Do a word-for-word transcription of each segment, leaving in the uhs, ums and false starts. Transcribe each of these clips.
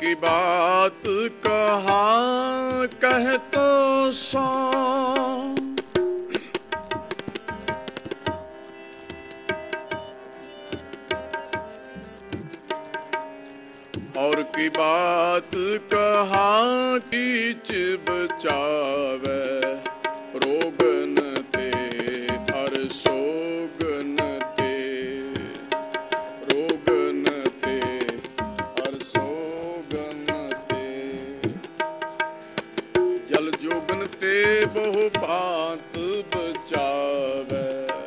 की बात कहाँ कह तो सौ, और की बात कहाँ कीच बचावे, रोगन ते हर सोगन ते, रोगन ते हर सोगन ते, जल जोगन ते बहु भांत बचावे,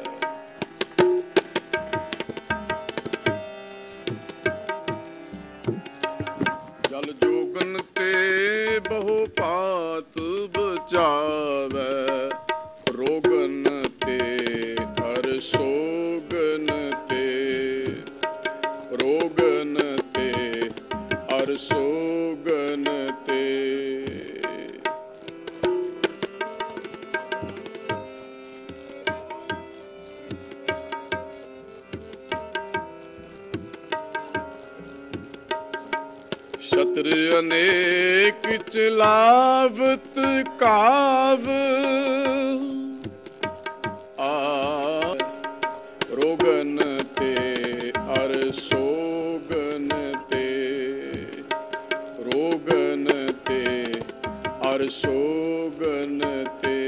जल जोगन ते बहु भांत बचावे, रोगन ते हर सोगन ते, रोगन ते हर सोगन ते। शत्र अनेक चलावत काव, आ रोगन ते हर सोगन ते, रोगन ते हर सोगन ते,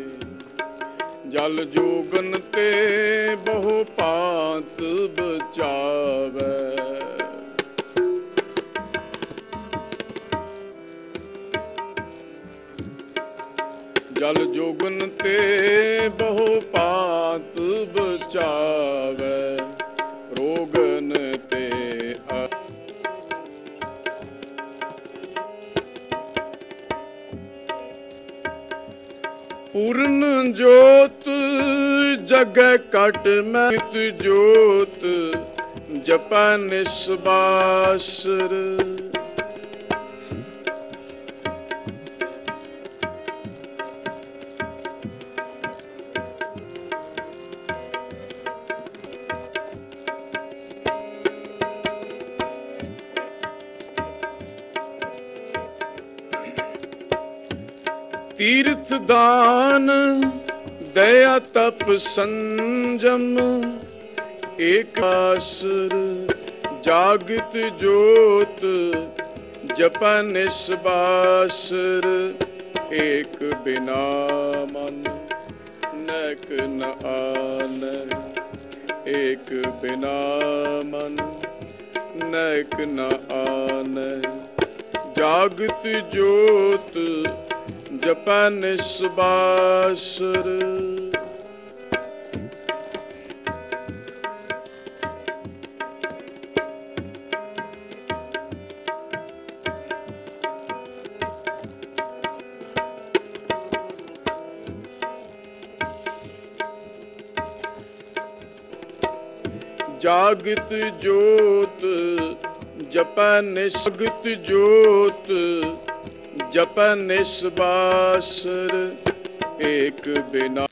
जल जोगन ते बहु भांत बचावे, जल जोगन ते बहु भांत बचावे, रोगन ते पूर्ण जोत जगै कट मैत जोत, जपै निस्बासर, तीर्थ दान दया तप संजम, एक आसर जागत जोत, जपै निस्बासर, एक बिना मन नैक न आनै, एक बिना मन नैक न आनै, जागत जोत जपै निस्बासर, जागत जोत जपै निस्गत जोत, जपै निस्बासर, एक बिना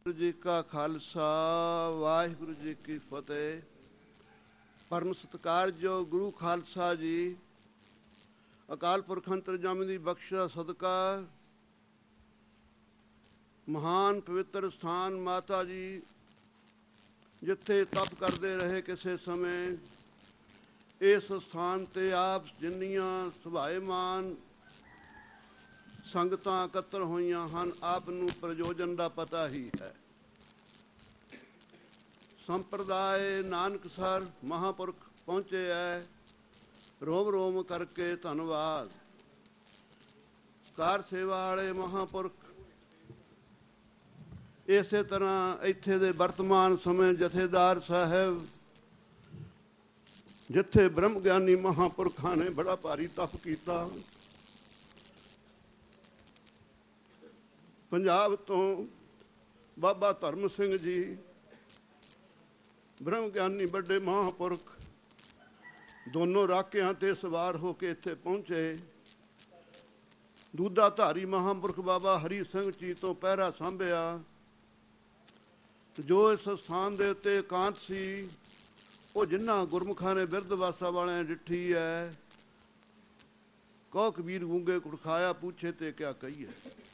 ਵਾਹਿਗੁਰੂ ਜੀ ਕਾ ਖਾਲਸਾ, ਵਾਹਿਗੁਰੂ ਜੀ ਕੀ ਫਤਿਹ। ਪਰਮ ਸਤਿਕਾਰਯੋਗ ਗੁਰੂ ਖਾਲਸਾ ਜੀ, ਅਕਾਲ ਪੁਰਖ ਅੰਤਰਜਾਮੀ ਦੀ ਬਖਸ਼ਿਸ਼ ਸਦਕਾ ਮਹਾਨ ਪਵਿੱਤਰ ਸਥਾਨ ਮਾਤਾ ਜੀ ਜਿੱਥੇ ਤਪ ਕਰਦੇ ਰਹੇ ਕਿਸੇ ਸਮੇਂ, ਇਸ ਸਥਾਨ 'ਤੇ ਆਪ ਜਿੰਨੀਆਂ ਸੁਭਾਏਮਾਨ ਸੰਗਤਾਂ ਇਕੱਤਰ ਹੋਈਆਂ ਹਨ, ਆਪ ਨੂੰ ਪ੍ਰਯੋਜਨ ਦਾ ਪਤਾ ਹੀ ਹੈ। ਸੰਪਰਦਾਇ ਨਾਨਕਸਰ ਮਹਾਂਪੁਰਖ ਪਹੁੰਚੇ ਹੈ, ਰੋਮ ਰੋਮ ਕਰਕੇ ਧੰਨਵਾਦ। ਕਾਰ ਸੇਵਾ ਵਾਲੇ ਮਹਾਂਪੁਰਖ ਇਸੇ ਤਰ੍ਹਾਂ ਇੱਥੇ ਦੇ ਵਰਤਮਾਨ ਸਮੇਂ ਜਥੇਦਾਰ ਸਾਹਿਬ, ਜਿੱਥੇ ਬ੍ਰਹਮ ਗਿਆਨੀ ਮਹਾਂਪੁਰਖਾਂ ਨੇ ਬੜਾ ਭਾਰੀ ਤਪ ਕੀਤਾ, ਪੰਜਾਬ ਤੋਂ ਬਾਬਾ ਧਰਮ ਸਿੰਘ ਜੀ ਬ੍ਰਹਮ ਗਿਆਨੀ ਵੱਡੇ ਮਹਾਂਪੁਰਖ ਦੋਨੋਂ ਰਾਕਿਆਂ 'ਤੇ ਸਵਾਰ ਹੋ ਕੇ ਇੱਥੇ ਪਹੁੰਚੇ। ਦੂਧਾ ਧਾਰੀ ਮਹਾਂਪੁਰਖ ਬਾਬਾ ਹਰੀ ਸਿੰਘ ਜੀ ਤੋਂ ਪਹਿਰਾ ਸਾਂਭਿਆ। ਜੋ ਇਸ ਸਥਾਨ ਦੇ ਉੱਤੇ ਇਕਾਂਤ ਸੀ, ਉਹ ਜਿਨ੍ਹਾਂ ਗੁਰਮੁਖਾਂ ਨੇ ਬਿਰਧ ਅਵਸਥਾ ਵਾਲਿਆਂ ਡਿੱਠੀ ਹੈ, ਕਹੋ ਕਬੀਰ ਗੂੰਗੇ ਕੁੜਖਾਇਆ ਪੁੱਛੇ ਤੇ ਕਿਆ ਕਹੀਏ।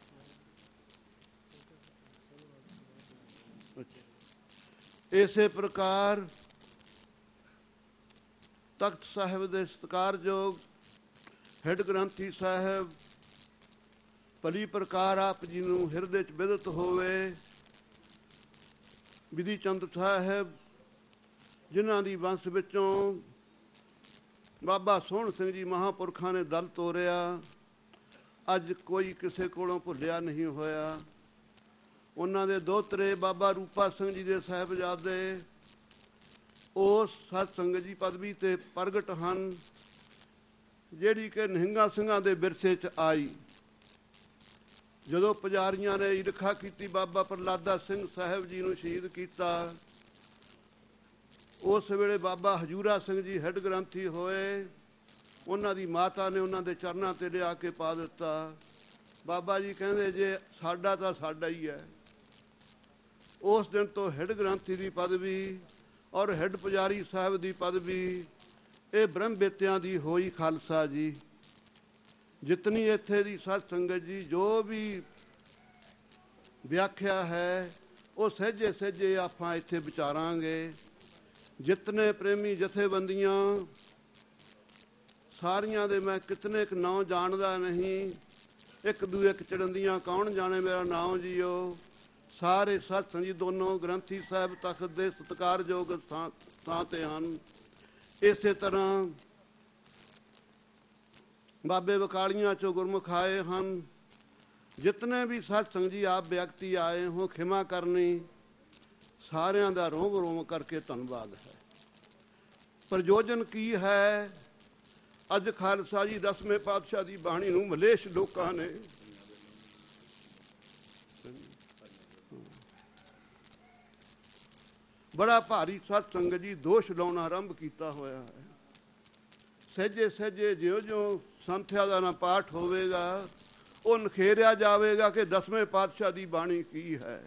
ਇਸੇ ਪ੍ਰਕਾਰ ਤਖਤ ਸਾਹਿਬ ਦੇ ਸਤਿਕਾਰਯੋਗ ਹੈਡ ਗ੍ਰੰਥੀ ਸਾਹਿਬ ਭਲੀ ਪ੍ਰਕਾਰ ਆਪ ਜੀ ਨੂੰ ਹਿਰਦੇ 'ਚ ਬਿਦਤ ਹੋਵੇ, ਵਿਧੀ ਚੰਦ ਸਾਹਿਬ ਜਿਨ੍ਹਾਂ ਦੀ ਵੰਸ਼ ਵਿੱਚੋਂ ਬਾਬਾ ਸੋਹਣ ਸਿੰਘ ਜੀ ਮਹਾਂਪੁਰਖਾਂ ਨੇ ਦਲ ਤੋਰਿਆ, ਅੱਜ ਕੋਈ ਕਿਸੇ ਕੋਲੋਂ ਭੁੱਲਿਆ ਨਹੀਂ ਹੋਇਆ। ਉਹਨਾਂ ਦੇ ਦੋਹਤਰੇ ਬਾਬਾ ਰੂਪਾ ਸਿੰਘ ਜੀ ਦੇ ਸਾਹਿਬਜ਼ਾਦੇ ਉਸ ਸਤ ਸੰਗਤ ਜੀ ਪਦਵੀ 'ਤੇ ਪ੍ਰਗਟ ਹਨ, ਜਿਹੜੀ ਕਿ ਨਿਹੰਗਾਂ ਸਿੰਘਾਂ ਦੇ ਵਿਰਸੇ 'ਚ ਆਈ। ਜਦੋਂ ਪੁਜਾਰੀਆਂ ਨੇ ਈਰਖਾ ਕੀਤੀ, ਬਾਬਾ ਪ੍ਰਲਾਦਾ ਸਿੰਘ ਸਾਹਿਬ ਜੀ ਨੂੰ ਸ਼ਹੀਦ ਕੀਤਾ, ਉਸ ਵੇਲੇ ਬਾਬਾ ਹਜੂਰਾ ਸਿੰਘ ਜੀ ਹੈਡ ਗ੍ਰੰਥੀ ਹੋਏ। ਉਹਨਾਂ ਦੀ ਮਾਤਾ ਨੇ ਉਹਨਾਂ ਦੇ ਚਰਨਾਂ 'ਤੇ ਲਿਆ ਕੇ ਪਾ ਦਿੱਤਾ। ਬਾਬਾ ਜੀ ਕਹਿੰਦੇ ਜੇ ਸਾਡਾ ਤਾਂ ਸਾਡਾ ਹੀ ਹੈ। ਉਸ ਦਿਨ ਤੋਂ ਹੈਡ ਗ੍ਰੰਥੀ ਦੀ ਪਦਵੀ ਔਰ ਹੈਡ ਪੁਜਾਰੀ ਸਾਹਿਬ ਦੀ ਪਦਵੀ ਇਹ ਬ੍ਰਹਮ ਬੇਤਿਆਂ ਦੀ ਹੋਈ। ਖਾਲਸਾ ਜੀ ਜਿਤਨੀ ਇੱਥੇ ਦੀ ਸਤ ਸੰਗਤ ਜੀ ਜੋ ਵੀ ਵਿਆਖਿਆ ਹੈ, ਉਹ ਸਹਿਜੇ ਸਹਿਜੇ ਆਪਾਂ ਇੱਥੇ ਵਿਚਾਰਾਂਗੇ। ਜਿਤਨੇ ਪ੍ਰੇਮੀ ਜਥੇਬੰਦੀਆਂ ਸਾਰੀਆਂ ਦੇ ਮੈਂ ਕਿਤਨੇ ਕੁ ਨਾਂ ਜਾਣਦਾ ਨਹੀਂ, ਇੱਕ ਦੂਏ ਇੱਕ ਚੜੰਦੀਆਂ ਕੌਣ ਜਾਣੇ ਮੇਰਾ ਨਾਂ ਜੀਓ। ਸਾਰੇ ਸਤ ਸੰਗਤ ਜੀ ਦੋਨੋਂ ਗ੍ਰੰਥੀ ਸਾਹਿਬ ਤਖਤ ਦੇ ਸਤਿਕਾਰਯੋਗ ਥਾਂ 'ਤੇ ਹਨ। ਇਸੇ ਤਰ੍ਹਾਂ ਬਾਬੇ ਬਕਾਲੀਆਂ 'ਚੋਂ ਗੁਰਮੁਖ ਆਏ ਹਨ। ਜਿਤਨੇ ਵੀ ਸਤ ਸੰਗਤ ਜੀ ਆਪ ਵਿਅਕਤੀ ਆਏ ਹੋ, ਖਿਮਾ ਕਰਨੀ, ਸਾਰਿਆਂ ਦਾ ਰੋਮ ਰੋਮ ਕਰਕੇ ਧੰਨਵਾਦ ਹੈ। ਪ੍ਰਯੋਜਨ ਕੀ ਹੈ? ਅੱਜ ਖਾਲਸਾ ਜੀ ਦਸਵੇਂ ਪਾਤਸ਼ਾਹ ਦੀ ਬਾਣੀ ਨੂੰ ਮਲੇਸ਼ ਲੋਕਾਂ ਨੇ ਬੜਾ ਭਾਰੀ ਸਤ ਸੰਗਤ ਜੀ ਦੋਸ਼ ਲਾਉਣਾ ਆਰੰਭ ਕੀਤਾ ਹੋਇਆ ਹੈ। ਸਹਿਜੇ ਸਹਿਜੇ ਜਿਉਂ ਜਿਉਂ ਸੰਥਿਆ ਦਾ ਨਾ ਪਾਠ ਹੋਵੇਗਾ, ਉਹ ਨਖੇਰਿਆ ਜਾਵੇਗਾ ਕਿ ਦਸਵੇਂ ਪਾਤਸ਼ਾਹ ਦੀ ਬਾਣੀ ਕੀ ਹੈ।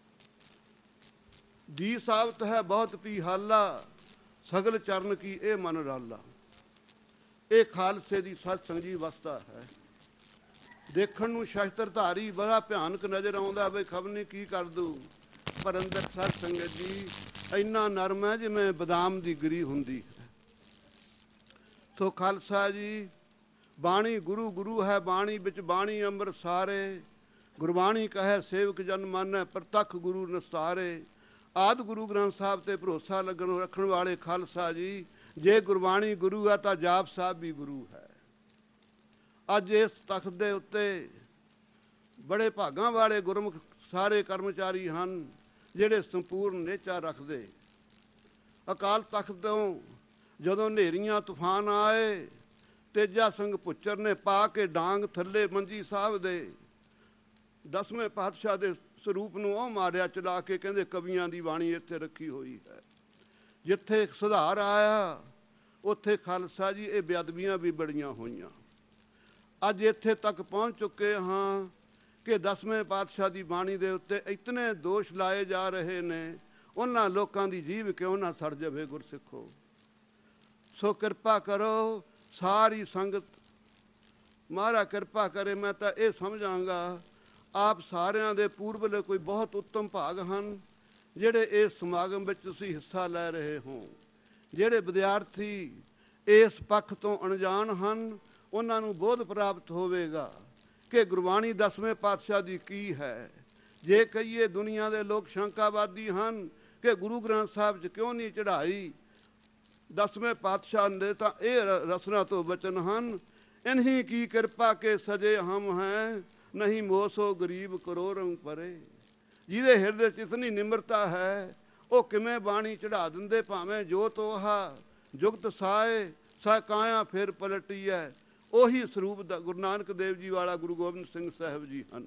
ਦੀ ਸਾਬਤ ਹੈ ਬਹੁਤ ਪੀਹਾਲਾ, ਸਗਲ ਚਰਨ ਕੀ ਇਹ ਮਨ ਰਾਲਾ। ਇਹ ਖਾਲਸੇ ਦੀ ਸਤ ਸੰਗਤ ਜੀ ਅਵਸਥਾ ਹੈ। ਦੇਖਣ ਨੂੰ ਸ਼ਸਤਰਧਾਰੀ ਬੜਾ ਭਿਆਨਕ ਨਜ਼ਰ ਆਉਂਦਾ ਵੀ ਖਬਰ ਕੀ ਕਰ ਦੂ, ਪਰ ਅੰਦਰ ਸਤ ਸੰਗਤ ਜੀ ਇੰਨਾ ਨਰਮ ਹੈ ਜਿਵੇਂ ਬਦਾਮ ਦੀ ਗਿਰੀ ਹੁੰਦੀ ਹੈ। ਤੋ ਖਾਲਸਾ ਜੀ ਬਾਣੀ ਗੁਰੂ ਗੁਰੂ ਹੈ, ਬਾਣੀ ਵਿੱਚ ਬਾਣੀ ਅੰਮ੍ਰਿਤ ਸਾਰੇ। ਗੁਰਬਾਣੀ ਕਹੈ ਸੇਵਕ ਜਨ ਮਾਨੈ, ਪ੍ਰਤੱਖ ਗੁਰੂ ਨਿਸਤਾਰੇ। ਆਦਿ ਗੁਰੂ ਗ੍ਰੰਥ ਸਾਹਿਬ 'ਤੇ ਭਰੋਸਾ ਲੱਗਣ ਰੱਖਣ ਵਾਲੇ ਖਾਲਸਾ ਜੀ, ਜੇ ਗੁਰਬਾਣੀ ਗੁਰੂ ਹੈ ਤਾਂ ਜਾਪ ਸਾਹਿਬ ਵੀ ਗੁਰੂ ਹੈ। ਅੱਜ ਇਸ ਤਖਤ ਦੇ ਉੱਤੇ ਬੜੇ ਭਾਗਾਂ ਵਾਲੇ ਗੁਰਮੁਖ ਸਾਰੇ ਕਰਮਚਾਰੀ ਹਨ, ਜਿਹੜੇ ਸੰਪੂਰਨ ਨੇਚਾ ਰੱਖਦੇ। ਅਕਾਲ ਤਖਤ ਤੋਂ ਜਦੋਂ ਹਨੇਰੀਆਂ ਤੂਫਾਨ ਆਏ, ਤੇਜਾ ਸਿੰਘ ਭੁੱਚਰ ਨੇ ਪਾ ਕੇ ਡਾਂਗ ਥੱਲੇ ਮੰਜੀ ਸਾਹਿਬ ਦੇ ਦਸਵੇਂ ਪਾਤਸ਼ਾਹ ਦੇ ਸਰੂਪ ਨੂੰ ਉਹ ਮਾਰਿਆ ਚਲਾ ਕੇ, ਕਹਿੰਦੇ ਕਵੀਆਂ ਦੀ ਬਾਣੀ ਇੱਥੇ ਰੱਖੀ ਹੋਈ ਹੈ। ਜਿੱਥੇ ਸੁਧਾਰ ਆਇਆ ਉੱਥੇ ਖਾਲਸਾ ਜੀ ਇਹ ਬੇਅਦਬੀਆਂ ਵੀ ਬੜੀਆਂ ਹੋਈਆਂ। ਅੱਜ ਇੱਥੇ ਤੱਕ ਪਹੁੰਚ ਚੁੱਕੇ ਹਾਂ ਕਿ ਦਸਵੇਂ ਪਾਤਸ਼ਾਹ ਦੀ ਬਾਣੀ ਦੇ ਉੱਤੇ ਇਤਨੇ ਦੋਸ਼ ਲਾਏ ਜਾ ਰਹੇ ਨੇ, ਉਹਨਾਂ ਲੋਕਾਂ ਦੀ ਜੀਭ ਕਿਉਂ ਨਾ ਸੜ ਜਾਵੇ ਗੁਰਸਿੱਖੋ। ਸੋ ਕਿਰਪਾ ਕਰੋ ਸਾਰੀ ਸੰਗਤ, ਮਹਾਰਾਜ ਕਿਰਪਾ ਕਰੇ। ਮੈਂ ਤਾਂ ਇਹ ਸਮਝਾਂਗਾ ਆਪ ਸਾਰਿਆਂ ਦੇ ਪੂਰਬਲੇ ਕੋਈ ਬਹੁਤ ਉੱਤਮ ਭਾਗ ਹਨ ਜਿਹੜੇ ਇਸ ਸਮਾਗਮ ਵਿੱਚ ਤੁਸੀਂ ਹਿੱਸਾ ਲੈ ਰਹੇ ਹੋ। ਜਿਹੜੇ ਵਿਦਿਆਰਥੀ ਇਸ ਪੱਖ ਤੋਂ ਅਣਜਾਣ ਹਨ ਉਹਨਾਂ ਨੂੰ ਬੋਧ ਪ੍ਰਾਪਤ ਹੋਵੇਗਾ ਕਿ ਗੁਰਬਾਣੀ ਦਸਵੇਂ ਪਾਤਸ਼ਾਹ ਦੀ ਕੀ ਹੈ। ਜੇ ਕਹੀਏ ਦੁਨੀਆ ਦੇ ਲੋਕ ਸ਼ੰਕਾਵਾਦੀ ਹਨ ਕਿ ਗੁਰੂ ਗ੍ਰੰਥ ਸਾਹਿਬ 'ਚ ਕਿਉਂ ਨਹੀਂ ਚੜ੍ਹਾਈ ਦਸਵੇਂ ਪਾਤਸ਼ਾਹ ਦੇ, ਤਾਂ ਇਹ ਰਸਨਾ ਤੋਂ ਬਚਨ ਹਨ। ਇਨਹੀ ਕੀ ਕਿਰਪਾ ਕੇ ਸਜੇ ਹਮ ਹੈ, ਨਹੀਂ ਮੋਸੋ ਗਰੀਬ ਕਰੋੜੰ ਪਰੇ। ਜਿਹਦੇ ਹਿਰਦੇ 'ਚ ਇਤਨੀ ਨਿਮਰਤਾ ਹੈ ਉਹ ਕਿਵੇਂ ਬਾਣੀ ਚੜ੍ਹਾ ਦਿੰਦੇ, ਭਾਵੇਂ ਜੋ ਤੋਹਾ ਜੁਗਤ ਸਾਏ ਸਾ ਕਾਇਆ ਫਿਰ ਪਲਟੀ ਹੈ। ਉਹੀ ਸਰੂਪ ਦਾ ਗੁਰੂ ਨਾਨਕ ਦੇਵ ਜੀ ਵਾਲਾ ਗੁਰੂ ਗੋਬਿੰਦ ਸਿੰਘ ਸਾਹਿਬ ਜੀ ਹਨ।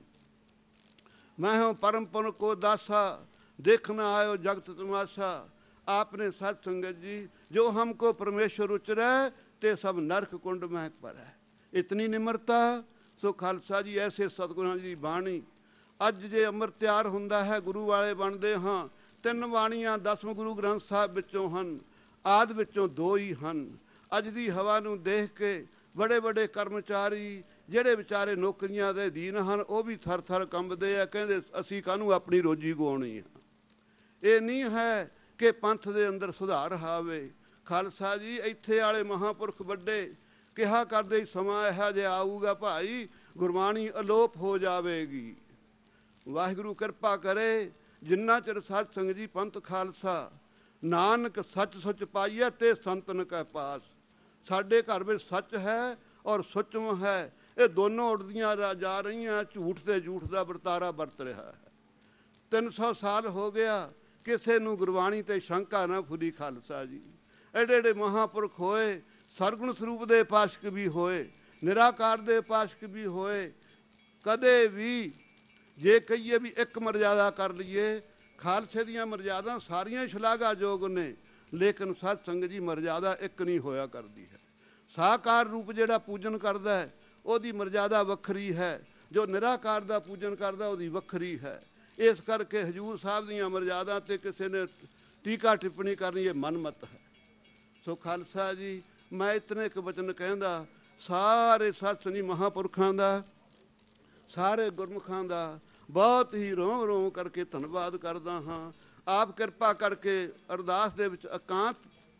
ਮੈਂ ਹਾਂ ਪਰਮ ਪੁਨ ਕੋ ਦਾਸਾ, ਦੇਖਣਾ ਆਇਓ ਜਗਤ ਤਮਾਸ਼ਾ। आपने सत संगत जी जो हमको परमेश्वर उचरै, ते सब नरक कुंड में पर है। इतनी निमरता। सो खालसा जी ऐसे सतगुਰਾਂ ਦੀ ਬਾਣੀ ਅੱਜ ਜੇ ਅੰਮ੍ਰਿਤ ਤਿਆਰ ਹੁੰਦਾ ਹੈ ਗੁਰੂ ਵਾਲੇ ਬਣਦੇ ਹਾਂ। ਤਿੰਨ ਬਾਣੀਆਂ ਦਸਮ ਗੁਰੂ ਗ੍ਰੰਥ ਸਾਹਿਬ ਵਿੱਚੋਂ ਹਨ, ਆਦਿ ਵਿੱਚੋਂ ਦੋ ਹੀ ਹਨ। ਅੱਜ ਦੀ ਹਵਾ ਨੂੰ ਦੇਖ ਕੇ ਬੜੇ ਬੜੇ ਕਰਮਚਾਰੀ ਜਿਹੜੇ ਵਿਚਾਰੇ ਨੌਕਰੀਆਂ ਦੇ ਅਧੀਨ ਹਨ ਉਹ ਵੀ ਥਰ ਥਰ ਕੰਬਦੇ ਆ, ਕਹਿੰਦੇ ਅਸੀਂ ਕਾਹਨੂੰ ਆਪਣੀ ਰੋਜੀ ਗਵਾਉਣੀ ਆ। ਇਹ ਨਹੀਂ ਹੈ ਕਿ ਪੰਥ ਦੇ ਅੰਦਰ ਸੁਧਾਰ ਆਵੇ। ਖਾਲਸਾ ਜੀ ਇੱਥੇ ਵਾਲੇ ਮਹਾਂਪੁਰਖ ਵੱਡੇ ਕਿਹਾ ਕਰਦੇ ਸਮਾਂ ਇਹੋ ਜਿਹਾ ਆਊਗਾ ਭਾਈ ਗੁਰਬਾਣੀ ਅਲੋਪ ਹੋ ਜਾਵੇਗੀ। ਵਾਹਿਗੁਰੂ ਕਿਰਪਾ ਕਰੇ ਜਿੰਨਾ ਚਿਰ ਸਤ ਸੰਗਤ ਜੀ ਪੰਥ ਖਾਲਸਾ ਨਾਨਕ ਸੱਚ ਸੁੱਚ ਪਾਈਐ ਤੇ ਸੰਤਨ ਕੈ ਪਾਸ। ਸਾਡੇ ਘਰ ਵਿੱਚ ਸੱਚ ਹੈ ਔਰ ਸੁੱਚਮ ਹੈ, ਇਹ ਦੋਨੋਂ ਉੱਡਦੀਆਂ ਜਾ ਰਹੀਆਂ। ਝੂਠ ਤੇ ਝੂਠ ਦਾ ਵਰਤਾਰਾ ਵਰਤ ਰਿਹਾ ਹੈ। ਤਿੰਨ ਸੌ ਸਾਲ ਹੋ ਗਿਆ ਕਿਸੇ ਨੂੰ ਗੁਰਬਾਣੀ ਤੇ ਸ਼ੰਕਾ ਨਾ ਫੁੱਲੀ। ਖਾਲਸਾ ਜੀ ਐਡੇ ਐਡੇ ਮਹਾਂਪੁਰਖ ਹੋਏ, ਸਰਗੁਣ ਸਰੂਪ ਦੇ ਪਾਸ਼ਕ ਵੀ ਹੋਏ, ਨਿਰਾਕਾਰ ਦੇ ਪਾਸ਼ਕ ਵੀ ਹੋਏ। ਕਦੇ ਵੀ ਜੇ ਕਹੀਏ ਵੀ ਇੱਕ ਮਰਜ਼ਾਦਾ ਕਰ ਲਈਏ, ਖਾਲਸੇ ਦੀਆਂ ਮਰਜ਼ਾਦਾ ਸਾਰੀਆਂ ਸ਼ਲਾਘਾਯੋਗ ਨੇ, ਲੇਕਿਨ ਸਤ ਸੰਗਤ ਜੀ ਮਰਜ਼ਾਦਾ ਇੱਕ ਨਹੀਂ ਹੋਇਆ ਕਰਦੀ ਹੈ। ਸਾਕਾਰ ਰੂਪ ਜਿਹੜਾ ਪੂਜਨ ਕਰਦਾ ਹੈ ਉਹਦੀ ਮਰਜ਼ਾਦਾ ਵੱਖਰੀ ਹੈ, ਜੋ ਨਿਰਾਕਾਰ ਦਾ ਪੂਜਨ ਕਰਦਾ ਉਹਦੀ ਵੱਖਰੀ ਹੈ। ਇਸ ਕਰਕੇ ਹਜ਼ੂਰ ਸਾਹਿਬ ਦੀਆਂ ਮਰਜ਼ਾਦਾ 'ਤੇ ਕਿਸੇ ਨੇ ਟੀਕਾ ਟਿੱਪਣੀ ਕਰਨੀ ਇਹ ਮਨਮਤ ਹੈ। ਸੋ ਖਾਲਸਾ ਜੀ ਮੈਂ ਇਤਨੇ ਕੁ ਬਚਨ ਕਹਿੰਦਾ ਸਾਰੇ ਸਤਸੰਗੀ ਮਹਾਂਪੁਰਖਾਂ ਦਾ, ਸਾਰੇ ਗੁਰਮੁਖਾਂ ਦਾ ਬਹੁਤ ਹੀ ਰੋਮ ਰੋਮ ਕਰਕੇ ਧੰਨਵਾਦ ਕਰਦਾ ਹਾਂ। ਆਪ ਕਿਰਪਾ ਕਰਕੇ ਅਰਦਾਸ ਦੇ ਵਿੱਚ ਇਕਾਂਤ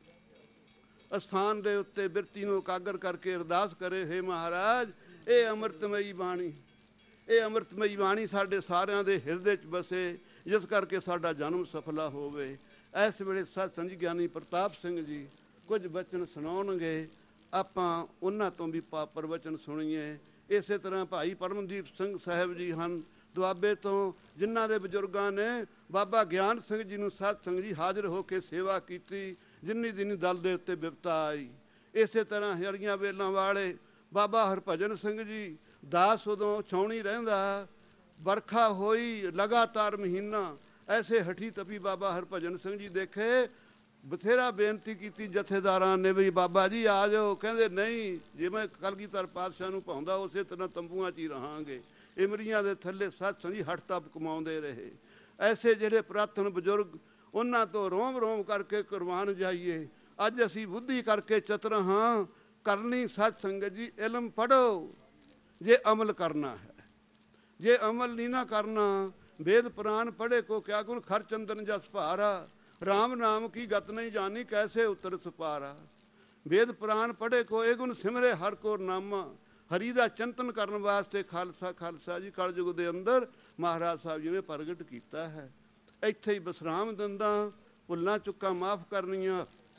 ਅਸਥਾਨ ਦੇ ਉੱਤੇ ਬਿਰਤੀ ਨੂੰ ਇਕਾਗਰ ਕਰਕੇ ਅਰਦਾਸ ਕਰੇ, ਹੇ ਮਹਾਰਾਜ ਇਹ ਅੰਮ੍ਰਿਤਮਈ ਬਾਣੀ, ਇਹ ਅੰਮ੍ਰਿਤਮਈ ਬਾਣੀ ਸਾਡੇ ਸਾਰਿਆਂ ਦੇ ਹਿਰਦੇ 'ਚ ਬਸੇ, ਜਿਸ ਕਰਕੇ ਸਾਡਾ ਜਨਮ ਸਫਲਾ ਹੋਵੇ। ਇਸ ਵੇਲੇ ਸਤਸੰਗ ਗਿਆਨੀ ਪ੍ਰਤਾਪ ਸਿੰਘ ਜੀ ਕੁਝ ਬਚਨ ਸੁਣਾਉਣਗੇ, ਆਪਾਂ ਉਹਨਾਂ ਤੋਂ ਵੀ ਪਾ ਪ੍ਰਵਚਨ ਸੁਣੀਏ। ਇਸੇ ਤਰ੍ਹਾਂ ਭਾਈ ਪਰਮਦੀਪ ਸਿੰਘ ਸਾਹਿਬ ਜੀ ਹਨ ਦੁਆਬੇ ਤੋਂ, ਜਿਨ੍ਹਾਂ ਦੇ ਬਜ਼ੁਰਗਾਂ ਨੇ ਬਾਬਾ ਗਿਆਨ ਸਿੰਘ ਜੀ ਨੂੰ ਸਤਸੰਗ ਜੀ ਹਾਜ਼ਰ ਹੋ ਕੇ ਸੇਵਾ ਕੀਤੀ, ਜਿੰਨੀ ਦਿਨ ਦਲ ਦੇ ਉੱਤੇ ਬਿਪਤਾ ਆਈ। ਇਸੇ ਤਰ੍ਹਾਂ ਹਰੀਆਂ ਵੇਲਾਂ ਵਾਲੇ ਬਾਬਾ ਹਰਭਜਨ ਸਿੰਘ ਜੀ ਦਾਸ ਉਦੋਂ ਛਾਉਣੀ ਰਹਿੰਦਾ, ਵਰਖਾ ਹੋਈ ਲਗਾਤਾਰ ਮਹੀਨਾ, ਐਸੇ ਹਠੀ ਤਪੀ ਬਾਬਾ ਹਰਭਜਨ ਸਿੰਘ ਜੀ ਦੇਖੇ। ਬਥੇਰਾ ਬੇਨਤੀ ਕੀਤੀ ਜਥੇਦਾਰਾਂ ਨੇ ਵੀ ਬਾਬਾ ਜੀ ਆ ਜਾਓ, ਕਹਿੰਦੇ ਨਹੀਂ, ਜਿਵੇਂ ਕਲਗੀਧਰ ਪਾਤਸ਼ਾਹ ਨੂੰ ਭਾਉਂਦਾ ਉਸੇ ਤਰ੍ਹਾਂ ਤੰਬੂਆਂ 'ਚ ਹੀ ਰਹਾਂਗੇ। ਇਮਰੀਆਂ ਦੇ ਥੱਲੇ ਸਤਸੰਗ ਜੀ ਹੱਠ ਤਪ ਕਮਾਉਂਦੇ ਰਹੇ। ਐਸੇ ਜਿਹੜੇ ਪੁਰਾਤਨ ਬਜ਼ੁਰਗ ਉਹਨਾਂ ਤੋਂ ਰੋਮ ਰੋਮ ਕਰਕੇ ਕੁਰਬਾਨ ਜਾਈਏ। ਅੱਜ ਅਸੀਂ ਬੁੱਧੀ ਕਰਕੇ ਚਤਰ ਹਾਂ, ਕਰਨੀ ਸਤ ਸੰਗਤ ਜੀ ਇਲਮ ਪੜ੍ਹੋ ਜੇ ਅਮਲ ਕਰਨਾ ਹੈ। ਜੇ ਅਮਲ ਨਹੀਂ ਨਾ ਕਰਨਾ, ਵੇਦ ਪੁਰਾਣ ਪੜ੍ਹੇ ਕੋ ਕਿਆ ਗੁਣ ਖਰ ਚੰਦਨ ਜਸ ਭਾਰਾ, ਰਾਮ ਨਾਮ ਕੀ ਗਤ ਨਹੀਂ ਜਾਣੀ ਕੈਸੇ ਉਤਰ ਸੁਪਾਰਾ। ਵੇਦ ਪੁਰਾਣ ਪੜ੍ਹੇ ਕੋ ਇਹ ਗੁਣ ਸਿਮਰੇ ਹਰ ਕੋ ਨਾਮਾ। ਹਰੀ ਦਾ ਚਿੰਤਨ ਕਰਨ ਵਾਸਤੇ ਖਾਲਸਾ ਖਾਲਸਾ ਜੀ ਕਲਯੁਗ ਦੇ ਅੰਦਰ ਮਹਾਰਾਜ ਸਾਹਿਬ ਜੀ ਨੇ ਪ੍ਰਗਟ ਕੀਤਾ ਹੈ। ਇੱਥੇ ਹੀ ਵਿਸਰਾਮ ਦਿੰਦਾ, ਭੁੱਲਾਂ ਚੁੱਕਾਂ ਮਾਫ ਕਰਨੀਆਂ।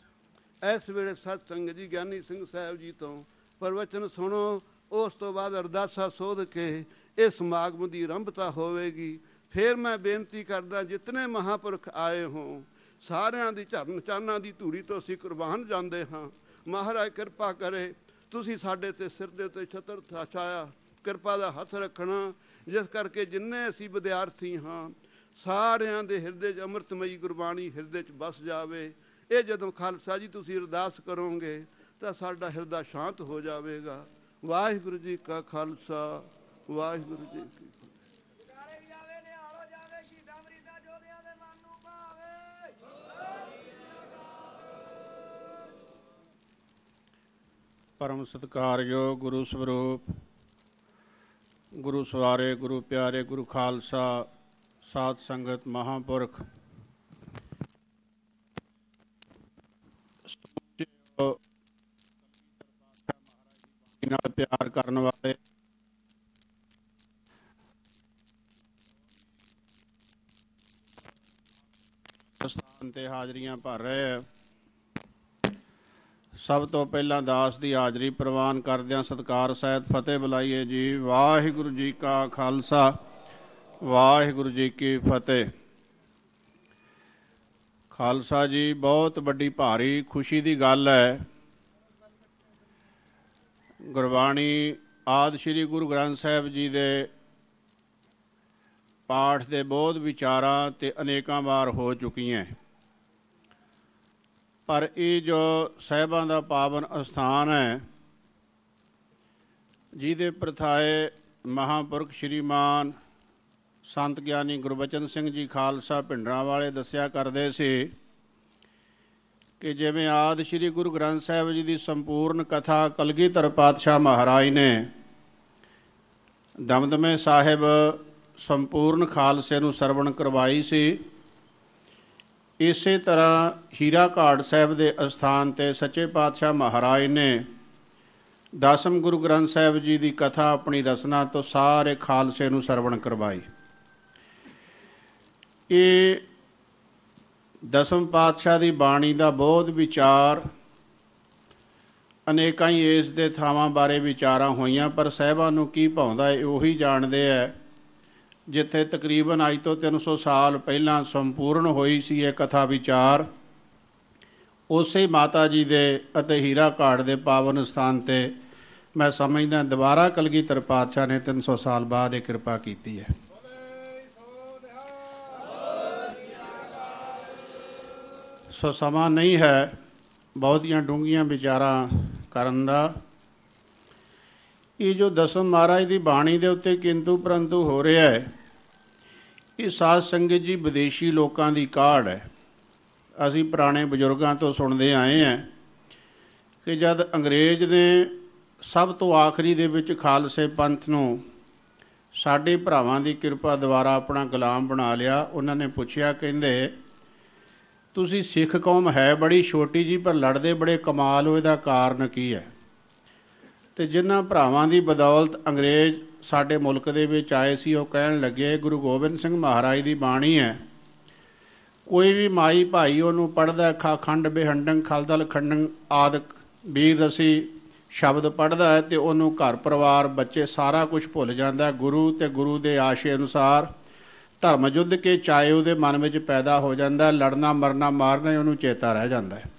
ਇਸ ਵੇਲੇ ਸਤ ਸੰਗਤ ਜੀ ਗਿਆਨੀ ਸਿੰਘ ਸਾਹਿਬ ਜੀ ਤੋਂ ਪ੍ਰਵਚਨ ਸੁਣੋ, ਉਸ ਤੋਂ ਬਾਅਦ ਅਰਦਾਸਾ ਸੋਧ ਕੇ ਇਹ ਸਮਾਗਮ ਦੀ ਆਰੰਭਤਾ ਹੋਵੇਗੀ। ਫਿਰ ਮੈਂ ਬੇਨਤੀ ਕਰਦਾ ਜਿਤਨੇ ਮਹਾਂਪੁਰਖ ਆਏ ਹੋ ਸਾਰਿਆਂ ਦੀ ਚਰਨ ਚਾਨਾਂ ਦੀ ਧੂੜੀ ਤੋਂ ਅਸੀਂ ਕੁਰਬਾਨ ਜਾਂਦੇ ਹਾਂ। ਮਹਾਰਾਜ ਕਿਰਪਾ ਕਰੇ ਤੁਸੀਂ ਸਾਡੇ 'ਤੇ ਸਿਰ ਦੇ ਉੱਤੇ ਛਤਰ ਛਾਇਆ ਕਿਰਪਾ ਦਾ ਹੱਥ ਰੱਖਣਾ, ਜਿਸ ਕਰਕੇ ਜਿੰਨੇ ਅਸੀਂ ਵਿਦਿਆਰਥੀ ਹਾਂ ਸਾਰਿਆਂ ਦੇ ਹਿਰਦੇ 'ਚ ਅੰਮ੍ਰਿਤਮਈ ਗੁਰਬਾਣੀ ਹਿਰਦੇ 'ਚ ਵਸ ਜਾਵੇ। ਇਹ ਜਦੋਂ ਖਾਲਸਾ ਜੀ ਤੁਸੀਂ ਅਰਦਾਸ ਕਰੋਗੇ ਤਾਂ ਸਾਡਾ ਹਿਰਦਾ ਸ਼ਾਂਤ ਹੋ ਜਾਵੇਗਾ। ਵਾਹਿਗੁਰੂ ਜੀ ਕਾ ਖਾਲਸਾ, ਵਾਹਿਗੁਰੂ ਜੀ ਕੀ ਫਤਿਹ। परम सत्कारयोग गुरु स्वरूप गुरु सवारे गुरु प्यारे गुरु खालसा साध संगत महापुरख नाल प्यार करने वाले स्थान ते हाजरियां भर रहे हैं। सब तो पहला दास की हाज़री प्रवान करदियां सत्कार सहित फतेह बुलाइए जी। वाहिगुरु जी का खालसा वाहिगुरु जी की फतेह। खालसा जी बहुत बड़ी भारी खुशी की गल है। गुरबाणी आदि श्री गुरु ग्रंथ साहिब जी के पाठ के बहुत विचारां ते अनेकों बार हो चुकी हैं, पर ये जो साहिबां दा पावन अस्थान है जिहदे प्रथाए महापुरख श्रीमान संत ज्ञानी गुरबचन सिंह जी खालसा भिंडरां वाले दस्या करदे सी कि जिवें आदि श्री गुरु ग्रंथ साहिब जी की संपूर्ण कथा कलगीधर पातशाह महाराज ने दमदमे साहिब संपूर्ण खालसे नूं सरवण करवाई सी, इसे तरह हीरा घाट साहिब के अस्थान ते सच्चे पातशाह महाराज ने दसम गुरु ग्रंथ साहिब जी की कथा अपनी रचना तो सारे खालसे नूं सरवण करवाई। ये दसम पातशाह की बाणी का बहुत विचार अनेकां ही इस दे थावां बारे विचारां होईयां, पर साहिबां नूं की भाउंदा है उही जाणदे है। जिथे तकरीबन अज तो तीन सौ साल पहला संपूर्ण हुई सी ये कथा विचार, उस माता जी दे अते हीरा घाट के पावन स्थान ते मैं समझदा दोबारा कलगीधर पातशाह ने तीन सौ साल बाद ये कृपा की है। सो समा नहीं है बहुतियां डूंघियां विचारां करन दा। ये जो दसम महाराज की बाणी के उत्ते किंतु परंतु हो रहा है, ये साध संगत जी विदेशी लोगों की काढ़ है। असी पुराने बजुर्गों तो सुनते आए हैं कि जब अंग्रेज़ ने सब तो आखिरी दे विच खालसे पंथ नूं साडे भरावां दी कृपा द्वारा अपना गुलाम बना लिया, उन्होंने पूछया कहंदे तुसी सिख कौम है बड़ी छोटी जी पर लड़दे बड़े कमाल हो, इहदा कारण की है? तो जिन्हां भरावां दी बदौलत अंग्रेज़ साडे मुल्क दे विच आए सी, वो कहण लगे गुरु गोबिंद सिंह महाराज की बाणी है, कोई भी माई भाई उन्होंने पढ़दा खा खंड बेहंडंग खलदल खंडंग आदि वीर रसी शब्द पढ़दा है तो उन्होंने घर परिवार बच्चे सारा कुछ भुल जाता। गुरु तो गुरु के आशे अनुसार धर्म युद्ध के चाए उहदे मन में पैदा हो जाता, लड़ना मरना मारना उन्होंने चेता रह जाता है।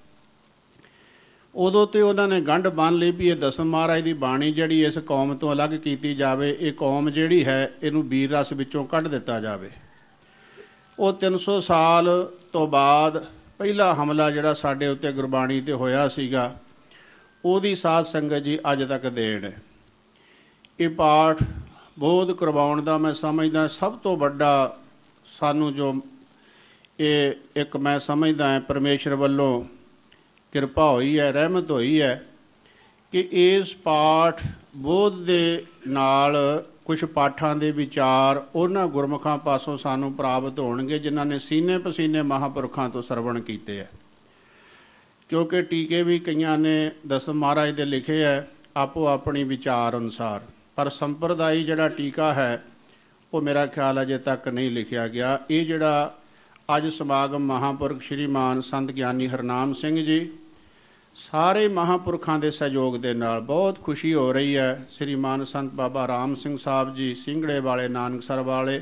उदों तो उन्होंने गंढ बन ली भी ये दसम महाराज की बाणी जिहड़ी इस कौम तो अलग की जाए, ये कौम जिहड़ी है इनू वीर रस विचों कढ़ दिता जाए। वो तीन सौ साल तो बाद पहला हमला जिहड़ा साडे उत्ते गुरबाणी ते होया सीगा, उहदी साध संगत जी अज तक देण है। ये पाठ बोध करवाउण दा मैं समझदा सब तो वड्डा सानू जो ये एक मैं समझदा है परमेश्वर वल्लों किरपा हुई है, रहमत हुई है कि इस पाठ बोध दे नाल कुछ पाठां दे विचार उन्हां गुरमुखां पासों सानू प्राप्त होणगे जिन्हां ने सीने पसीने महापुरखां तो सरवण कीते है। क्योंकि टीके भी कईयां ने दसम महाराज दे लिखे है आपो अपनी विचार अनुसार, पर संप्रदायी जिहड़ा टीका है वो मेरा ख्याल अजे तक नहीं लिखिया गया। ये जिहड़ा अज समागम महापुरख श्रीमान संत ज्ञानी हरनाम सिंह जी सारे महापुरखों के सहयोग के नाल बहुत खुशी हो रही है। श्रीमान संत बाबा राम सिंह साहब जी सिंगड़े वाले नानकसर वाले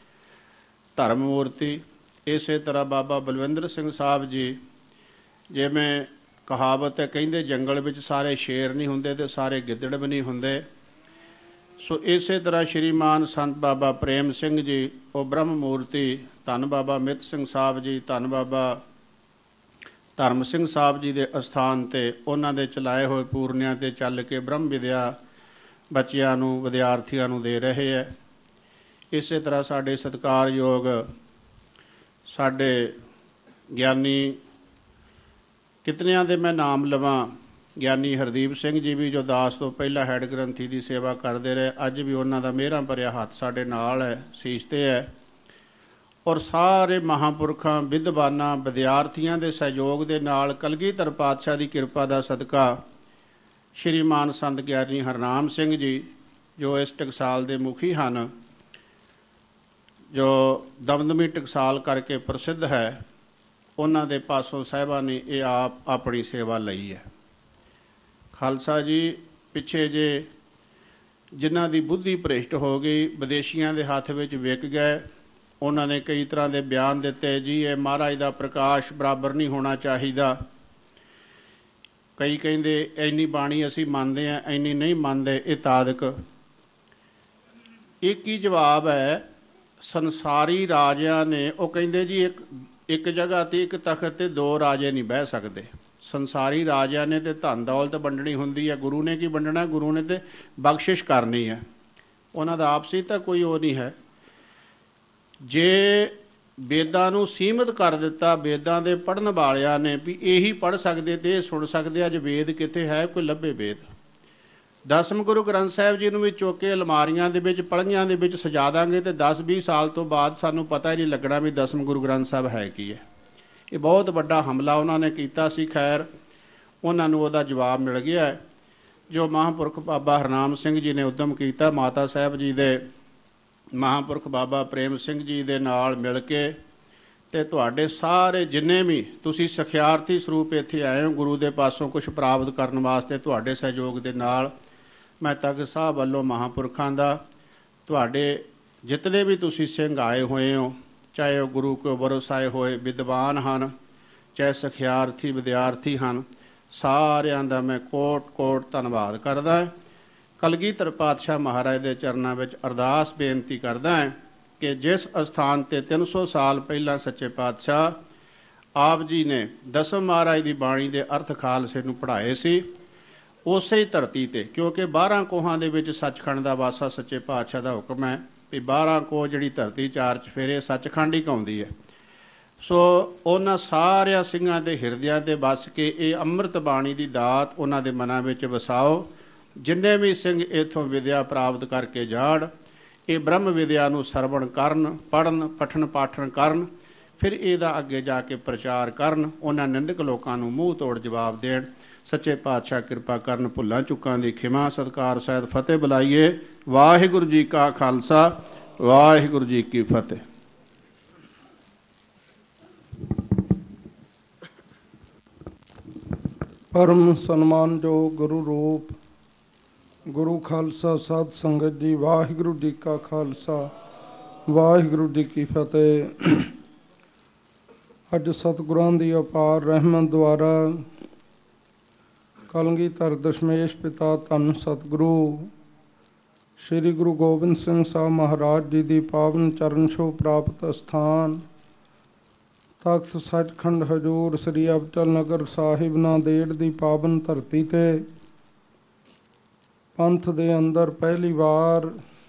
धर्ममूर्ति, इस तरह बाबा बलविंदर सिंह साहब जी, जिवें कहावत है कहिंदे जंगल में सारे शेर नहीं होंदे ते सारे गिद्दड़ भी नहीं होंदे। सो इस तरह श्रीमान संत बाबा प्रेम सिंह जी वो ब्रह्म मूर्ति, धन बाबा मित सिंह साहब जी, धन बाबा धर्म सिंह साहब जी के अस्थान ते उन्हां दे चलाए हुए पूर्णियां ते चल के ब्रह्म विद्या बच्चियां नूं विद्यार्थियों नूं दे रहे है। इस तरह साडे सत्कारयोग साडे ज्ञानी कितनियां दे मैं नाम लवां ਗਿਆਨੀ ਹਰਦੀਪ ਸਿੰਘ ਜੀ ਵੀ ਜੋ ਦਾਸ ਤੋਂ ਪਹਿਲਾਂ ਹੈਡ ਗ੍ਰੰਥੀ ਦੀ ਸੇਵਾ ਕਰਦੇ ਰਹੇ, ਅੱਜ ਵੀ ਉਹਨਾਂ ਦਾ ਮਿਹਰਾਂ ਭਰਿਆ ਹੱਥ ਸਾਡੇ ਨਾਲ ਹੈ, ਸੀਸ 'ਤੇ ਹੈ। ਔਰ ਸਾਰੇ ਮਹਾਂਪੁਰਖਾਂ, ਵਿਦਵਾਨਾਂ, ਵਿਦਿਆਰਥੀਆਂ ਦੇ ਸਹਿਯੋਗ ਦੇ ਨਾਲ ਕਲਗੀਧਰ ਪਾਤਸ਼ਾਹ ਦੀ ਕਿਰਪਾ ਦਾ ਸਦਕਾ ਸ਼੍ਰੀਮਾਨ ਸੰਤ ਗਿਆਨੀ ਹਰਨਾਮ ਸਿੰਘ ਜੀ ਜੋ ਇਸ ਟਕਸਾਲ ਦੇ ਮੁਖੀ ਹਨ, ਜੋ ਦਮਦਮੀ ਟਕਸਾਲ ਕਰਕੇ ਪ੍ਰਸਿੱਧ ਹੈ, ਉਹਨਾਂ ਦੇ ਪਾਸੋਂ ਸਾਹਿਬਾਂ ਨੇ ਇਹ ਆਪ ਆਪਣੀ ਸੇਵਾ ਲਈ ਹੈ। ਖਾਲਸਾ ਜੀ ਪਿੱਛੇ ਜੇ ਜਿਨ੍ਹਾਂ ਦੀ ਬੁੱਧੀ ਭ੍ਰਿਸ਼ਟ ਹੋ ਗਈ, ਵਿਦੇਸ਼ੀਆਂ ਦੇ ਹੱਥ ਵਿੱਚ ਵਿਕ ਗਏ, ਉਹਨਾਂ ਨੇ ਕਈ ਤਰ੍ਹਾਂ ਦੇ ਬਿਆਨ ਦਿੱਤੇ, ਜੀ ਇਹ ਮਹਾਰਾਜ ਦਾ ਪ੍ਰਕਾਸ਼ ਬਰਾਬਰ ਨਹੀਂ ਹੋਣਾ ਚਾਹੀਦਾ। ਕਈ ਕਹਿੰਦੇ ਇੰਨੀ ਬਾਣੀ ਅਸੀਂ ਮੰਨਦੇ ਹਾਂ, ਇੰਨੀ ਨਹੀਂ ਮੰਨਦੇ। ਇਹ ਤਾਦਕ ਇੱਕ ਹੀ ਜਵਾਬ ਹੈ, ਸੰਸਾਰੀ ਰਾਜਿਆਂ ਨੇ ਉਹ ਕਹਿੰਦੇ ਜੀ ਇੱਕ ਇੱਕ ਜਗ੍ਹਾ 'ਤੇ ਇੱਕ ਤਖਤ 'ਤੇ ਦੋ ਰਾਜੇ ਨਹੀਂ ਬਹਿ ਸਕਦੇ। ਸੰਸਾਰੀ ਰਾਜਿਆਂ ਨੇ ਤਾਂ ਧਨ ਦੌਲਤ ਵੰਡਣੀ ਹੁੰਦੀ ਹੈ, ਗੁਰੂ ਨੇ ਕੀ ਵੰਡਣਾ? ਗੁਰੂ ਨੇ ਤਾਂ ਬਖਸ਼ਿਸ਼ ਕਰਨੀ ਹੈ, ਉਹਨਾਂ ਦਾ ਆਪਸੀ ਤਾਂ ਕੋਈ ਉਹ ਨਹੀਂ ਹੈ। ਜੇ ਵੇਦਾਂ ਨੂੰ ਸੀਮਿਤ ਕਰ ਦਿੱਤਾ ਵੇਦਾਂ ਦੇ ਪੜ੍ਹਨ ਵਾਲਿਆਂ ਨੇ ਵੀ ਇਹੀ ਪੜ੍ਹ ਸਕਦੇ ਤੇ ਇਹ ਸੁਣ ਸਕਦੇ, ਅੱਜ ਵੇਦ ਕਿੱਥੇ ਹੈ? ਕੋਈ ਲੱਭੇ ਵੇਦ। ਦਸਮ ਗੁਰੂ ਗ੍ਰੰਥ ਸਾਹਿਬ ਜੀ ਨੂੰ ਵੀ ਚੁੱਕ ਕੇ ਅਲਮਾਰੀਆਂ ਦੇ ਵਿੱਚ, ਪਲੰਘੀਆਂ ਦੇ ਵਿੱਚ ਸਜਾ ਦਾਂਗੇ ਤੇ ਦਸ ਵੀਹ ਸਾਲ ਤੋਂ ਬਾਅਦ ਸਾਨੂੰ ਪਤਾ ਹੀ ਨਹੀਂ ਲੱਗਣਾ ਵੀ ਦਸਮ ਗੁਰੂ ਗ੍ਰੰਥ ਸਾਹਿਬ ਹੈ ਕੀ ਹੈ। ਇਹ ਬਹੁਤ ਵੱਡਾ ਹਮਲਾ ਉਹਨਾਂ ਨੇ ਕੀਤਾ ਸੀ। ਖੈਰ ਉਹਨਾਂ ਨੂੰ ਉਹਦਾ ਜਵਾਬ ਮਿਲ ਗਿਆ ਹੈ। ਜੋ ਮਹਾਂਪੁਰਖ ਬਾਬਾ ਹਰਨਾਮ ਸਿੰਘ ਜੀ ਨੇ ਉੱਦਮ ਕੀਤਾ, ਮਾਤਾ ਸਾਹਿਬ ਜੀ ਦੇ ਮਹਾਂਪੁਰਖ ਬਾਬਾ ਪ੍ਰੇਮ ਸਿੰਘ ਜੀ ਦੇ ਨਾਲ ਮਿਲ ਕੇ, ਅਤੇ ਤੁਹਾਡੇ ਸਾਰੇ ਜਿੰਨੇ ਵੀ ਤੁਸੀਂ ਸਿਖਿਆਰਥੀ ਸਰੂਪ ਇੱਥੇ ਆਏ ਹੋ ਗੁਰੂ ਦੇ ਪਾਸੋਂ ਕੁਛ ਪ੍ਰਾਪਤ ਕਰਨ ਵਾਸਤੇ, ਤੁਹਾਡੇ ਸਹਿਯੋਗ ਦੇ ਨਾਲ ਮੈਂ ਤਖਤ ਸਾਹਿਬ ਵੱਲੋਂ ਮਹਾਂਪੁਰਖਾਂ ਦਾ, ਤੁਹਾਡੇ ਜਿਤਨੇ ਵੀ ਤੁਸੀਂ ਸਿੰਘ ਆਏ ਹੋਏ ਹੋ, ਚਾਹੇ ਉਹ ਗੁਰੂ ਕੋ ਵਰਸਾਏ ਹੋਏ ਵਿਦਵਾਨ ਹਨ, ਚਾਹੇ ਸਿਖਿਆਰਥੀ ਵਿਦਿਆਰਥੀ ਹਨ, ਸਾਰਿਆਂ ਦਾ ਮੈਂ ਕੋਟ ਕੋਟ ਧੰਨਵਾਦ ਕਰਦਾ। ਕਲਗੀਧਰ ਪਾਤਸ਼ਾਹ ਮਹਾਰਾਜ ਦੇ ਚਰਨਾਂ ਵਿੱਚ ਅਰਦਾਸ ਬੇਨਤੀ ਕਰਦਾ ਹੈ ਕਿ ਜਿਸ ਅਸਥਾਨ 'ਤੇ ਤਿੰਨ ਸੌ ਸਾਲ ਪਹਿਲਾਂ ਸੱਚੇ ਪਾਤਸ਼ਾਹ ਆਪ ਜੀ ਨੇ ਦਸਮ ਮਹਾਰਾਜ ਦੀ ਬਾਣੀ ਦੇ ਅਰਥ ਖਾਲਸੇ ਨੂੰ ਪੜ੍ਹਾਏ ਸੀ, ਉਸੇ ਹੀ ਧਰਤੀ 'ਤੇ, ਕਿਉਂਕਿ ਬਾਰ੍ਹਾਂ ਕੋਹਾਂ ਦੇ ਵਿੱਚ ਸੱਚਖੰਡ ਦਾ ਵਾਸਾ ਸੱਚੇ ਪਾਤਸ਼ਾਹ ਦਾ ਹੁਕਮ ਹੈ ਵੀ ਬਾਰ੍ਹਾਂ ਕੋਹ ਜਿਹੜੀ ਧਰਤੀ ਚਾਰ ਚਫੇਰੇ ਸੱਚਖੰਡ ਹੀ ਕਹਾਉਂਦੀ ਹੈ। ਸੋ ਉਹਨਾਂ ਸਾਰਿਆਂ ਸਿੰਘਾਂ ਦੇ ਹਿਰਦਿਆਂ 'ਤੇ ਵਸ ਕੇ ਇਹ ਅੰਮ੍ਰਿਤ ਬਾਣੀ ਦੀ ਦਾਤ ਉਹਨਾਂ ਦੇ ਮਨਾਂ ਵਿੱਚ ਵਸਾਓ। ਜਿੰਨੇ ਵੀ ਸਿੰਘ ਇੱਥੋਂ ਵਿਦਿਆ ਪ੍ਰਾਪਤ ਕਰਕੇ ਜਾਣ, ਇਹ ਬ੍ਰਹਮ ਵਿਦਿਆ ਨੂੰ ਸਰਵਣ ਕਰਨ, ਪੜ੍ਹਨ, ਪਠਨ ਪਾਠਨ ਕਰਨ, ਫਿਰ ਇਹਦਾ ਅੱਗੇ ਜਾ ਕੇ ਪ੍ਰਚਾਰ ਕਰਨ, ਉਹਨਾਂ ਨਿੰਦਕ ਲੋਕਾਂ ਨੂੰ ਮੂੰਹ ਤੋੜ ਜਵਾਬ ਦੇਣ। ਸੱਚੇ ਪਾਤਸ਼ਾਹ ਕਿਰਪਾ ਕਰਨ, ਭੁੱਲਾਂ ਚੁੱਕਾਂ ਦੀ ਖਿਮਾ, ਸਤਿਕਾਰ ਸਹਿਤ ਫਤਿਹ ਬੁਲਾਈਏ। ਵਾਹਿਗੁਰੂ ਜੀ ਕਾ ਖਾਲਸਾ, ਵਾਹਿਗੁਰੂ ਜੀ ਕੀ ਫਤਿਹ। ਪਰਮ ਸਨਮਾਨਯੋਗ ਗੁਰੂ ਰੂਪ ਗੁਰੂ ਖਾਲਸਾ ਸਾਧ ਸੰਗਤ ਜੀ, ਵਾਹਿਗੁਰੂ ਜੀ ਕਾ ਖਾਲਸਾ, ਵਾਹਿਗੁਰੂ ਜੀ ਕੀ ਫਤਿਹ। ਅੱਜ ਸਤਿਗੁਰਾਂ ਦੀ ਅਪਾਰ ਰਹਿਮਤ ਦੁਆਰਾ ਕਲਗੀਧਰ ਦਸ਼ਮੇਸ਼ ਪਿਤਾ ਧੰਨ ਸਤਿਗੁਰੂ ਸ਼੍ਰੀ ਗੁਰੂ ਗੋਬਿੰਦ ਸਿੰਘ ਸਾਹਿਬ ਮਹਾਰਾਜ ਜੀ ਦੀ ਪਾਵਨ ਚਰਨ ਛੋਹ ਪ੍ਰਾਪਤ ਅਸਥਾਨ ਤਖਤ ਸੱਚਖੰਡ ਹਜ਼ੂਰ ਸ੍ਰੀ ਅਬਚਲ ਨਗਰ ਸਾਹਿਬ ਨਾਂਦੇੜ ਦੀ ਪਾਵਨ ਧਰਤੀ 'ਤੇ ਪੰਥ ਦੇ ਅੰਦਰ ਪਹਿਲੀ ਵਾਰ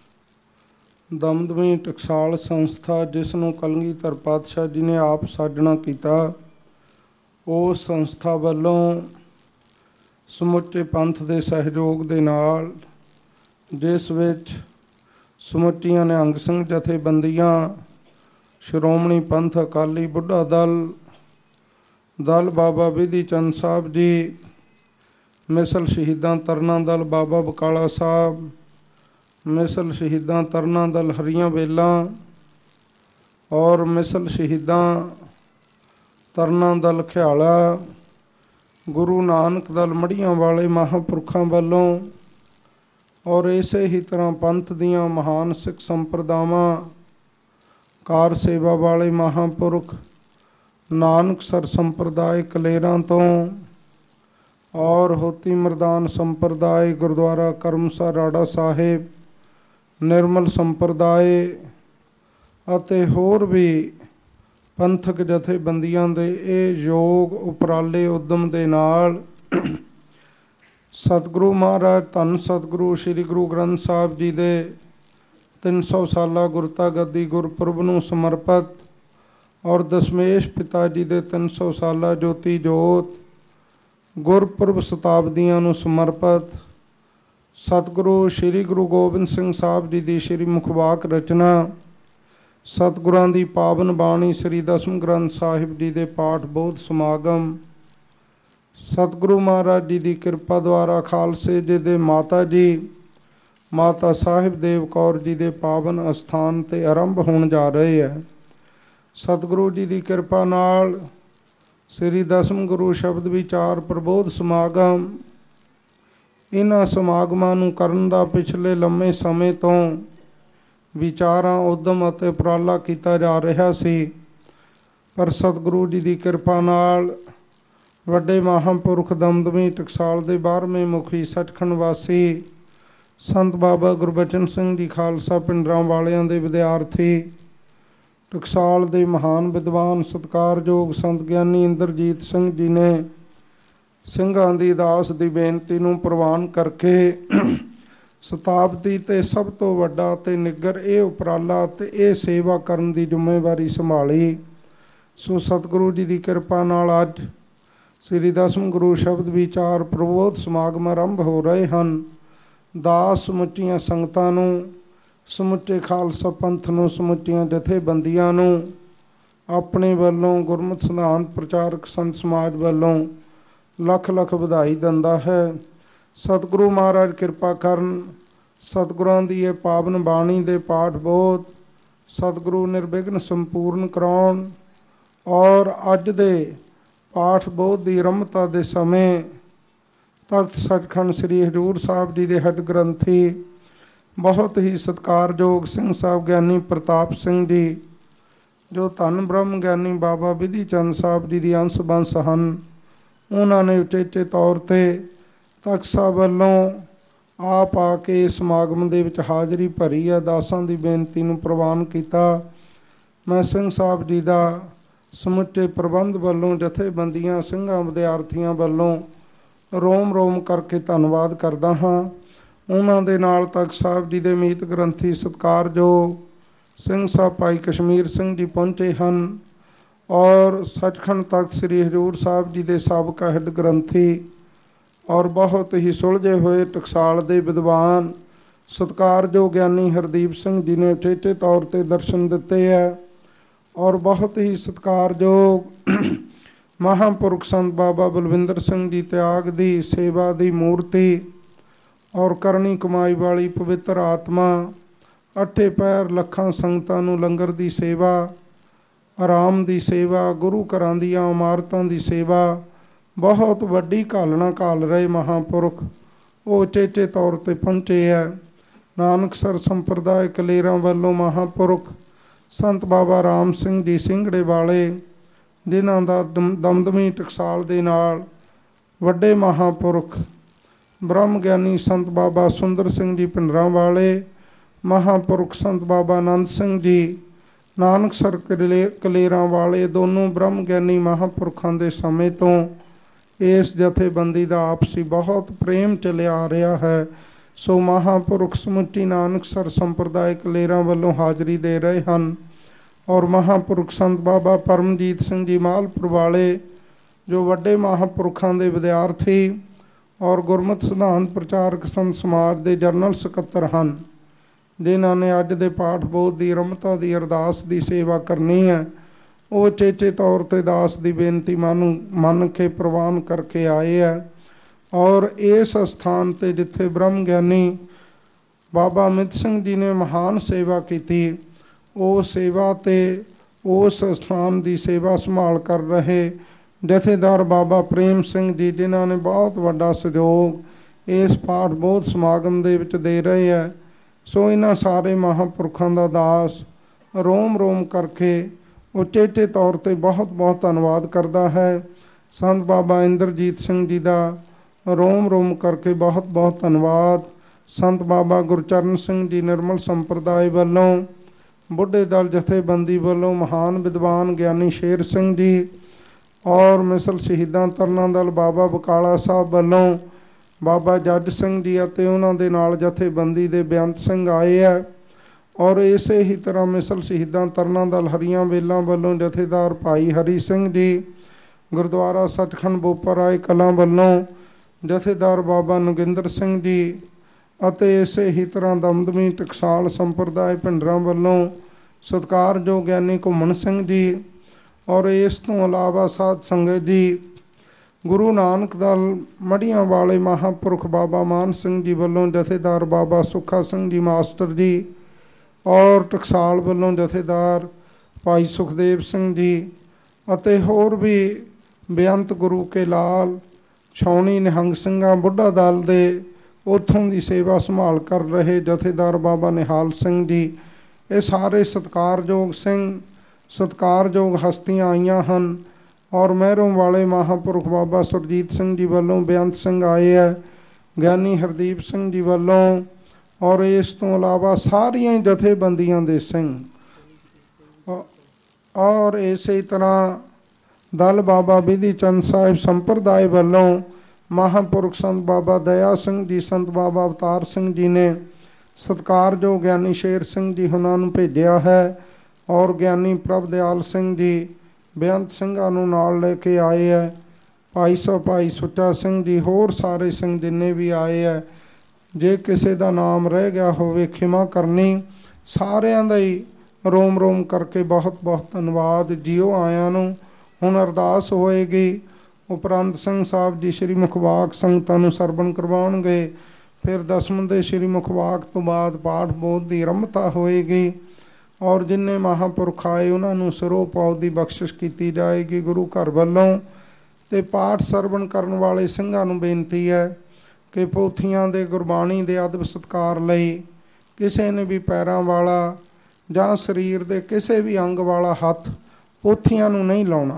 ਦਮਦਮੀ ਟਕਸਾਲ ਸੰਸਥਾ, ਜਿਸ ਨੂੰ ਕਲਗੀਧਰ ਪਾਤਸ਼ਾਹ ਜੀ ਨੇ ਆਪ ਸਾਜਣਾ ਕੀਤਾ, ਉਸ ਸੰਸਥਾ ਵੱਲੋਂ ਸਮੁੱਚੇ ਪੰਥ ਦੇ ਸਹਿਯੋਗ ਦੇ ਨਾਲ, ਜਿਸ ਵਿੱਚ ਸਮੁੱਚੀਆਂ ਨਿਹੰਗ ਸਿੰਘ ਜਥੇਬੰਦੀਆਂ, ਸ਼੍ਰੋਮਣੀ ਪੰਥ ਅਕਾਲੀ ਬੁੱਢਾ ਦਲ, ਦਲ ਬਾਬਾ ਵਿਧੀ ਚੰਦ ਸਾਹਿਬ ਜੀ, ਮਿਸਲ ਸ਼ਹੀਦਾਂ ਤਰਨਾ ਦਲ ਬਾਬਾ ਬਕਾਲਾ ਸਾਹਿਬ, ਮਿਸਲ ਸ਼ਹੀਦਾਂ ਤਰਨਾ ਦਲ ਹਰੀਆਂ ਵੇਲਾਂ ਔਰ ਮਿਸਲ ਸ਼ਹੀਦਾਂ ਤਰਨਾ ਦਲ ਖਿਆਲਾ, ਗੁਰੂ ਨਾਨਕ ਦਲ ਮੜੀਆਂ ਵਾਲੇ ਮਹਾਂਪੁਰਖਾਂ ਵੱਲੋਂ, ਔਰ ਇਸੇ ਹੀ ਤਰ੍ਹਾਂ ਪੰਥ ਦੀਆਂ ਮਹਾਨ ਸਿੱਖ ਸੰਪਰਦਾਵਾਂ, ਕਾਰ ਸੇਵਾ ਵਾਲੇ ਮਹਾਂਪੁਰਖ, ਨਾਨਕਸਰ ਸੰਪਰਦਾਇ ਕਲੇਰਾਂ ਤੋਂ, ਔਰ ਹੋਤੀ ਮਰਦਾਨ ਸੰਪਰਦਾਇ ਗੁਰਦੁਆਰਾ ਕਰਮਸਰ ਰਾੜਾ ਸਾਹਿਬ, ਨਿਰਮਲ ਸੰਪਰਦਾਇ ਅਤੇ ਹੋਰ ਵੀ ਪੰਥਕ ਜਥੇਬੰਦੀਆਂ ਦੇ ਇਹ ਯੋਗ ਉਪਰਾਲੇ ਉਦਮ ਦੇ ਨਾਲ ਸਤਿਗੁਰੂ ਮਹਾਰਾਜ ਧੰਨ ਸਤਿਗੁਰੂ ਸ਼੍ਰੀ ਗੁਰੂ ਗ੍ਰੰਥ ਸਾਹਿਬ ਜੀ ਦੇ ਤਿੰਨ ਸੌ ਸਾਲਾ ਗੁਰਤਾ ਗੱਦੀ ਗੁਰਪੁਰਬ ਨੂੰ ਸਮਰਪਿਤ ਔਰ ਦਸ਼ਮੇਸ਼ ਪਿਤਾ ਜੀ ਦੇ ਤਿੰਨ ਸੌ ਸਾਲਾ ਜੋਤੀ ਜੋਤ ਗੁਰਪੁਰਬ ਸ਼ਤਾਬਦੀਆਂ ਨੂੰ ਸਮਰਪਿਤ ਸਤਿਗੁਰੂ ਸ੍ਰੀ ਗੁਰੂ ਗੋਬਿੰਦ ਸਿੰਘ ਸਾਹਿਬ ਜੀ ਦੀ ਸ੍ਰੀ ਮੁਖਵਾਕ ਰਚਨਾ ਸਤਿਗੁਰਾਂ ਦੀ ਪਾਵਨ ਬਾਣੀ ਸ੍ਰੀ ਦਸਮ ਗ੍ਰੰਥ ਸਾਹਿਬ ਜੀ ਦੇ ਪਾਠ ਬੋਧ ਸਮਾਗਮ ਸਤਿਗੁਰੂ ਮਹਾਰਾਜ ਜੀ ਦੀ ਕਿਰਪਾ ਦੁਆਰਾ ਖਾਲਸੇ ਜੀ ਦੇ ਮਾਤਾ ਜੀ ਮਾਤਾ ਸਾਹਿਬ ਦੇਵ ਕੌਰ ਜੀ ਦੇ ਪਾਵਨ ਅਸਥਾਨ 'ਤੇ ਆਰੰਭ ਹੋਣ ਜਾ ਰਹੇ ਹੈ। ਸਤਿਗੁਰੂ ਜੀ ਦੀ ਕਿਰਪਾ ਨਾਲ ਸ੍ਰੀ ਦਸਮ ਗੁਰੂ ਸ਼ਬਦ ਵਿਚਾਰ ਪ੍ਰਬੋਧ ਸਮਾਗਮ ਇਹਨਾਂ ਸਮਾਗਮਾਂ ਨੂੰ ਕਰਨ ਦਾ ਪਿਛਲੇ ਲੰਮੇ ਸਮੇਂ ਤੋਂ ਵਿਚਾਰਾਂ ਉਦਮ ਅਤੇ ਉਪਰਾਲਾ ਕੀਤਾ ਜਾ ਰਿਹਾ ਸੀ, ਪਰ ਸਤਿਗੁਰੂ ਜੀ ਦੀ ਕਿਰਪਾ ਨਾਲ ਵੱਡੇ ਮਹਾਂਪੁਰਖ ਦਮਦਮੀ ਟਕਸਾਲ ਦੇ ਬਾਰ੍ਹਵੇਂ ਮੁਖੀ ਸੱਚਖੰਡ ਵਾਸੀ ਸੰਤ ਬਾਬਾ ਗੁਰਬਚਨ ਸਿੰਘ ਜੀ ਖਾਲਸਾ ਪਿੰਡਰਾਂ ਵਾਲਿਆਂ ਦੇ ਵਿਦਿਆਰਥੀ ਟਕਸਾਲ ਦੇ ਮਹਾਨ ਵਿਦਵਾਨ ਸਤਿਕਾਰਯੋਗ ਸੰਤ ਗਿਆਨੀ ਇੰਦਰਜੀਤ ਸਿੰਘ ਜੀ ਨੇ ਸਿੰਘਾਂ ਦੀ ਦਾਸ ਦੀ ਬੇਨਤੀ ਨੂੰ ਪ੍ਰਵਾਨ ਕਰਕੇ ਸ਼ਤਾਬਦੀ 'ਤੇ ਸਭ ਤੋਂ ਵੱਡਾ ਅਤੇ ਨਿੱਘਰ ਇਹ ਉਪਰਾਲਾ ਅਤੇ ਇਹ ਸੇਵਾ ਕਰਨ ਦੀ ਜ਼ਿੰਮੇਵਾਰੀ ਸੰਭਾਲੀ। ਸੋ ਸਤਿਗੁਰੂ ਜੀ ਦੀ ਕਿਰਪਾ ਨਾਲ ਅੱਜ ਸ੍ਰੀ ਦਸਮ ਗੁਰੂ ਸ਼ਬਦ ਵਿਚਾਰ ਪ੍ਰਬੋਧ ਸਮਾਗਮ ਆਰੰਭ ਹੋ ਰਹੇ ਹਨ। ਦਾਸ ਸਮੁੱਚੀਆਂ ਸੰਗਤਾਂ ਨੂੰ, ਸਮੁੱਚੇ ਖਾਲਸਾ ਪੰਥ ਨੂੰ, ਸਮੁੱਚੀਆਂ ਜਥੇਬੰਦੀਆਂ ਨੂੰ ਆਪਣੇ ਵੱਲੋਂ ਗੁਰਮਤਿ ਸਿਧਾਂਤ ਪ੍ਰਚਾਰਕ ਸੰਤ ਸਮਾਜ ਵੱਲੋਂ ਲੱਖ ਲੱਖ ਵਧਾਈ ਦਿੰਦਾ ਹੈ। ਸਤਿਗੁਰੂ ਮਹਾਰਾਜ ਕਿਰਪਾ ਕਰਨ, ਸਤਿਗੁਰਾਂ ਦੀ ਇਹ ਪਾਵਨ ਬਾਣੀ ਦੇ ਪਾਠ ਬੋਧ ਸਤਿਗੁਰੂ ਨਿਰਵਿਘਨ ਸੰਪੂਰਨ ਕਰਾਉਣ ਔਰ ਅੱਜ ਦੇ ਪਾਠ ਬੋਧ ਦੀ ਆਰੰਭਤਾ ਦੇ ਸਮੇਂ ਤਖਤ ਸੱਚਖੰਡ ਸ੍ਰੀ ਹਜ਼ੂਰ ਸਾਹਿਬ ਜੀ ਦੇ ਹੈੱਡ ਗ੍ਰੰਥੀ ਬਹੁਤ ਹੀ ਸਤਿਕਾਰਯੋਗ ਸਿੰਘ ਸਾਹਿਬ ਗਿਆਨੀ ਪ੍ਰਤਾਪ ਸਿੰਘ ਜੀ, ਜੋ ਧੰਨ ਬ੍ਰਹਮ ਗਿਆਨੀ ਬਾਬਾ ਵਿਧੀ ਚੰਦ ਸਾਹਿਬ ਜੀ ਦੀ ਅੰਸ਼ ਬੰਸ ਹਨ, ਉਹਨਾਂ ਨੇ ਉਚੇਚੇ ਤੌਰ 'ਤੇ ਤਖਤ ਸਾਹਿਬ ਵੱਲੋਂ ਆਪ ਆ ਕੇ ਸਮਾਗਮ ਦੇ ਵਿੱਚ ਹਾਜ਼ਰੀ ਭਰੀ ਹੈ। ਦਾਸਾਂ ਦੀ ਬੇਨਤੀ ਨੂੰ ਪ੍ਰਵਾਨ ਕੀਤਾ। ਮੈਂ ਸਿੰਘ ਸਾਹਿਬ ਜੀ ਦਾ ਸਮੁੱਚੇ ਪ੍ਰਬੰਧ ਵੱਲੋਂ, ਜਥੇਬੰਦੀਆਂ, ਸਿੰਘਾਂ, ਵਿਦਿਆਰਥੀਆਂ ਵੱਲੋਂ ਰੋਮ ਰੋਮ ਕਰਕੇ ਧੰਨਵਾਦ ਕਰਦਾ ਹਾਂ। ਉਹਨਾਂ ਦੇ ਨਾਲ ਤਖਤ ਸਾਹਿਬ ਜੀ ਦੇ ਮੀਤ ਗ੍ਰੰਥੀ ਸਤਿਕਾਰਯੋਗ ਸਿੰਘ ਸਾਹਿਬ ਭਾਈ ਕਸ਼ਮੀਰ ਸਿੰਘ ਜੀ ਪਹੁੰਚੇ ਹਨ ਔਰ ਸੱਚਖੰਡ ਤਖਤ ਸ੍ਰੀ ਹਜ਼ੂਰ ਸਾਹਿਬ ਜੀ ਦੇ ਸਾਬਕਾ ਹੈੱਡ ਗ੍ਰੰਥੀ ਔਰ ਬਹੁਤ ਹੀ ਸੁਲਝੇ ਹੋਏ ਟਕਸਾਲ ਦੇ ਵਿਦਵਾਨ ਸਤਿਕਾਰਯੋਗ ਗਿਆਨੀ ਹਰਦੀਪ ਸਿੰਘ ਜੀ ਨੇ ਉਚੇਚੇ ਤੌਰ 'ਤੇ ਦਰਸ਼ਨ ਦਿੱਤੇ ਹੈ ਔਰ ਬਹੁਤ ਹੀ ਸਤਿਕਾਰਯੋਗ ਮਹਾਂਪੁਰਖ ਸੰਤ ਬਾਬਾ ਬਲਵਿੰਦਰ ਸਿੰਘ ਜੀ ਤਿਆਗ ਦੀ ਸੇਵਾ ਦੀ ਮੂਰਤੀ ਔਰ ਕਰਨੀ ਕਮਾਈ ਵਾਲੀ ਪਵਿੱਤਰ ਆਤਮਾ ਅੱਠੇ ਪੈਰ ਲੱਖਾਂ ਸੰਗਤਾਂ ਨੂੰ ਲੰਗਰ ਦੀ ਸੇਵਾ, ਆਰਾਮ ਦੀ ਸੇਵਾ, ਗੁਰੂ ਘਰਾਂ ਦੀਆਂ ਇਮਾਰਤਾਂ ਦੀ ਸੇਵਾ, ਬਹੁਤ ਵੱਡੀ ਘਾਲਣਾ ਘਾਲ ਰਹੇ ਮਹਾਂਪੁਰਖ ਉਹ ਉਚੇਚੇ ਤੌਰ 'ਤੇ ਪਹੁੰਚੇ ਹੈ। ਨਾਨਕਸਰ ਸੰਪਰਦਾਇ ਕਲੇਰਾਂ ਵੱਲੋਂ ਮਹਾਂਪੁਰਖ ਸੰਤ ਬਾਬਾ ਰਾਮ ਸਿੰਘ ਜੀ ਸਿੰਘੜੇ ਵਾਲੇ, ਜਿਨ੍ਹਾਂ ਦਾ ਦਮ ਦਮਦਮੀ ਟਕਸਾਲ ਦੇ ਨਾਲ ਵੱਡੇ ਮਹਾਂਪੁਰਖ ਬ੍ਰਹਮ ਗਿਆਨੀ ਸੰਤ ਬਾਬਾ ਸੁੰਦਰ ਸਿੰਘ ਜੀ ਪਿੰਡਰਾਂ ਵਾਲੇ, ਮਹਾਂਪੁਰਖ ਸੰਤ ਬਾਬਾ ਆਨੰਦ ਸਿੰਘ ਜੀ ਨਾਨਕਸਰ ਕਲੇ ਕਲੇਰਾਂ ਵਾਲੇ, ਦੋਨੋਂ ਬ੍ਰਹਮ ਗਿਆਨੀ ਮਹਾਂਪੁਰਖਾਂ ਦੇ ਸਮੇਂ ਤੋਂ ਇਸ ਜਥੇਬੰਦੀ ਦਾ ਆਪਸੀ ਬਹੁਤ ਪ੍ਰੇਮ ਚੱਲਿਆ ਆ ਰਿਹਾ ਹੈ। ਸੋ ਮਹਾਂਪੁਰਖ ਸਮੁੱਚੀ ਨਾਨਕਸਰ ਸੰਪਰਦਾਇ ਕਲੇਰਾਂ ਵੱਲੋਂ ਹਾਜ਼ਰੀ ਦੇ ਰਹੇ ਹਨ ਔਰ ਮਹਾਂਪੁਰਖ ਸੰਤ ਬਾਬਾ ਪਰਮਜੀਤ ਸਿੰਘ ਜੀ ਮਾਲਪੁਰ ਵਾਲੇ, ਜੋ ਵੱਡੇ ਮਹਾਂਪੁਰਖਾਂ ਦੇ ਵਿਦਿਆਰਥੀ ਔਰ ਗੁਰਮਤਿ ਸਿਧਾਂਤ ਪ੍ਰਚਾਰਕ ਸੰਤ ਸਮਾਜ ਦੇ ਜਨਰਲ ਸਕੱਤਰ ਹਨ, ਜਿਨ੍ਹਾਂ ਨੇ ਅੱਜ ਦੇ ਪਾਠ ਬੋਧ ਦੀ ਆਰੰਭਤਾ ਦੀ ਅਰਦਾਸ ਦੀ ਸੇਵਾ ਕਰਨੀ ਹੈ, ਉਹ ਉਚੇਚੇ ਤੌਰ 'ਤੇ ਦਾਸ ਦੀ ਬੇਨਤੀ ਮੰਨ ਮੰਨ ਕੇ ਪ੍ਰਵਾਨ ਕਰਕੇ ਆਏ ਹੈ ਔਰ ਇਸ ਅਸਥਾਨ 'ਤੇ ਜਿੱਥੇ ਬ੍ਰਹਮ ਗਿਆਨੀ ਬਾਬਾ ਅਮਿਤ ਸਿੰਘ ਜੀ ਨੇ ਮਹਾਨ ਸੇਵਾ ਕੀਤੀ, ਉਹ ਸੇਵਾ 'ਤੇ ਉਸ ਅਸਥਾਨ ਦੀ ਸੇਵਾ ਸੰਭਾਲ ਕਰ ਰਹੇ ਜਥੇਦਾਰ ਬਾਬਾ ਪ੍ਰੇਮ ਸਿੰਘ ਜੀ, ਜਿਨ੍ਹਾਂ ਨੇ ਬਹੁਤ ਵੱਡਾ ਸਹਿਯੋਗ ਇਸ ਪਾਠ ਬੋਧ ਸਮਾਗਮ ਦੇ ਵਿੱਚ ਦੇ ਰਹੇ ਹੈ। ਸੋ ਇਹਨਾਂ ਸਾਰੇ ਮਹਾਂਪੁਰਖਾਂ ਦਾ ਦਾਸ ਰੋਮ ਰੋਮ ਕਰਕੇ ਉਚੇਚੇ ਤੌਰ 'ਤੇ ਬਹੁਤ ਬਹੁਤ ਧੰਨਵਾਦ ਕਰਦਾ ਹੈ। ਸੰਤ ਬਾਬਾ ਇੰਦਰਜੀਤ ਸਿੰਘ ਜੀ ਦਾ ਰੋਮ ਰੋਮ ਕਰਕੇ ਬਹੁਤ ਬਹੁਤ ਧੰਨਵਾਦ। ਸੰਤ ਬਾਬਾ ਗੁਰਚਰਨ ਸਿੰਘ ਜੀ ਨਿਰਮਲ ਸੰਪਰਦਾਇ ਵੱਲੋਂ, ਬੁੱਢੇ ਦਲ ਜਥੇਬੰਦੀ ਵੱਲੋਂ ਮਹਾਨ ਵਿਦਵਾਨ ਗਿਆਨੀ ਸ਼ੇਰ ਸਿੰਘ ਜੀ ਔਰ ਮਿਸਲ ਸ਼ਹੀਦਾਂ ਤਰਨਾ ਦਲ ਬਾਬਾ ਬਕਾਲਾ ਸਾਹਿਬ ਵੱਲੋਂ ਬਾਬਾ ਜੱਜ ਸਿੰਘ ਜੀ ਅਤੇ ਉਹਨਾਂ ਦੇ ਨਾਲ ਜਥੇਬੰਦੀ ਦੇ ਬੇਅੰਤ ਸਿੰਘ ਆਏ ਹੈ ਔਰ ਇਸੇ ਹੀ ਤਰ੍ਹਾਂ ਮਿਸਲ ਸ਼ਹੀਦਾਂ ਤਰਨਾ ਦਲ ਹਰੀਆਂ ਵੇਲਾਂ ਵੱਲੋਂ ਜਥੇਦਾਰ ਭਾਈ ਹਰੀ ਸਿੰਘ ਜੀ ਗੁਰਦੁਆਰਾ ਸੱਚਖੰਡ ਬੋਪਰ ਰਾਏ ਕਲਾਂ ਵੱਲੋਂ ਜਥੇਦਾਰ ਬਾਬਾ ਨਗਿੰਦਰ ਸਿੰਘ ਜੀ ਅਤੇ ਇਸੇ ਹੀ ਤਰ੍ਹਾਂ ਦਮਦਮੀ ਟਕਸਾਲ ਸੰਪਰਦਾਇ ਭਿੰਡਰਾਂ ਵੱਲੋਂ ਸਤਿਕਾਰਯੋਗ ਗਿਆਨੀ ਘੁੰਮਣ ਸਿੰਘ ਜੀ ਔਰ ਇਸ ਤੋਂ ਇਲਾਵਾ ਸਾਧ ਸੰਗਤ ਜੀ ਗੁਰੂ ਨਾਨਕ ਦਲ ਮੜੀਆਂ ਵਾਲੇ ਮਹਾਂਪੁਰਖ ਬਾਬਾ ਮਾਨ ਸਿੰਘ ਜੀ ਵੱਲੋਂ ਜਥੇਦਾਰ ਬਾਬਾ ਸੁੱਖਾ ਸਿੰਘ ਜੀ ਮਾਸਟਰ ਜੀ ਔਰ ਟਕਸਾਲ ਵੱਲੋਂ ਜਥੇਦਾਰ ਭਾਈ ਸੁਖਦੇਵ ਸਿੰਘ ਜੀ ਅਤੇ ਹੋਰ ਵੀ ਬੇਅੰਤ ਗੁਰੂ ਕੇ ਲਾਲ ਛਾਉਣੀ ਨਿਹੰਗ ਸਿੰਘਾਂ ਬੁੱਢਾ ਦਲ ਦੇ ਉੱਥੋਂ ਦੀ ਸੇਵਾ ਸੰਭਾਲ ਕਰ ਰਹੇ ਜਥੇਦਾਰ ਬਾਬਾ ਨਿਹਾਲ ਸਿੰਘ ਜੀ, ਇਹ ਸਾਰੇ ਸਤਿਕਾਰਯੋਗ ਸਿੰਘ ਸਤਿਕਾਰਯੋਗ ਹਸਤੀਆਂ ਆਈਆਂ ਹਨ। ਔਰ ਮਹਿਰੋਂ ਵਾਲੇ ਮਹਾਂਪੁਰਖ ਬਾਬਾ ਸੁਰਜੀਤ ਸਿੰਘ ਜੀ ਵੱਲੋਂ ਬੇਅੰਤ ਸਿੰਘ ਆਏ ਹੈ, ਗਿਆਨੀ ਹਰਦੀਪ ਸਿੰਘ ਜੀ ਵੱਲੋਂ ਔਰ ਇਸ ਤੋਂ ਇਲਾਵਾ ਸਾਰੀਆਂ ਜਥੇਬੰਦੀਆਂ ਦੇ ਸਿੰਘ ਔਰ ਇਸੇ ਤਰ੍ਹਾਂ ਦਲ ਬਾਬਾ ਬਿਧੀ ਚੰਦ ਸਾਹਿਬ ਸੰਪਰਦਾਇ ਵੱਲੋਂ ਮਹਾਂਪੁਰਖ ਸੰਤ ਬਾਬਾ ਦਇਆ ਸਿੰਘ ਜੀ, ਸੰਤ ਬਾਬਾ ਅਵਤਾਰ ਸਿੰਘ ਜੀ ਨੇ ਸਤਿਕਾਰਯੋਗ ਗਿਆਨੀ ਸ਼ੇਰ ਸਿੰਘ ਜੀ ਉਹਨਾਂ ਨੂੰ ਭੇਜਿਆ ਹੈ ਔਰ ਗਿਆਨੀ ਪ੍ਰਭ ਦਿਆਲ ਸਿੰਘ ਜੀ ਬੇਅੰਤ ਸਿੰਘਾਂ ਨੂੰ ਨਾਲ ਲੈ ਕੇ ਆਏ ਹੈ। ਭਾਈ ਸਾਹਿਬ ਭਾਈ ਸੁੱਚਾ ਸਿੰਘ ਜੀ ਹੋਰ ਸਾਰੇ ਸਿੰਘ ਜਿੰਨੇ ਵੀ ਆਏ ਹੈ, ਜੇ ਕਿਸੇ ਦਾ ਨਾਮ ਰਹਿ ਗਿਆ ਹੋਵੇ ਖਿਮਾ ਕਰਨੀ। ਸਾਰਿਆਂ ਦਾ ਹੀ ਰੋਮ ਰੋਮ ਕਰਕੇ ਬਹੁਤ ਬਹੁਤ ਧੰਨਵਾਦ ਜੀਓ ਆਇਆਂ ਨੂੰ। ਹੁਣ ਅਰਦਾਸ ਹੋਏਗੀ, ਉਪਰੰਤ ਸਿੰਘ ਸਾਹਿਬ ਜੀ ਸ਼੍ਰੀ ਮੁਖਵਾਕ ਸੰਗਤਾਂ ਨੂੰ ਸਰਵਣ ਕਰਵਾਉਣਗੇ। ਫਿਰ ਦਸਮ ਦੇ ਸ਼੍ਰੀ ਮੁਖਵਾਕ ਤੋਂ ਬਾਅਦ ਪਾਠ ਬੋਧ ਦੀ ਆਰੰਭਤਾ ਹੋਏਗੀ ਔਰ ਜਿੰਨੇ ਮਹਾਂਪੁਰਖ ਆਏ ਉਹਨਾਂ ਨੂੰ ਸਰੋਹ ਪਾਉ ਦੀ ਬਖਸ਼ਿਸ਼ ਕੀਤੀ ਜਾਏਗੀ ਗੁਰੂ ਘਰ ਵੱਲੋਂ। ਅਤੇ ਪਾਠ ਸਰਵਣ ਕਰਨ ਵਾਲੇ ਸਿੰਘਾਂ ਨੂੰ ਬੇਨਤੀ ਹੈ ਕਿ ਪੋਥੀਆਂ ਦੇ ਗੁਰਬਾਣੀ ਦੇ ਅਦਬ ਸਤਿਕਾਰ ਲਈ ਕਿਸੇ ਨੇ ਵੀ ਪੈਰਾਂ ਵਾਲਾ ਜਾਂ ਸਰੀਰ ਦੇ ਕਿਸੇ ਵੀ ਅੰਗ ਵਾਲਾ ਹੱਥ ਪੋਥੀਆਂ ਨੂੰ ਨਹੀਂ ਲਾਉਣਾ।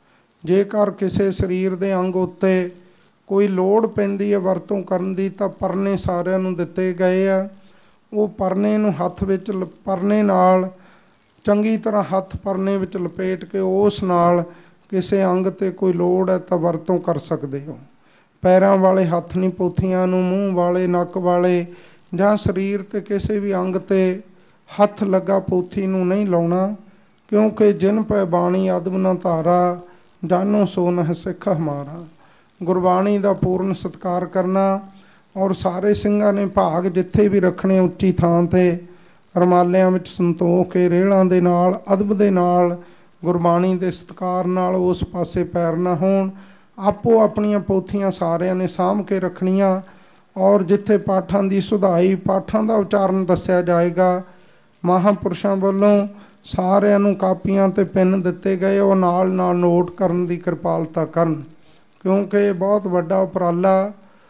ਜੇਕਰ ਕਿਸੇ ਸਰੀਰ ਦੇ ਅੰਗ ਉੱਤੇ ਕੋਈ ਲੋੜ ਪੈਂਦੀ ਹੈ ਵਰਤੋਂ ਕਰਨ ਦੀ ਤਾਂ ਪਰਨੇ ਸਾਰਿਆਂ ਨੂੰ ਦਿੱਤੇ ਗਏ ਆ, ਉਹ ਪਰਨੇ ਨੂੰ ਹੱਥ ਵਿੱਚ ਪਰਨੇ ਨਾਲ ਚੰਗੀ ਤਰ੍ਹਾਂ ਹੱਥ ਪਰਨੇ ਵਿੱਚ ਲਪੇਟ ਕੇ ਉਸ ਨਾਲ ਕਿਸੇ ਅੰਗ 'ਤੇ ਕੋਈ ਲੋੜ ਹੈ ਤਾਂ ਵਰਤੋਂ ਕਰ ਸਕਦੇ ਹੋ। ਪੈਰਾਂ ਵਾਲੇ ਹੱਥ ਨਹੀਂ ਪੋਥੀਆਂ ਨੂੰ, ਮੂੰਹ ਵਾਲੇ ਨੱਕ ਵਾਲੇ ਜਾਂ ਸਰੀਰ 'ਤੇ ਕਿਸੇ ਵੀ ਅੰਗ 'ਤੇ ਹੱਥ ਲੱਗਾ ਪੋਥੀ ਨੂੰ ਨਹੀਂ ਲਾਉਣਾ, ਕਿਉਂਕਿ ਜਿਨ ਪੈ ਬਾਣੀ ਅਦਬ ਨ ਧਾਰਾ ਜਾਨੋ ਸੋ ਨਹਿ ਸਿੱਖ ਹਮਾਰਾ। ਗੁਰਬਾਣੀ ਦਾ ਪੂਰਨ ਸਤਿਕਾਰ ਕਰਨਾ ਔਰ ਸਾਰੇ ਸਿੰਘਾਂ ਨੇ ਭਾਗ ਜਿੱਥੇ ਵੀ ਰੱਖਣੇ ਉੱਚੀ ਥਾਂ 'ਤੇ ਰਮਾਲਿਆਂ ਵਿੱਚ ਸੰਤੋਖ ਕੇ ਰੇਹਲਾਂ ਦੇ ਨਾਲ ਅਦਬ ਦੇ ਨਾਲ ਗੁਰਬਾਣੀ ਦੇ ਸਤਿਕਾਰ ਨਾਲ ਉਸ ਪਾਸੇ ਪੈਰ ਨਾ ਹੋਣ। ਆਪੋ ਆਪਣੀਆਂ ਪੋਥੀਆਂ ਸਾਰਿਆਂ ਨੇ ਸਾਂਭ ਕੇ ਰੱਖਣੀਆਂ ਔਰ ਜਿੱਥੇ ਪਾਠਾਂ ਦੀ ਸੁਧਾਈ ਪਾਠਾਂ ਦਾ ਉਚਾਰਨ ਦੱਸਿਆ ਜਾਏਗਾ ਮਹਾਂਪੁਰਸ਼ਾਂ ਵੱਲੋਂ ਸਾਰਿਆਂ ਨੂੰ ਕਾਪੀਆਂ 'ਤੇ ਪੈਨ ਦਿੱਤੇ ਗਏ, ਉਹ ਨਾਲ ਨਾਲ ਨੋਟ ਕਰਨ ਦੀ ਕਿਰਪਾਲਤਾ ਕਰਨ, ਕਿਉਂਕਿ ਇਹ ਬਹੁਤ ਵੱਡਾ ਉਪਰਾਲਾ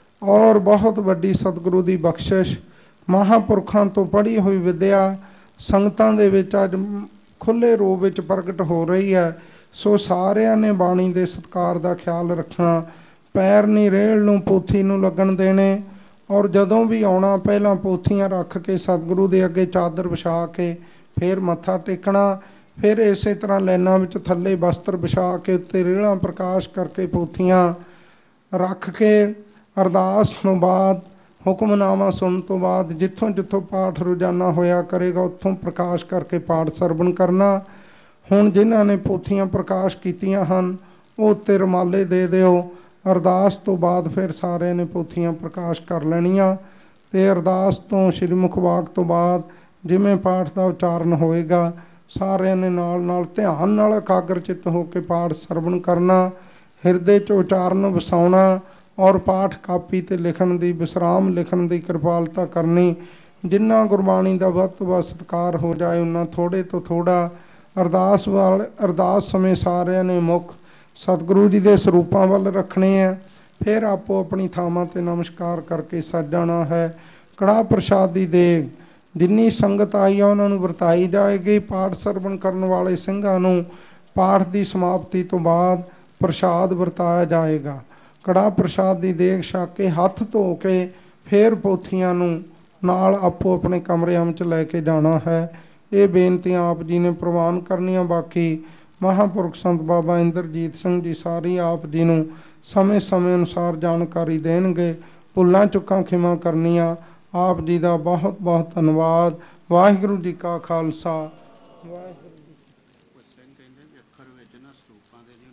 ਔਰ ਬਹੁਤ ਵੱਡੀ ਸਤਿਗੁਰੂ ਦੀ ਬਖਸ਼ਿਸ਼ ਮਹਾਂਪੁਰਖਾਂ ਤੋਂ ਪੜ੍ਹੀ ਹੋਈ ਵਿੱਦਿਆ ਸੰਗਤਾਂ ਦੇ ਵਿੱਚ ਅੱਜ ਖੁੱਲ੍ਹੇ ਰੂਪ ਵਿੱਚ ਪ੍ਰਗਟ ਹੋ ਰਹੀ ਹੈ। ਸੋ ਸਾਰਿਆਂ ਨੇ ਬਾਣੀ ਦੇ ਸਤਿਕਾਰ ਦਾ ਖਿਆਲ ਰੱਖਣਾ, ਪੈਰ ਨਹੀਂ ਰੇਹਲ ਨੂੰ ਪੋਥੀ ਨੂੰ ਲੱਗਣ ਦੇਣੇ ਔਰ ਜਦੋਂ ਵੀ ਆਉਣਾ ਪਹਿਲਾਂ ਪੋਥੀਆਂ ਰੱਖ ਕੇ ਸਤਿਗੁਰੂ ਦੇ ਅੱਗੇ ਚਾਦਰ ਵਿਛਾ ਕੇ ਫਿਰ ਮੱਥਾ ਟੇਕਣਾ। ਫਿਰ ਇਸੇ ਤਰ੍ਹਾਂ ਲਾਈਨਾਂ ਵਿੱਚ ਥੱਲੇ ਬਸਤਰ ਵਿਛਾ ਕੇ ਉੱਤੇ ਰੇਹਲਾਂ ਪ੍ਰਕਾਸ਼ ਕਰਕੇ ਪੋਥੀਆਂ ਰੱਖ ਕੇ ਅਰਦਾਸ ਤੋਂ ਬਾਅਦ ਹੁਕਮਨਾਮਾ ਸੁਣਨ ਤੋਂ ਬਾਅਦ ਜਿੱਥੋਂ ਜਿੱਥੋਂ ਪਾਠ ਰੋਜ਼ਾਨਾ ਹੋਇਆ ਕਰੇਗਾ ਉੱਥੋਂ ਪ੍ਰਕਾਸ਼ ਕਰਕੇ ਪਾਠ ਸਰਵਣ ਕਰਨਾ। ਹੁਣ ਜਿਨ੍ਹਾਂ ਨੇ ਪੋਥੀਆਂ ਪ੍ਰਕਾਸ਼ ਕੀਤੀਆਂ ਹਨ ਉਹ ਉੱਤੇ ਰੁਮਾਲੇ ਦੇ ਦਿਓ। ਅਰਦਾਸ ਤੋਂ ਬਾਅਦ ਫਿਰ ਸਾਰਿਆਂ ਨੇ ਪੋਥੀਆਂ ਪ੍ਰਕਾਸ਼ ਕਰ ਲੈਣੀਆਂ ਅਤੇ ਅਰਦਾਸ ਤੋਂ ਸ਼੍ਰੀ ਮੁਖਵਾਕ ਤੋਂ ਬਾਅਦ ਜਿਵੇਂ ਪਾਠ ਦਾ ਉਚਾਰਨ ਹੋਏਗਾ ਸਾਰਿਆਂ ਨੇ ਨਾਲ ਨਾਲ ਧਿਆਨ ਨਾਲ ਇਕਾਗਰ ਚਿੱਤ ਹੋ ਕੇ ਪਾਠ ਸਰਵਣ ਕਰਨਾ, ਹਿਰਦੇ 'ਚ ਉਚਾਰਨ ਵਸਾਉਣਾ ਔਰ ਪਾਠ ਕਾਪੀ 'ਤੇ ਲਿਖਣ ਦੀ ਵਿਸਰਾਮ ਲਿਖਣ ਦੀ ਕਿਰਪਾਲਤਾ ਕਰਨੀ। ਜਿੰਨਾ ਗੁਰਬਾਣੀ ਦਾ ਵੱਧ ਤੋਂ ਵੱਧ ਸਤਿਕਾਰ ਹੋ ਜਾਏ ਉਨਾ ਥੋੜ੍ਹੇ ਤੋਂ ਥੋੜ੍ਹਾ। ਅਰਦਾਸ ਵਾਲ ਅਰਦਾਸ ਸਮੇਂ ਸਾਰਿਆਂ ਨੇ ਮੁੱਖ ਸਤਿਗੁਰੂ ਜੀ ਦੇ ਸਰੂਪਾਂ ਵੱਲ ਰੱਖਣੇ ਹੈ। ਫਿਰ ਆਪੋ ਆਪਣੀ ਥਾਵਾਂ 'ਤੇ ਨਮਸਕਾਰ ਕਰਕੇ ਸੱਜਣਾ ਹੈ। ਕੜਾਹ ਪ੍ਰਸ਼ਾਦ ਦੀ ਦੇਗ ਜਿੰਨੀ ਸੰਗਤ ਆਈ ਆ ਉਹਨਾਂ ਨੂੰ ਵਰਤਾਈ ਜਾਏਗੀ। ਪਾਠ ਸਰਵਣ ਕਰਨ ਵਾਲੇ ਸਿੰਘਾਂ ਨੂੰ ਪਾਠ ਦੀ ਸਮਾਪਤੀ ਤੋਂ ਬਾਅਦ ਪ੍ਰਸ਼ਾਦ ਵਰਤਾਇਆ ਜਾਏਗਾ। ਕੜਾਹ ਪ੍ਰਸ਼ਾਦ ਦੀ ਦੇਗ ਛਕ ਕੇ ਹੱਥ ਧੋ ਕੇ ਫਿਰ ਪੋਥੀਆਂ ਨੂੰ ਨਾਲ ਆਪੋ ਆਪਣੇ ਕਮਰਿਆਂ ਵਿੱਚ ਲੈ ਕੇ ਜਾਣਾ ਹੈ। ਇਹ ਬੇਨਤੀਆਂ ਆਪ ਜੀ ਨੇ ਪ੍ਰਵਾਨ ਕਰਨੀਆਂ। ਬਾਕੀ ਮਹਾਂਪੁਰਖ ਸੰਤ ਬਾਬਾ ਇੰਦਰਜੀਤ ਸਿੰਘ ਜੀ ਸਾਰੀ ਆਪ ਜੀ ਨੂੰ ਸਮੇਂ ਸਮੇਂ ਅਨੁਸਾਰ ਜਾਣਕਾਰੀ ਦੇਣਗੇ। ਭੁੱਲਾਂ ਚੁੱਕਾਂ ਖਿਮਾ ਕਰਨੀਆਂ। ਆਪ ਜੀ ਦਾ ਬਹੁਤ ਬਹੁਤ ਧੰਨਵਾਦ। ਵਾਹਿਗੁਰੂ ਜੀ ਕਾ ਖਾਲਸਾ ਵਾਹਿਗੁਰੂ ਜੀ ਕੀ ਫਤਿਹ।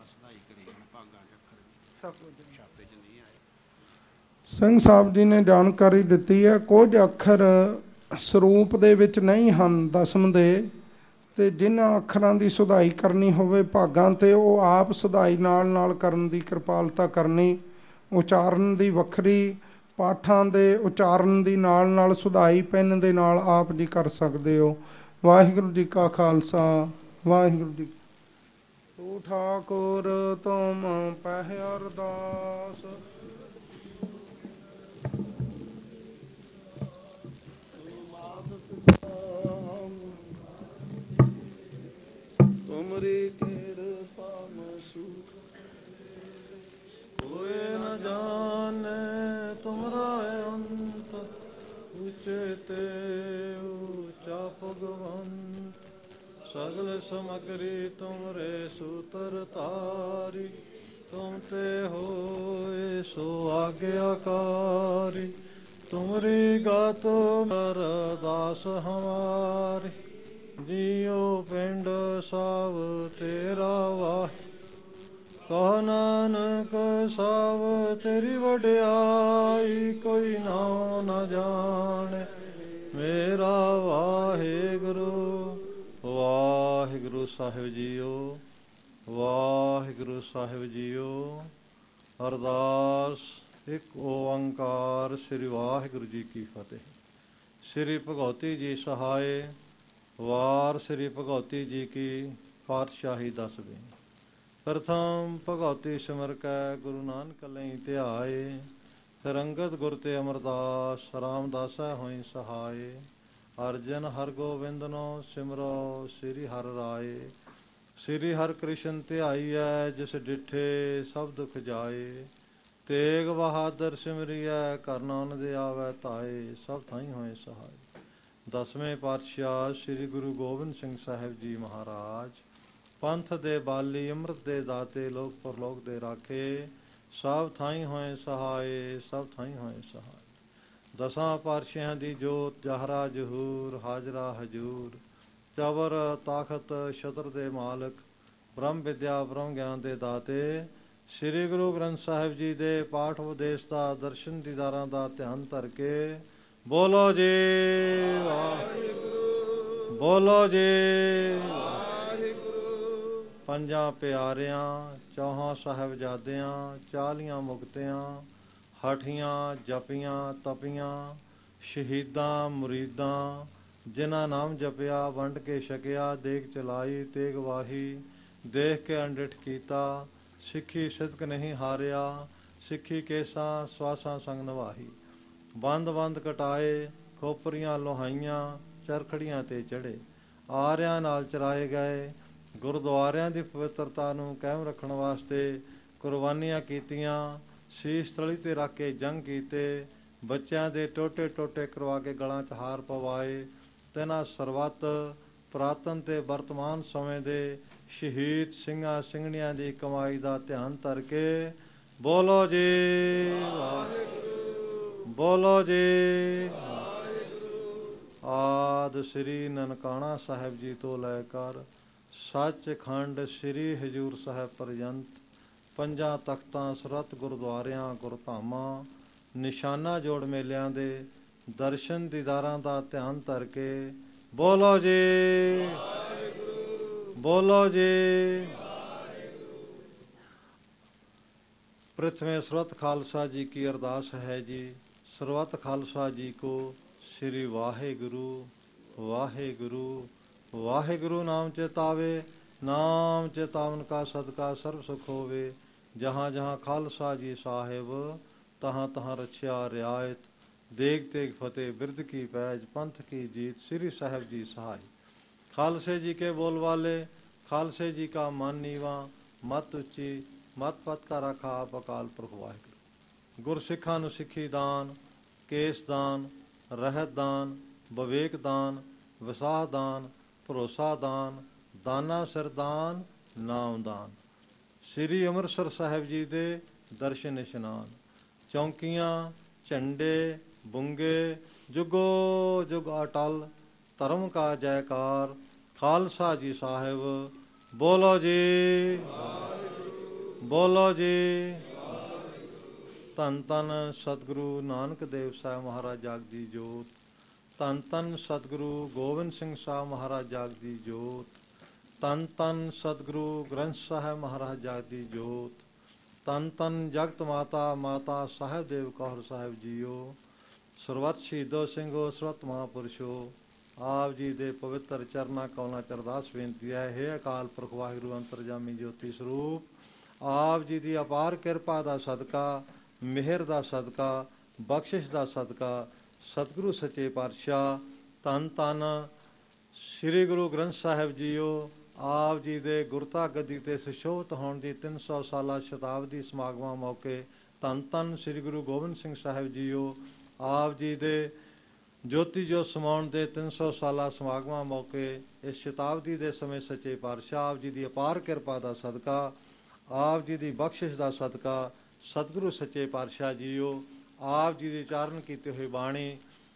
ਸਿੰਘ ਸਾਹਿਬ ਜੀ ਨੇ ਜਾਣਕਾਰੀ ਦਿੱਤੀ ਹੈ, ਕੁਝ ਅੱਖਰ ਸਰੂਪ ਦੇ ਵਿੱਚ ਨਹੀਂ ਹਨ ਦਸਮ ਦੇ, ਤੇ ਜਿਨ੍ਹਾਂ ਅੱਖਰਾਂ ਦੀ ਸੁਧਾਈ ਕਰਨੀ ਹੋਵੇ ਭਾਗਾਂ ਤੇ ਉਹ ਆਪ ਸੁਧਾਈ ਨਾਲ ਨਾਲ ਕਰਨ ਦੀ ਕਿਰਪਾਲਤਾ ਕਰਨੀ। ਉਚਾਰਨ ਦੀ ਵੱਖਰੀ, ਪਾਠਾਂ ਦੇ ਉਚਾਰਨ ਦੀ ਨਾਲ ਨਾਲ ਸੁਧਾਈ ਪੈਨ ਦੇ ਨਾਲ ਆਪ ਜੀ ਕਰ ਸਕਦੇ ਹੋ। ਵਾਹਿਗੁਰੂ ਜੀ ਕਾ ਖਾਲਸਾ, ਵਾਹਿਗੁਰੂ ਜੀ। ਤੂੰ ਠਾਕੁਰ ਤੁਮ ਪਹਿ ਅਰਦਾਸ, ਤੁਮਰੀ ਕਿਰਪਾ ਮਸੂਖ ਕੋਇ ਨ ਜਾਣੈ ਤੁਮਰਾ ਅੰਤ, ਉਚੇ ਤੇ ਊਚਾ ਭਗਵੰਤ। ਸਗਲ ਸਮਗਰੀ ਤੁਮਰੇ ਸੂਤਰ ਤਾਰੀ, ਤੁਮ ਤੇ ਹੋਏ ਸੋ ਆਗਿਆਕਾਰੀ। ਤੁਮਰੀ ਗਾਤ ਅਰਦਾਸ ਹਮਾਰੀ, ਜੀਉ ਪਿੰਡ ਸਭ ਤੇਰਾ ਵਾਹਿ। ਕਹ ਨਾਨਕ ਸਭ ਤੇਰੀ ਵਡਿਆਈ, ਕੋਈ ਨਾਉ ਨ ਜਾਣੈ ਮੇਰਾ ਵਾਹਿਗੁਰੂ। ਵਾਹਿਗੁਰੂ ਸਾਹਿਬ ਜੀਓ, ਵਾਹਿਗੁਰੂ ਸਾਹਿਬ ਜੀਓ। ਅਰਦਾਸ ਇੱਕ ਓੰਕਾਰ ਸ੍ਰੀ ਵਾਹਿਗੁਰੂ ਜੀ ਕੀ ਫਤਿਹ। ਸ੍ਰੀ ਭਗਉਤੀ ਜੀ ਸਹਾਏ। ਵਾਰ ਸ੍ਰੀ ਭਗਉਤੀ ਜੀ ਕੀ ਪਾਤਸ਼ਾਹੀ ਦਸਵੀਂ। ਪ੍ਰਥਮ ਭਗਉਤੀ ਸਿਮਰ ਕੈ ਗੁਰੂ ਨਾਨਕ ਲਈ ਧਿਆਏ। ਫਿਰ ਅੰਗਦ ਗੁਰ ਤੇ ਅਮਰਦਾਸ ਰਾਮਦਾਸੈ ਹੋਈ ਸਹਾਏ। ਅਰਜਨ ਹਰ ਗੋਬਿੰਦਨੋ ਸਿਮਰੋ ਸ੍ਰੀ ਹਰਿ ਰਾਏ। ਸ੍ਰੀ ਹਰਿ ਕ੍ਰਿਸ਼ਨ ਧਿਆਈਐ ਜਿਸ ਡਿਠੇ ਸਭ ਦੁਖ ਜਾਏ। ਤੇਗ ਬਹਾਦਰ ਸਿਮਰਿਐ ਕਰਨਾਨ ਦੇ ਆਵੈ ਧਾਏ। ਸਭ ਥਾਈ ਹੋਏ ਸਹਾਏ। ਦਸਵੇਂ ਪਾਤਸ਼ਾਹ ਸ੍ਰੀ ਗੁਰੂ ਗੋਬਿੰਦ ਸਿੰਘ ਸਾਹਿਬ ਜੀ ਮਹਾਰਾਜ, ਪੰਥ ਦੇ ਬਾਲੀ, ਅੰਮ੍ਰਿਤ ਦੇ ਦਾਤੇ, ਲੋਕ ਪਰਲੋਕ ਦੇ ਰਾਖੇ, ਸਭ ਥਾਈ ਹੋਏ ਸਹਾਏ। ਸਭ ਥਾਈ ਹੋਏ ਸਹਾਏ। ਦਸਾਂ ਪਾਤਸ਼ਾਹਾਂ ਦੀ ਜੋਤ, ਜਹਰਾ ਜਹੂਰ, ਹਾਜ਼ਰਾ ਹਜੂਰ, ਚਵਰ ਤਾਖਤ ਛਤਰ ਦੇ ਮਾਲਕ, ਬ੍ਰਹਮ ਵਿਦਿਆ ਬ੍ਰਹਮ ਗਿਆਨ ਦੇ ਦਾਤੇ, ਸ੍ਰੀ ਗੁਰੂ ਗ੍ਰੰਥ ਸਾਹਿਬ ਜੀ ਦੇ ਪਾਠ ਉਪਦੇਸ਼ ਦਾ, ਦਰਸ਼ਨ ਦੀਦਾਰਾਂ ਦਾ ਧਿਆਨ ਧਰ ਕੇ ਬੋਲੋ ਜੀ ਵਾਹਿਗੁਰੂ, ਬੋਲੋ ਜੀ ਵਾਹਿਗੁਰੂ। ਪੰਜਾਂ ਪਿਆਰਿਆਂ, ਚੌਹਾਂ ਸਾਹਿਬਜ਼ਾਦਿਆਂ, ਚਾਲੀਆਂ ਮੁਕਤਿਆਂ, ਹਠੀਆਂ, ਜਪੀਆਂ, ਤਪੀਆਂ, ਸ਼ਹੀਦਾਂ, ਮੁਰੀਦਾਂ, ਜਿਨ੍ਹਾਂ ਨਾਮ ਜਪਿਆ, ਵੰਡ ਕੇ ਛਕਿਆ, ਦੇਗ ਚਲਾਈ, ਤੇਗ ਵਾਹੀ, ਦੇਖ ਕੇ ਅੰਡਿਠ ਕੀਤਾ, ਸਿੱਖੀ ਸਿਦਕ ਨਹੀਂ ਹਾਰਿਆ, ਸਿੱਖੀ ਕੇਸਾਂ ਸਵਾਸਾਂ ਸੰਗ ਨਿਵਾਹੀ। ਬੰਦ ਬੰਦ ਕਟਾਏ, ਖੋਪਰੀਆਂ ਲੋਹਾਈਆਂ, ਚਰਖੜੀਆਂ ਤੇ ਚੜ੍ਹੇ, ਆਰਿਆਂ ਨਾਲ ਚਰਾਏ ਗਏ। ਗੁਰਦੁਆਰਿਆਂ ਦੀ ਪਵਿੱਤਰਤਾ ਨੂੰ ਕਾਇਮ ਰੱਖਣ ਵਾਸਤੇ ਕੁਰਬਾਨੀਆਂ ਕੀਤੀਆਂ, ਸੀਸ ਤਲੀ ਤੇ ਰੱਖ ਕੇ ਜੰਗ ਕੀਤੇ, ਬੱਚਿਆਂ ਦੇ ਟੋਟੇ ਟੋਟੇ ਕਰਵਾ ਕੇ ਗਲਾਂ 'ਚ ਹਾਰ ਪਵਾਏ। ਤਿੰਨਾਂ ਸਰਬੱਤ ਪੁਰਾਤਨ ਤੇ ਵਰਤਮਾਨ ਸਮੇਂ ਦੇ ਸ਼ਹੀਦ ਸਿੰਘਾਂ ਸਿੰਘਣੀਆਂ ਦੀ ਕਮਾਈ ਦਾ ਧਿਆਨ ਧਰ ਕੇ ਬੋਲੋ ਜੀ ਵਾਹਿਗੁਰੂ, ਬੋਲੋ ਜੀ ਵਾਹਿਗੁਰੂ। ਆਦਿ ਸ੍ਰੀ ਨਨਕਾਣਾ ਸਾਹਿਬ ਜੀ ਤੋਂ ਲੈ ਕਰ ਸੱਚਖੰਡ ਸ੍ਰੀ ਹਜ਼ੂਰ ਸਾਹਿਬ ਪਰਯੰਤ ਪੰਜਾਂ ਤਖਤਾਂ, ਸਰਹੱਦ ਗੁਰਦੁਆਰਿਆਂ, ਗੁਰਧਾਮਾਂ, ਨਿਸ਼ਾਨਾ ਜੋੜ ਮੇਲਿਆਂ ਦੇ ਦਰਸ਼ਨ ਦੀਦਾਰਾਂ ਦਾ ਧਿਆਨ ਧਰ ਕੇ ਬੋਲੋ ਜੀ ਵਾਹਿਗੁਰੂ, ਬੋਲੋ ਜੀ ਵਾਹਿਗੁਰੂ। प्रथमे सर्वत खालसा जी की अरदास है जी। सर्वत खालसा जी को श्री वाहे गुरु वाहे गुरु वाहे गुरु नाम चेतावे, नाम चेतावन का सदका सर्व सुख होवे। जहाँ जहाँ खालसा जी साहेब तहाँ तहाँ रक्षा रियायत, देग तेग फतेह, बिरद की पैज, पंथ की जीत, श्री साहेब जी सहाय। खालसे जी के बोल वाले, खालसे जी का मान नीवा, मत उच्ची, मत पत का रखा आप अकाल पुरख वाहिगुरू। गुर सिखा नु सिखी दान, केस दान, रहत दान, विवेक दान, विसाह दान, भरोसा दान, दाना सिर दान, नाम दान। श्री ਅੰਮ੍ਰਿਤਸਰ ਸਾਹਿਬ जी दे दर्शन इशनान, चौंकियाँ झंडे बुंगे जुगो जुग अटल, धर्म का जयकार। खालसा जी साहिब बोलो जी वाहिगुरू। ਬੋਲੋ ਜੀ। ਧੰਨ ਧੰਨ ਸਤਿਗੁਰੂ ਨਾਨਕ ਦੇਵ ਸਾਹਿਬ ਮਹਾਰਾਜ ਜਾਗ ਦੀ ਜੋਤ। ਧੰਨ ਧੰਨ ਸਤਿਗੁਰੂ ਗੋਬਿੰਦ ਸਿੰਘ ਸਾਹਿਬ ਮਹਾਰਾਜ ਜਾਗ ਦੀ ਜੋਤ। ਧੰਨ ਧੰਨ ਸਤਿਗੁਰੂ ਗ੍ਰੰਥ ਸਾਹਿਬ ਮਹਾਰਾਜ ਜਾਗ ਦੀ ਜੋਤ। ਧੰਨ ਧੰਨ ਜਗਤ ਮਾਤਾ ਮਾਤਾ ਸਾਹਿਬ ਦੇਵ ਕੌਰ ਸਾਹਿਬ ਜੀਓ। ਸਰਬੱਤ ਸ਼ਹੀਦੋ ਸਿੰਘੋ ਸਰਬੱਤ ਮਹਾਂਪੁਰਸ਼ੋ, ਆਪ ਜੀ ਦੇ ਪਵਿੱਤਰ ਚਰਨਾਂ ਕਮਲਾਂ ਚ ਅਰਦਾਸ ਬੇਨਤੀ ਹੈ। ਹੇ ਅਕਾਲ ਪੁਰਖ ਵਾਹਿਗੁਰੂ ਅੰਤਰਜਾਮੀ ਜੋਤੀ ਸਰੂਪ, ਆਪ ਜੀ ਦੀ ਅਪਾਰ ਕਿਰਪਾ ਦਾ ਸਦਕਾ, ਮਿਹਰ ਦਾ ਸਦਕਾ, ਬਖਸ਼ਿਸ਼ ਦਾ ਸਦਕਾ, ਸਤਿਗੁਰੂ ਸੱਚੇ ਪਾਤਸ਼ਾਹ ਧੰਨ ਧੰਨ ਸ੍ਰੀ ਗੁਰੂ ਗ੍ਰੰਥ ਸਾਹਿਬ ਜੀਓ, ਆਪ ਜੀ ਦੇ ਗੁਰਤਾ ਗੱਦੀ ਤੇ ਸੁਸ਼ੋਭਿਤ ਹੋਣ ਦੀ ਤਿੰਨ ਸੌ ਸਾਲਾ ਸ਼ਤਾਬਦੀ ਸਮਾਗਮਾਂ ਮੌਕੇ ਧੰਨ ਧੰਨ ਸ੍ਰੀ ਗੁਰੂ ਗੋਬਿੰਦ ਸਿੰਘ ਸਾਹਿਬ ਜੀਓ, ਆਪ ਜੀ ਦੇ ਜੋਤੀ ਜੋਤ ਸਮਾਉਣ ਦੇ ਤਿੰਨ ਸੌ ਸਾਲਾ ਸਮਾਗਮਾਂ ਮੌਕੇ ਇਸ ਸ਼ਤਾਬਦੀ ਦੇ ਸਮੇਂ ਸੱਚੇ ਪਾਤਸ਼ਾਹ ਆਪ ਜੀ ਦੀ ਅਪਾਰ ਕਿਰਪਾ ਦਾ ਸਦਕਾ, ਆਪ ਜੀ ਦੀ ਬਖਸ਼ਿਸ਼ ਦਾ ਸਦਕਾ, ਸਤਿਗੁਰੂ ਸੱਚੇ ਪਾਤਸ਼ਾਹ ਜੀਓ, ਆਪ ਜੀ ਦੀ ਉਚਾਰਨ ਕੀਤੀ ਹੋਈ ਬਾਣੀ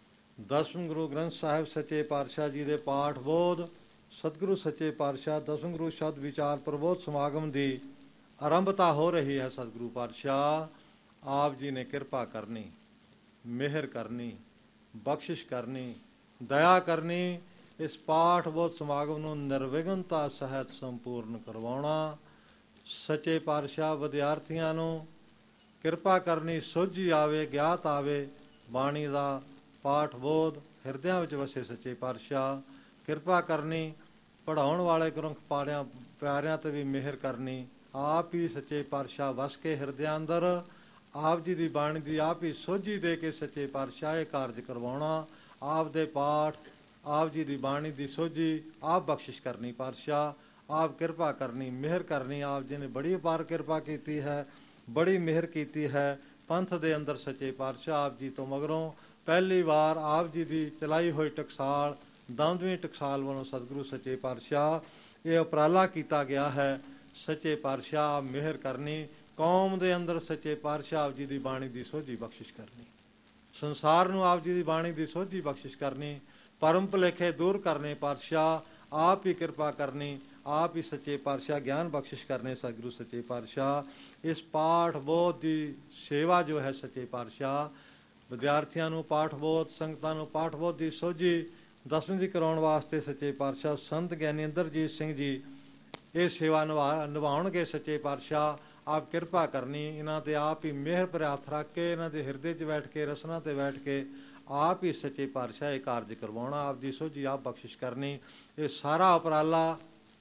ਦਸਮ ਗੁਰੂ ਗ੍ਰੰਥ ਸਾਹਿਬ ਸੱਚੇ ਪਾਤਸ਼ਾਹ ਜੀ ਦੇ ਪਾਠ ਬੋਧ, ਸਤਿਗੁਰੂ ਸੱਚੇ ਪਾਤਸ਼ਾਹ ਦਸਮ ਗੁਰੂ ਸ਼ਬਦ ਵਿਚਾਰ ਪ੍ਰਬੋਧ ਸਮਾਗਮ ਦੀ ਆਰੰਭਤਾ ਹੋ ਰਹੀ ਹੈ। ਸਤਿਗੁਰੂ ਪਾਤਸ਼ਾਹ ਆਪ ਜੀ ਨੇ ਕਿਰਪਾ ਕਰਨੀ, ਮਿਹਰ ਕਰਨੀ, ਬਖਸ਼ਿਸ਼ ਕਰਨੀ, ਦਇਆ ਕਰਨੀ, ਇਸ ਪਾਠ ਬੋਧ ਸਮਾਗਮ ਨੂੰ ਨਿਰਵਿਘਨਤਾ ਸਹਿਤ ਸੰਪੂਰਨ ਕਰਵਾਉਣਾ। ਸੱਚੇ ਪਾਤਸ਼ਾਹ ਵਿਦਿਆਰਥੀਆਂ ਨੂੰ ਕਿਰਪਾ ਕਰਨੀ, ਸੋਝੀ ਆਵੇ, ਗਿਆਤ ਆਵੇ, ਬਾਣੀ ਦਾ ਪਾਠ ਬੋਧ ਹਿਰਦਿਆਂ ਵਿੱਚ ਵਸੇ। ਸੱਚੇ ਪਾਤਸ਼ਾਹ ਕਿਰਪਾ ਕਰਨੀ, ਪੜ੍ਹਾਉਣ ਵਾਲੇ ਗੁਰਮੁਖ ਪਾੜਿਆਂ ਪਿਆਰਿਆਂ ਤੇ ਵੀ ਮਿਹਰ ਕਰਨੀ। ਆਪ ਹੀ ਸੱਚੇ ਪਾਤਸ਼ਾਹ ਵਸ ਕੇ ਹਿਰਦਿਆਂ ਅੰਦਰ ਆਪ ਜੀ ਦੀ ਬਾਣੀ ਦੀ ਆਪ ਹੀ ਸੋਝੀ ਦੇ ਕੇ ਸੱਚੇ ਪਾਤਸ਼ਾਹ ਇਹ ਕਾਰਜ ਕਰਵਾਉਣਾ। ਆਪ ਦੇ ਪਾਠ, ਆਪ ਜੀ ਦੀ ਬਾਣੀ ਦੀ ਸੋਝੀ ਆਪ ਬਖਸ਼ਿਸ਼ ਕਰਨੀ। ਪਾਤਸ਼ਾਹ ਆਪ ਕਿਰਪਾ ਕਰਨੀ, ਮਿਹਰ ਕਰਨੀ। ਆਪ ਜੀ ਨੇ ਬੜੀ ਅਪਾਰ ਕਿਰਪਾ ਕੀਤੀ ਹੈ, ਬੜੀ ਮਿਹਰ ਕੀਤੀ ਹੈ ਪੰਥ ਦੇ ਅੰਦਰ। ਸੱਚੇ ਪਾਤਸ਼ਾਹ ਆਪ ਜੀ ਤੋਂ ਮਗਰੋਂ ਪਹਿਲੀ ਵਾਰ ਆਪ ਜੀ ਦੀ ਚਲਾਈ ਹੋਈ ਟਕਸਾਲ ਦਮਦਮੀ ਟਕਸਾਲ ਵੱਲੋਂ ਸਤਿਗੁਰੂ ਸੱਚੇ ਪਾਤਸ਼ਾਹ ਇਹ ਉਪਰਾਲਾ ਕੀਤਾ ਗਿਆ ਹੈ। ਸੱਚੇ ਪਾਤਸ਼ਾਹ ਮਿਹਰ ਕਰਨੀ, ਕੌਮ ਦੇ ਅੰਦਰ ਸੱਚੇ ਪਾਤਸ਼ਾਹ ਆਪ ਜੀ ਦੀ ਬਾਣੀ ਦੀ ਸੋਝੀ ਬਖਸ਼ਿਸ਼ ਕਰਨੀ, ਸੰਸਾਰ ਨੂੰ ਆਪ ਜੀ ਦੀ ਬਾਣੀ ਦੀ ਸੋਝੀ ਬਖਸ਼ਿਸ਼ ਕਰਨੀ, ਭਰਮ ਭੁਲੇਖੇ ਦੂਰ ਕਰਨੇ। ਪਾਤਸ਼ਾਹ ਆਪ ਹੀ ਕਿਰਪਾ ਕਰਨੀ, ਆਪ ਹੀ ਸੱਚੇ ਪਾਤਸ਼ਾਹ ਗਿਆਨ ਬਖਸ਼ਿਸ਼ ਕਰਨੇ। ਸਤਿਗੁਰੂ ਸੱਚੇ ਪਾਤਸ਼ਾਹ ਇਸ ਪਾਠ ਬੋਧ ਦੀ ਸੇਵਾ ਜੋ ਹੈ ਸੱਚੇ ਪਾਤਸ਼ਾਹ ਵਿਦਿਆਰਥੀਆਂ ਨੂੰ ਪਾਠ ਬੋਧ, ਸੰਗਤਾਂ ਨੂੰ ਪਾਠ ਬੋਧ ਦੀ ਸੋਝੀ ਦਸਵੀਂ ਦੀ ਕਰਾਉਣ ਵਾਸਤੇ ਸੱਚੇ ਪਾਤਸ਼ਾਹ ਸੰਤ ਗਿਆਨੀ ਇੰਦਰਜੀਤ ਸਿੰਘ ਜੀ ਇਹ ਸੇਵਾ ਨਿਭਾ ਨਿਭਾਉਣਗੇ। ਸੱਚੇ ਪਾਤਸ਼ਾਹ ਆਪ ਕਿਰਪਾ ਕਰਨੀ, ਇਹਨਾਂ ਤੇ ਆਪ ਹੀ ਮਿਹਰ ਭਰਿਆ ਹੱਥ ਰੱਖ ਕੇ, ਇਹਨਾਂ ਦੇ ਹਿਰਦੇ 'ਚ ਬੈਠ ਕੇ, ਰਸਨਾ ਤੇ ਬੈਠ ਕੇ ਆਪ ਹੀ ਸੱਚੇ ਪਾਤਸ਼ਾਹ ਇਹ ਕਾਰਜ ਕਰਵਾਉਣਾ। ਆਪ ਦੀ ਸੋਝੀ ਆਪ ਬਖਸ਼ਿਸ਼ ਕਰਨੀ। ਇਹ ਸਾਰਾ ਉਪਰਾਲਾ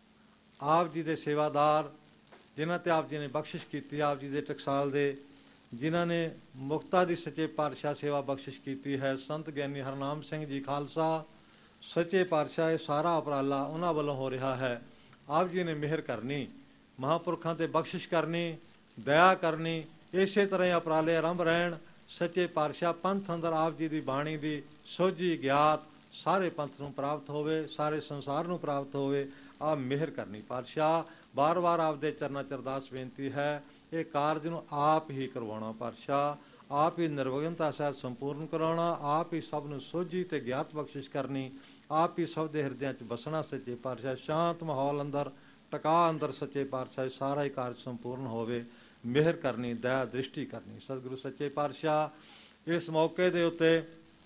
ਆਪ ਜੀ ਦੇ ਸੇਵਾਦਾਰ ਜਿਨ੍ਹਾਂ ਤੇ ਆਪ ਜੀ ਨੇ ਬਖਸ਼ਿਸ਼ ਕੀਤੀ, ਆਪ ਜੀ ਦੇ ਟਕਸਾਲ ਦੇ ਜਿਨ੍ਹਾਂ ਨੇ ਮੁਕਤਾ ਦੀ ਸੱਚੇ ਪਾਤਸ਼ਾਹ ਸੇਵਾ ਬਖਸ਼ਿਸ਼ ਕੀਤੀ ਹੈ, ਸੰਤ ਗਿਆਨੀ ਹਰਨਾਮ ਸਿੰਘ ਜੀ ਖਾਲਸਾ ਸੱਚੇ ਪਾਤਸ਼ਾਹ ਇਹ ਸਾਰਾ ਉਪਰਾਲਾ ਉਹਨਾਂ ਵੱਲੋਂ ਹੋ ਰਿਹਾ ਹੈ। ਆਪ ਜੀ ਨੇ ਮਿਹਰ ਕਰਨੀ, ਮਹਾਂਪੁਰਖਾਂ ਤੇ ਬਖਸ਼ਿਸ਼ ਕਰਨੀ, ਦਇਆ ਕਰਨੀ। ਇਸੇ ਤਰ੍ਹਾਂ ਹੀ ਉਪਰਾਲੇ ਆਰੰਭ ਰਹਿਣ। ਸੱਚੇ ਪਾਤਸ਼ਾਹ ਪੰਥ ਅੰਦਰ ਆਪ ਜੀ ਦੀ ਬਾਣੀ ਦੀ ਸੋਝੀ ਗਿਆਤ ਸਾਰੇ ਪੰਥ ਨੂੰ ਪ੍ਰਾਪਤ ਹੋਵੇ, ਸਾਰੇ ਸੰਸਾਰ ਨੂੰ ਪ੍ਰਾਪਤ ਹੋਵੇ। ਆਪ ਮਿਹਰ ਕਰਨੀ। ਪਾਤਸ਼ਾਹ ਬਾਰ ਬਾਰ ਆਪ ਦੇ ਚਰਨਾਂ 'ਚ ਅਰਦਾਸ ਬੇਨਤੀ ਹੈ, ਇਹ ਕਾਰਜ ਨੂੰ ਆਪ ਹੀ ਕਰਵਾਉਣਾ। ਪਾਤਸ਼ਾਹ ਆਪ ਹੀ ਨਿਰਵਿਘਨਤਾ ਸਹਿਤ ਸੰਪੂਰਨ ਕਰਾਉਣਾ, ਆਪ ਹੀ ਸਭ ਨੂੰ ਸੋਝੀ ਤੇ ਗਿਆਤ ਬਖਸ਼ਿਸ਼ ਕਰਨੀ, ਆਪ ਹੀ ਸਭ ਦੇ ਹਿਰਦਿਆਂ 'ਚ ਬਸਣਾ। ਸੱਚੇ ਪਾਤਸ਼ਾਹ ਸ਼ਾਂਤ ਮਾਹੌਲ ਅੰਦਰ, ਟਿਕਾ ਅੰਦਰ ਸੱਚੇ ਪਾਤਸ਼ਾਹ ਸਾਰਾ ਹੀ ਕਾਰਜ ਸੰਪੂਰਨ ਹੋਵੇ। ਮਿਹਰ ਕਰਨੀ, ਦਇਆ ਦ੍ਰਿਸ਼ਟੀ ਕਰਨੀ। ਸਤਿਗੁਰੂ ਸੱਚੇ ਪਾਤਸ਼ਾਹ ਇਸ ਮੌਕੇ ਦੇ ਉੱਤੇ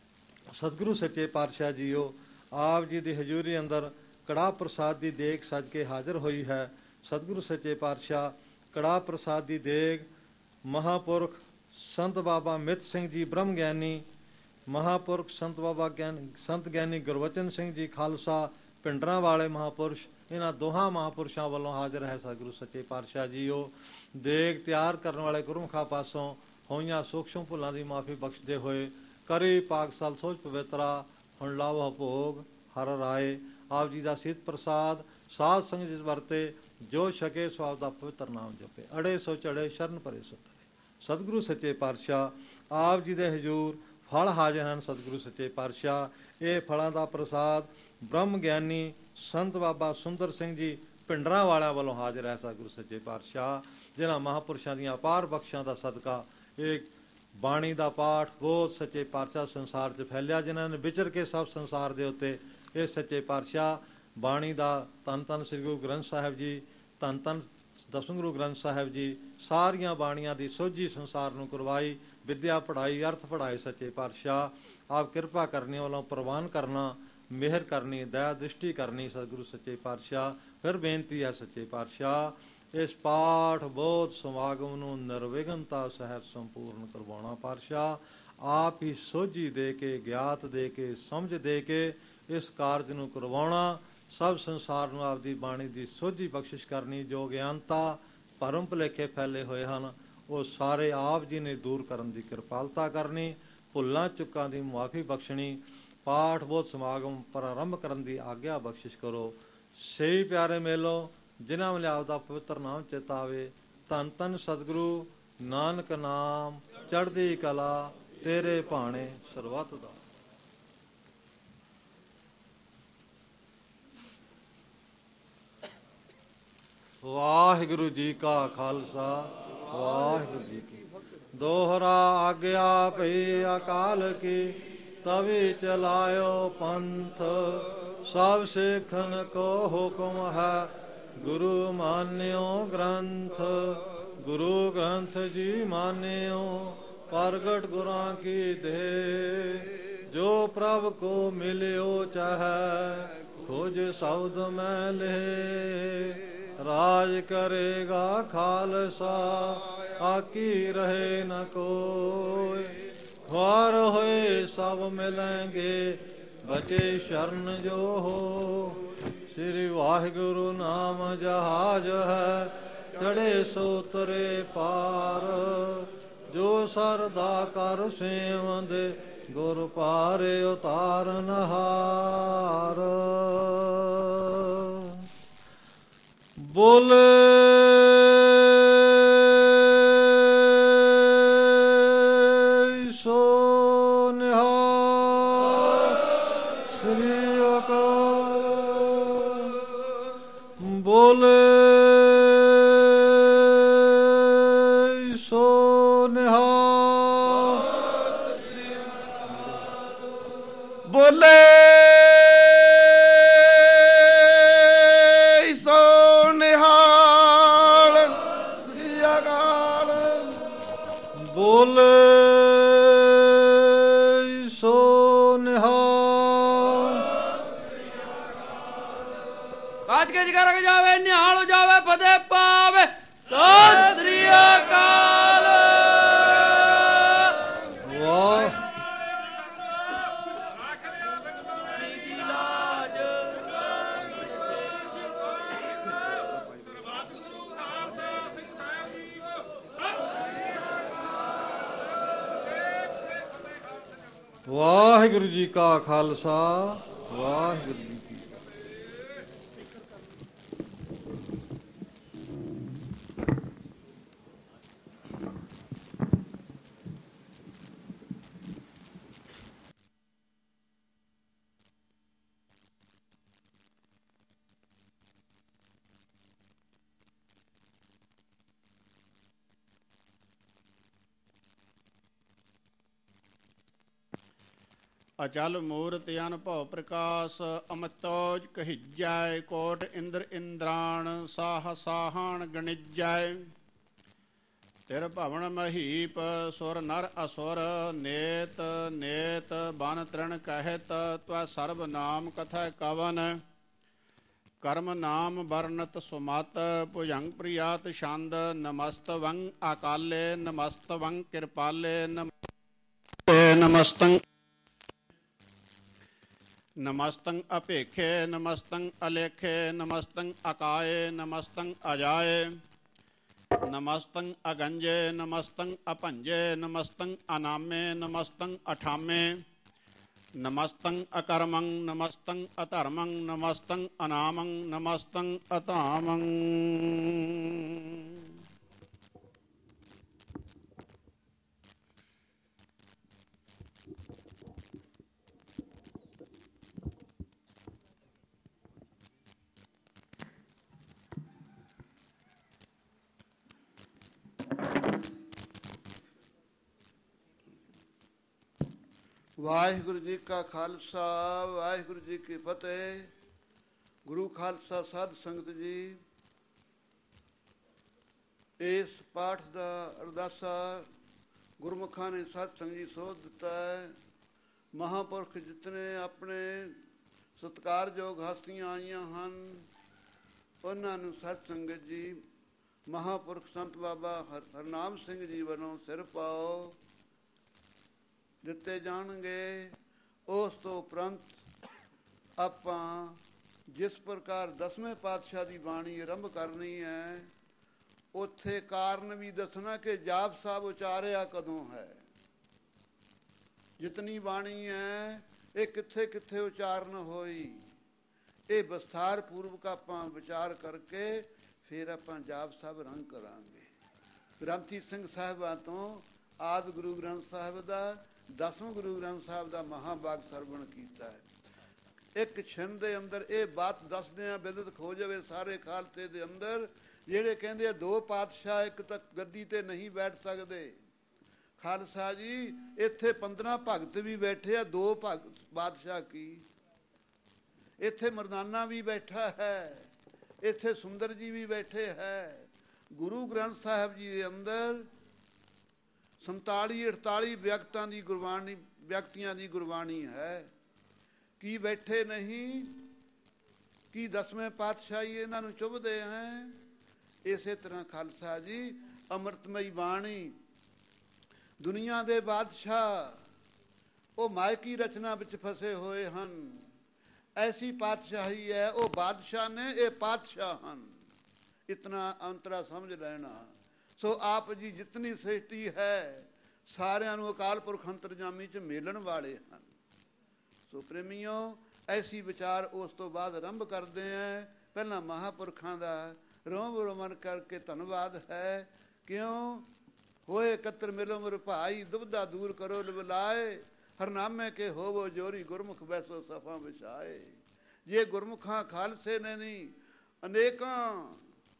ਸਤਿਗੁਰੂ ਸੱਚੇ ਪਾਤਸ਼ਾਹ ਜੀਓ ਆਪ ਜੀ ਦੀ ਹਜ਼ੂਰੀ ਅੰਦਰ ਕੜਾਹ ਪ੍ਰਸਾਦ ਦੀ ਦੇਗ ਸਜ ਕੇ ਹਾਜ਼ਰ ਹੋਈ ਹੈ। ਸਤਿਗੁਰੂ ਸੱਚੇ ਪਾਤਸ਼ਾਹ ਕੜਾਹ ਪ੍ਰਸਾਦ ਦੀ ਦੇਗ ਮਹਾਂਪੁਰਖ ਸੰਤ ਬਾਬਾ ਮਿੱਤ ਸਿੰਘ ਜੀ ਬ੍ਰਹਮ ਗਿਆਨੀ, ਮਹਾਂਪੁਰਖ ਸੰਤ ਬਾਬਾ ਗਿਆਨ ਸੰਤ ਗਿਆਨੀ ਗੁਰਬਚਨ ਸਿੰਘ ਜੀ ਖਾਲਸਾ ਪਿੰਡਰਾਂ ਵਾਲੇ ਮਹਾਂਪੁਰਸ਼, ਇਹਨਾਂ ਦੋਹਾਂ ਮਹਾਂਪੁਰਸ਼ਾਂ ਵੱਲੋਂ ਹਾਜ਼ਰ ਹੈ। ਸਤਿਗੁਰੂ ਸੱਚੇ ਪਾਤਸ਼ਾਹ ਜੀਓ ਦੇਗ ਤਿਆਰ ਕਰਨ ਵਾਲੇ ਗੁਰਮੁਖਾਂ ਪਾਸੋਂ ਹੋਈਆਂ ਸੂਖਸ਼ਮ ਭੁੱਲਾਂ ਦੀ ਮਾਫੀ ਬਖਸ਼ਦੇ ਹੋਏ ਕਰੀ ਪਾਕਸਾਲ ਸੋਚ ਪਵਿੱਤਰਾ ਹੁਣ ਲਾਵੋ ਭੋਗ ਹਰ ਰਾਏ। ਆਪ ਜੀ ਦਾ ਸੀਤ ਪ੍ਰਸਾਦ ਸਾਧ ਸੰਗਤ ਜਿਸ ਵਰਤੇ ਜੋ ਛਕੇ ਸੋ ਆਪ ਦਾ ਪਵਿੱਤਰ ਨਾਮ ਜਪੇ। ਅੜੇ ਸੋ ਚੜੇ ਸ਼ਰਨ ਪਰੇ ਸੋ ਤਰੇ। ਸਤਿਗੁਰੂ ਸੱਚੇ ਪਾਤਸ਼ਾਹ ਆਪ ਜੀ ਦੇ ਹਜ਼ੂਰ ਫਲ ਹਾਜ਼ਰ ਹਨ। ਸਤਿਗੁਰੂ ਸੱਚੇ ਪਾਤਸ਼ਾਹ ਇਹ ਫਲਾਂ ਦਾ ਪ੍ਰਸਾਦ ਬ੍ਰਹਮ ਗਿਆਨੀ ਸੰਤ ਬਾਬਾ ਸੁੰਦਰ ਸਿੰਘ ਜੀ ਪਿੰਡਰਾਂ ਵਾਲਿਆਂ ਵੱਲੋਂ ਹਾਜ਼ਰ ਹੈ। ਸਤਿਗੁਰੂ ਸੱਚੇ ਪਾਤਸ਼ਾਹ ਜਿਨ੍ਹਾਂ ਮਹਾਂਪੁਰਸ਼ਾਂ ਦੀਆਂ ਅਪਾਰ ਬਖਸ਼ਾਂ ਦਾ ਸਦਕਾ ਇਹ ਬਾਣੀ ਦਾ ਪਾਠ ਬਹੁਤ ਸੱਚੇ ਪਾਤਸ਼ਾਹ ਸੰਸਾਰ 'ਚ ਫੈਲਿਆ, ਜਿਨ੍ਹਾਂ ਨੇ ਵਿਚਰ ਕੇ ਸਭ ਸੰਸਾਰ ਦੇ ਉੱਤੇ ਇਹ ਸੱਚੇ ਪਾਤਸ਼ਾਹ ਬਾਣੀ ਦਾ ਧੰਨ ਧੰਨ ਸ੍ਰੀ ਗੁਰੂ ਗ੍ਰੰਥ ਸਾਹਿਬ ਜੀ, ਧੰਨ ਧੰਨ ਦਸਵੇਂ ਗੁਰੂ ਗ੍ਰੰਥ ਸਾਹਿਬ ਜੀ ਸਾਰੀਆਂ ਬਾਣੀਆਂ ਦੀ ਸੋਝੀ ਸੰਸਾਰ ਨੂੰ ਕਰਵਾਈ। ਵਿਦਿਆ ਪੜ੍ਹਾਈ, ਅਰਥ ਪੜ੍ਹਾਏ ਸੱਚੇ ਪਾਤਸ਼ਾਹ। ਆਪ ਕਿਰਪਾ ਕਰਨੀ, ਵੱਲੋਂ ਪ੍ਰਵਾਨ ਕਰਨਾ, ਮਿਹਰ ਕਰਨੀ, ਦਇਆ ਦ੍ਰਿਸ਼ਟੀ ਕਰਨੀ ਸਤਿਗੁਰੂ ਸੱਚੇ ਪਾਤਸ਼ਾਹ। ਫਿਰ ਬੇਨਤੀ ਹੈ ਸੱਚੇ ਪਾਤਸ਼ਾਹ, ਇਸ ਪਾਠ ਬੋਧ ਸਮਾਗਮ ਨੂੰ ਨਿਰਵਿਘਨਤਾ ਸਹਿਤ ਸੰਪੂਰਨ ਕਰਵਾਉਣਾ ਪਾਤਸ਼ਾਹ। ਆਪ ਹੀ ਸੋਝੀ ਦੇ ਕੇ, ਗਿਆਤ ਦੇ ਕੇ, ਸਮਝ ਦੇ ਕੇ ਇਸ ਕਾਰਜ ਨੂੰ ਕਰਵਾਉਣਾ। ਸਭ ਸੰਸਾਰ ਨੂੰ ਆਪਦੀ ਬਾਣੀ ਦੀ ਸੋਝੀ ਬਖਸ਼ਿਸ਼ ਕਰਨੀ। ਜੋ ਗਿਆਨਤਾ ਭਰਮ ਭੁਲੇਖੇ ਫੈਲੇ ਹੋਏ ਹਨ, ਉਹ ਸਾਰੇ ਆਪ ਜੀ ਨੇ ਦੂਰ ਕਰਨ ਦੀ ਕਿਰਪਾਲਤਾ ਕਰਨੀ। ਭੁੱਲਾਂ ਚੁੱਕਾਂ ਦੀ ਮੁਆਫੀ ਬਖਸ਼ਣੀ। ਪਾਠ ਬੋਧ ਸਮਾਗਮ ਪ੍ਰਾਰੰਭ ਕਰਨ ਦੀ ਆਗਿਆ ਬਖਸ਼ਿਸ਼ ਕਰੋ। ਸਹੀ ਪਿਆਰੇ ਮੇਲੋ, ਜਿਨ੍ਹਾਂ ਵੱਲ ਆਪਦਾ ਪਵਿੱਤਰ ਨਾਮ ਚੇਤਾਵੇ। ਧੰਨ ਧੰਨ ਸਤਿਗੁਰੂ ਨਾਨਕ ਨਾਮ, ਚੜ੍ਹਦੀ ਕਲਾ ਤੇਰੇ ਭਾਣੇ ਸਰਬੱਤ ਦਾ। ਵਾਹਿਗੁਰੂ ਜੀ ਕਾ ਖਾਲਸਾ, ਵਾਹਿਗੁਰੂ ਜੀ ਕੀ ਫਤਿਹ। ਦੋਹਰਾ ਆਗਿਆ ਭਈ ਅਕਾਲ ਕੀ, ਤਵੇ ਚਲਾਇਓ ਪੰਥ। ਸਭ ਸਿੱਖਨ ਕੋ ਹੁਕਮ ਹੈ, ਗੁਰੂ ਮਾਨਿਓ ਗ੍ਰੰਥ। ਗੁਰੂ ਗ੍ਰੰਥ ਜੀ ਮਾਨਿਓ, ਪ੍ਰਗਟ ਗੁਰਾਂ ਕੀ ਦੇ। ਜੋ ਪ੍ਰਭ ਕੋ ਮਿਲਿਓ ਚਾਹੈ, ਖੋਜ ਸ਼ਬਦ ਮੈਂ ਲੈ। ਰਾਜ ਕਰੇਗਾ ਖਾਲਸਾ, ਆਕੀ ਰਹੇ ਨ ਕੋਈ। ਖੁਆਰ ਹੋਏ ਸਭ ਮਿਲੈਂਗੇ, ਬਚੇ ਸ਼ਰਨ ਜੋ ਹੋ। ਸ੍ਰੀ ਵਾਹਿਗੁਰੂ ਨਾਮ ਜਹਾਜ ਹੈ, ਚੜੇ ਸੋ ਤਰੇ ਪਾਰ। ਜੋ ਸਰਦਾ ਕਰ ਸੇਵੰਦੇ, ਗੁਰ ਪਾਰੇ ਉਤਾਰਨ ਹਾਰ। ਬੋਲੇ ਸੋ ਨਿਹਾਲ, ਸ੍ਰੀ ਅਕਾਲ। ਬੋਲੇ ਸੋ ਨਿਹਾਲ, ਬੋਲੇ ਬੋਲੇ ਸੋ ਨਿਹਾਲ। ਕਾਜ ਕੇ ਜਗਰ ਜਾਵੇ, ਨਿਹਾਲ ਹੋ ਜਾਵੇ, ਫਤਿਹ ਪਾਵੇ। ਸਤਿ ਸ੍ਰੀ ਅਕਾਲ। ਵਾਹ ਵਾਹਿਗੁਰੂ ਜੀ ਕਾ ਖਾਲਸਾ, ਵਾਹਿਗੁਰੂ ਜੀ ਕੀ ਅਚਲ ਮੂਰਤਿ ਅਨਭਉ ਪ੍ਰਕਾਸ਼, ਅਮਤੋਜ ਕਹੀਜੈ। ਕੋਟ ਇੰਦਰ ਇੰਦਰਾਣ, ਸਾਹ ਸਾਹਣ ਗਣਿਜੈ। ਤਿਰ ਭਵਨ ਮਹੀਪ, ਸੁਰ ਨਰ ਅਸੁਰ। ਨੇਤ ਨੇਤ ਬਨ ਤ੍ਰਿਣ ਕਹਿਤ, ਤਵੈ ਸਰਬ ਨਾਮ ਕਥੈ ਕਵਨ। ਕਰਮ ਨਾਮ ਵਰਨਤ ਸੁਮਤ, ਭੁਜੰਗ ਪ੍ਰਿਆਤ ਛੰਦ। ਨਮਸਤਵੰ ਅਕਾਲੇ, ਨਮਸਤਵੰ ਕਿਰਪਾਲੇ। ਨਮਸਤੰ ਨਮਸਤੰ ਅਭੇਖੇ, ਨਮਸਤੰ ਅਲੇਖੇ। ਨਮਸਤੰ ਅਕਾਏ, ਨਮਸਤੰ ਅਜਾਏ। ਨਮਸਤੰ ਅਗੰਜੇ, ਨਮਸਤੰ ਅਭੰਜੇ। ਨਮਸਤੰ ਅਨਾਮੇ, ਨਮਸਤੰ ਅਠਾਮੇ। ਨਮਸਤੰ ਅਕਰਮੰ, ਨਮਸਤੰ ਅਧਰਮੰ। ਨਮਸਤੰ ਅਨਾਮੰ, ਨਮਸਤੰ ਅਧਾਮੰ। ਵਾਹਿਗੁਰੂ ਜੀ ਕਾ ਖਾਲਸਾ, ਵਾਹਿਗੁਰੂ ਜੀ ਕੀ ਫਤਿਹ। ਗੁਰੂ ਖਾਲਸਾ ਸਾਧ ਸੰਗਤ ਜੀ, ਇਸ ਪਾਠ ਦਾ ਅਰਦਾਸਾ ਗੁਰਮੁਖਾਂ ਨੇ ਸਤ ਸੰਗ ਜੀ ਸੋਧ ਦਿੱਤਾ ਹੈ। ਮਹਾਂਪੁਰਖ ਜਿਤਨੇ ਆਪਣੇ ਸਤਿਕਾਰਯੋਗ ਹਸਤੀਆਂ ਆਈਆਂ ਹਨ, ਉਹਨਾਂ ਨੂੰ ਸਤ ਸੰਗਤ ਜੀ ਮਹਾਂਪੁਰਖ ਸੰਤ ਬਾਬਾ ਹਰ ਹਰਨਾਮ ਸਿੰਘ ਜੀ ਵੱਲੋਂ ਸਿਰ ਪਾਓ ਦਿੱਤੇ ਜਾਣਗੇ। ਉਸ ਤੋਂ ਉਪਰੰਤ ਆਪਾਂ ਜਿਸ ਪ੍ਰਕਾਰ ਦਸਵੇਂ ਪਾਤਸ਼ਾਹ ਦੀ ਬਾਣੀ ਆਰੰਭ ਕਰਨੀ ਹੈ, ਉੱਥੇ ਕਾਰਨ ਵੀ ਦੱਸਣਾ ਕਿ ਜਾਪ ਸਾਹਿਬ ਉਚਾਰਿਆ ਕਦੋਂ ਹੈ। ਜਿਤਨੀ ਬਾਣੀ ਹੈ ਇਹ ਕਿੱਥੇ ਕਿੱਥੇ ਉਚਾਰਨ ਹੋਈ, ਇਹ ਵਿਸਥਾਰ ਪੂਰਵਕ ਆਪਾਂ ਵਿਚਾਰ ਕਰਕੇ ਫਿਰ ਆਪਾਂ ਜਾਪ ਸਾਹਿਬ ਰੰਗ ਕਰਾਂਗੇ। ਗ੍ਰੰਥੀ ਸਿੰਘ ਸਾਹਿਬਾਂ ਤੋਂ ਆਦਿ ਗੁਰੂ ਗ੍ਰੰਥ ਸਾਹਿਬ ਦਾ, ਦਸਵੇਂ ਗੁਰੂ ਗ੍ਰੰਥ ਸਾਹਿਬ ਦਾ ਮਹਾਂਭਾਗ ਸਰਵਣ ਕੀਤਾ ਹੈ। ਇੱਕ ਛਿੰਨ ਦੇ ਅੰਦਰ ਇਹ ਬਾਤ ਦੱਸਦੇ ਆ, ਬਿਦਤ ਖੋ ਜਾਵੇ ਸਾਰੇ ਖਾਲਸੇ ਦੇ ਅੰਦਰ, ਜਿਹੜੇ ਕਹਿੰਦੇ ਆ ਦੋ ਪਾਤਸ਼ਾਹ ਇੱਕ ਤੱਕ ਗੱਦੀ ਤੇ ਨਹੀਂ ਬੈਠ ਸਕਦੇ। ਖਾਲਸਾ ਜੀ ਇੱਥੇ ਪੰਦਰਾਂ ਭਗਤ ਵੀ ਬੈਠੇ ਆ, ਦੋ ਭਗਤ ਬਾਦਸ਼ਾਹ ਕੀ। ਇੱਥੇ ਮਰਦਾਨਾ ਵੀ ਬੈਠਾ ਹੈ, ਇੱਥੇ ਸੁੰਦਰ ਜੀ ਵੀ ਬੈਠੇ ਹੈ। ਗੁਰੂ ਗ੍ਰੰਥ ਸਾਹਿਬ ਜੀ ਦੇ ਅੰਦਰ ਸੰਤਾਲੀ ਅਠਤਾਲੀ ਵਿਅਕਤਾਂ ਦੀ ਗੁਰਬਾਣੀ, ਵਿਅਕਤੀਆਂ ਦੀ ਗੁਰਬਾਣੀ ਹੈ। ਕੀ ਬੈਠੇ ਨਹੀਂ? ਕੀ ਦਸਵੇਂ ਪਾਤਸ਼ਾਹੀ ਇਹਨਾਂ ਨੂੰ ਚੁੱਭਦੇ ਹੈ? ਇਸੇ ਤਰ੍ਹਾਂ ਖਾਲਸਾ ਜੀ ਅੰਮ੍ਰਿਤਮਈ ਬਾਣੀ, ਦੁਨੀਆ ਦੇ ਬਾਦਸ਼ਾਹ ਉਹ ਮਾਇਕੀ ਰਚਨਾ ਵਿੱਚ ਫਸੇ ਹੋਏ ਹਨ। ਐਸੀ ਪਾਤਸ਼ਾਹੀ ਹੈ, ਉਹ ਬਾਦਸ਼ਾਹ ਨੇ, ਇਹ ਪਾਤਸ਼ਾਹ ਹਨ। ਇਤਨਾ ਅੰਤਰਾ ਸਮਝ ਲੈਣਾ। ਸੋ ਆਪ ਜੀ ਜਿਤਨੀ ਸ੍ਰਿਸ਼ਟੀ ਹੈ ਸਾਰਿਆਂ ਨੂੰ ਅਕਾਲ ਪੁਰਖ ਅੰਤਰਜਾਮੀ 'ਚ ਮੇਲਣ ਵਾਲੇ ਹਨ। ਸੋ ਪ੍ਰੇਮੀਓ, ਐਸੀ ਵਿਚਾਰ ਉਸ ਤੋਂ ਬਾਅਦ ਆਰੰਭ ਕਰਦੇ ਹਾਂ। ਪਹਿਲਾਂ ਮਹਾਂਪੁਰਖਾਂ ਦਾ ਰੋਮ ਰੋਮਨ ਕਰਕੇ ਧੰਨਵਾਦ ਹੈ। ਕਿਉਂ ਹੋਏ ਇਕੱਤਰ ਮਿਲੋ ਮਰ ਭਾਈ, ਦੁਬਦਾ ਦੂਰ ਕਰੋ ਲਵਲਾਏ, ਹਰਨਾਮੇ ਕੇ ਹੋਵੋ ਜੋਰੀ, ਗੁਰਮੁਖ ਬੈਸੋ ਸਫਾ ਵਿਛਾਏ। ਜੇ ਗੁਰਮੁਖਾਂ ਖਾਲਸੇ ਨੇ ਨਹੀਂ, ਅਨੇਕਾਂ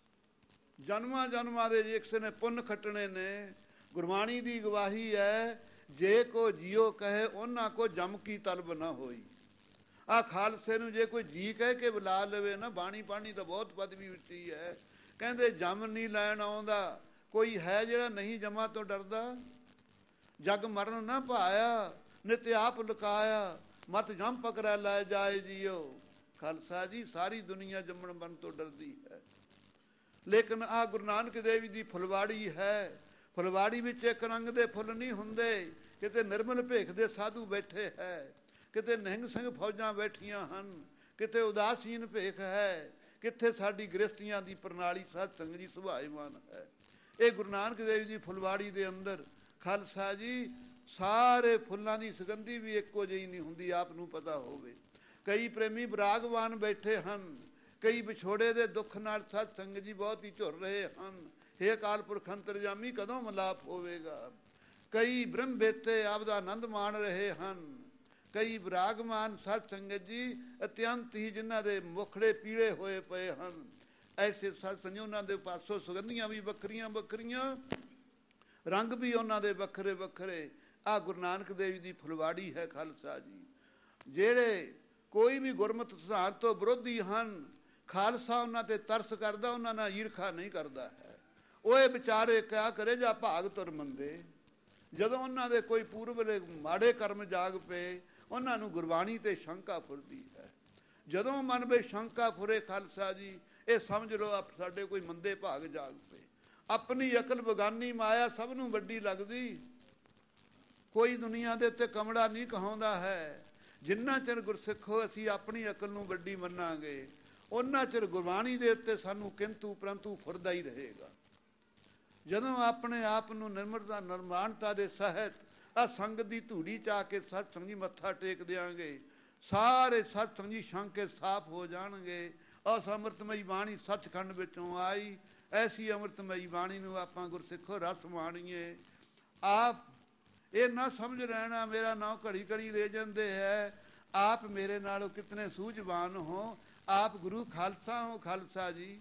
ਜਨਮਾਂ ਜਨਮਾਂ ਦੇ ਜੇ ਕਿਸੇ ਨੇ ਪੁੰਨ ਖੱਟਣੇ ਨੇ। ਗੁਰਬਾਣੀ ਦੀ ਗਵਾਹੀ ਹੈ, ਜੇ ਕੋ ਜੀਓ ਕਹੇ ਉਹਨਾਂ ਕੋ ਜਮ ਕੀ ਤਲਬ ਨਾ ਹੋਈ। ਆਹ ਖਾਲਸੇ ਨੂੰ ਜੇ ਕੋਈ ਜੀ ਕਹਿ ਕੇ ਬੁਲਾ ਲਵੇ ਨਾ, ਬਾਣੀ ਪਾਣੀ ਤਾਂ ਬਹੁਤ ਪਦਵੀ ਉੱਚੀ ਹੈ। ਕਹਿੰਦੇ ਜਮ ਨਹੀਂ ਲੈਣ ਆਉਂਦਾ ਕੋਈ ਹੈ ਜਿਹੜਾ ਨਹੀਂ ਜਮਾਂ ਤੋਂ ਡਰਦਾ। ਜਗ ਮਰਨ ਨਾ ਭਾਇਆ, ਨਿਤ ਆਪ ਲੁਕਾਇਆ, ਮਤ ਜਮ ਪਕੜਾ ਲੈ ਜਾਏ ਜੀਓ। ਖਾਲਸਾ ਜੀ ਸਾਰੀ ਦੁਨੀਆ ਜੰਮਣ ਮਰਨ ਤੋਂ ਡਰਦੀ ਹੈ, ਲੇਕਿਨ ਆਹ ਗੁਰੂ ਨਾਨਕ ਦੇਵ ਜੀ ਦੀ ਫੁਲਵਾੜੀ ਹੈ। ਫੁਲਵਾੜੀ ਵਿੱਚ ਇੱਕ ਰੰਗ ਦੇ ਫੁੱਲ ਨਹੀਂ ਹੁੰਦੇ। ਕਿਤੇ ਨਿਰਮਲ ਭੇਖ ਦੇ ਸਾਧੂ ਬੈਠੇ ਹੈ, ਕਿਤੇ ਨਿਹੰਗ ਸਿੰਘ ਫੌਜਾਂ ਬੈਠੀਆਂ ਹਨ, ਕਿਤੇ ਉਦਾਸੀਨ ਭੇਖ ਹੈ, ਕਿਤੇ ਸਾਡੀ ਗ੍ਰਸਤੀਆਂ ਦੀ ਪ੍ਰਣਾਲੀ ਸਤ ਸੰਗ ਜੀ ਸੁਭਾਏਮਾਨ ਹੈ। ਇਹ ਗੁਰੂ ਨਾਨਕ ਦੇਵ ਜੀ ਫੁਲਵਾੜੀ ਦੇ ਅੰਦਰ ਖਾਲਸਾ ਜੀ ਸਾਰੇ ਫੁੱਲਾਂ ਦੀ ਸੁਗੰਧੀ ਵੀ ਇੱਕੋ ਜਿਹੀ ਨਹੀਂ ਹੁੰਦੀ, ਆਪ ਨੂੰ ਪਤਾ ਹੋਵੇ। ਕਈ ਪ੍ਰੇਮੀ ਬਰਾਗਵਾਨ ਬੈਠੇ ਹਨ, ਕਈ ਵਿਛੋੜੇ ਦੇ ਦੁੱਖ ਨਾਲ ਸਤ ਸੰਗ ਜੀ ਬਹੁਤ ਹੀ ਝੁਰ ਰਹੇ ਹਨ। ਹੇ ਅਕਾਲ ਪੁਰਖ ਅੰਤਰਜਾਮੀ ਕਦੋਂ ਮਿਲਾਪ ਹੋਵੇਗਾ। ਕਈ ਬ੍ਰਹਮ ਬੇਤੇ ਆਪਦਾ ਆਨੰਦ ਮਾਣ ਰਹੇ ਹਨ। ਕਈ ਵਿਰਾਗਮਾਨ ਸਤ ਸੰਗਤ ਜੀ ਅਤਿਅੰਤ ਹੀ ਜਿਨ੍ਹਾਂ ਦੇ ਮੁਖੜੇ ਪੀਲੇ ਹੋਏ ਪਏ ਹਨ। ਐਸੇ ਸਤ ਸੰਗ ਉਹਨਾਂ ਦੇ ਪਾਸੋਂ ਸੁਗੰਧੀਆਂ ਵੀ ਵੱਖਰੀਆਂ ਵੱਖਰੀਆਂ, ਰੰਗ ਵੀ ਉਹਨਾਂ ਦੇ ਵੱਖਰੇ ਵੱਖਰੇ। ਆਹ ਗੁਰੂ ਨਾਨਕ ਦੇਵ ਦੀ ਫੁਲਵਾੜੀ ਹੈ ਖਾਲਸਾ ਜੀ। ਜਿਹੜੇ ਕੋਈ ਵੀ ਗੁਰਮਤਿ ਸਿਧਾਂਤ ਤੋਂ ਵਿਰੋਧੀ ਹਨ, ਖਾਲਸਾ ਉਹਨਾਂ ਤੇ ਤਰਸ ਕਰਦਾ, ਉਹਨਾਂ ਨਾਲ ਈਰਖਾ ਨਹੀਂ ਕਰਦਾ ਹੈ। ਉਹ ਇਹ ਵਿਚਾਰੇ ਕਿਆ ਕਰੇ ਜਾਂ ਭਾਗ ਤੁਰ ਮੰਦੇ। ਜਦੋਂ ਉਹਨਾਂ ਦੇ ਕੋਈ ਪੂਰਬਲੇ ਮਾੜੇ ਕਰਮ ਜਾਗ ਪਏ, ਉਹਨਾਂ ਨੂੰ ਗੁਰਬਾਣੀ ਤੇ ਸ਼ੰਕਾ ਫੁਰਦੀ ਹੈ। ਜਦੋਂ ਮਨ ਵਿੱਚ ਸ਼ੰਕਾ ਫੁਰੇ ਖਾਲਸਾ ਜੀ, ਇਹ ਸਮਝ ਲਓ ਆਪ ਸਾਡੇ ਕੋਈ ਮੰਦੇ ਭਾਗ ਜਾਗ ਪਏ। ਆਪਣੀ ਅਕਲ ਬਗਾਨੀ ਮਾਇਆ ਸਭ ਨੂੰ ਵੱਡੀ ਲੱਗਦੀ। ਕੋਈ ਦੁਨੀਆ ਦੇ ਉੱਤੇ ਕਮੜਾ ਨਹੀਂ ਕਹਾਉਂਦਾ ਹੈ। ਜਿੰਨਾ ਚਿਰ ਗੁਰਸਿੱਖੋ ਅਸੀਂ ਆਪਣੀ ਅਕਲ ਨੂੰ ਵੱਡੀ ਮੰਨਾਂਗੇ, ਉਹਨਾਂ ਚਿਰ ਗੁਰਬਾਣੀ ਦੇ ਉੱਤੇ ਸਾਨੂੰ ਕਿੰਤੂ ਪਰੰਤੂ ਫੁਰਦਾ ਹੀ ਰਹੇਗਾ। ਜਦੋਂ ਆਪਣੇ ਆਪ ਨੂੰ ਨਿਰਮਲਤਾ ਨਿਰਮਾਣਤਾ ਦੇ ਸਹਿਤ ਆ ਸੰਗਤ ਦੀ ਧੂੜੀ ਚ ਆ ਕੇ ਸਤ ਸੰਗ ਜੀ ਮੱਥਾ ਟੇਕ ਦਿਆਂਗੇ, ਸਾਰੇ ਸਤ ਸੰਗ ਜੀ ਸ਼ੰਕੇ ਸਾਫ਼ ਹੋ ਜਾਣਗੇ। ਉਸ ਅੰਮ੍ਰਿਤਮਈ ਬਾਣੀ ਸੱਚਖੰਡ ਵਿੱਚੋਂ ਆਈ, ਐਸੀ ਅੰਮ੍ਰਿਤਮਈ ਬਾਣੀ ਨੂੰ ਆਪਾਂ ਗੁਰਸਿੱਖੋ ਰਸ ਮਾਣੀਏ। ਆਪ ਇਹ ਨਾ ਸਮਝ ਰਹਿਣਾ ਮੇਰਾ ਨਾਂ ਘੜੀ ਘੜੀ ਲੈ ਜਾਂਦੇ ਹੈ, ਆਪ ਮੇਰੇ ਨਾਲੋਂ ਕਿਤਨੇ ਸੂਝਵਾਨ ਹੋ। ਆਪ ਗੁਰੂ ਖਾਲਸਾ ਹੋ। ਖਾਲਸਾ ਜੀ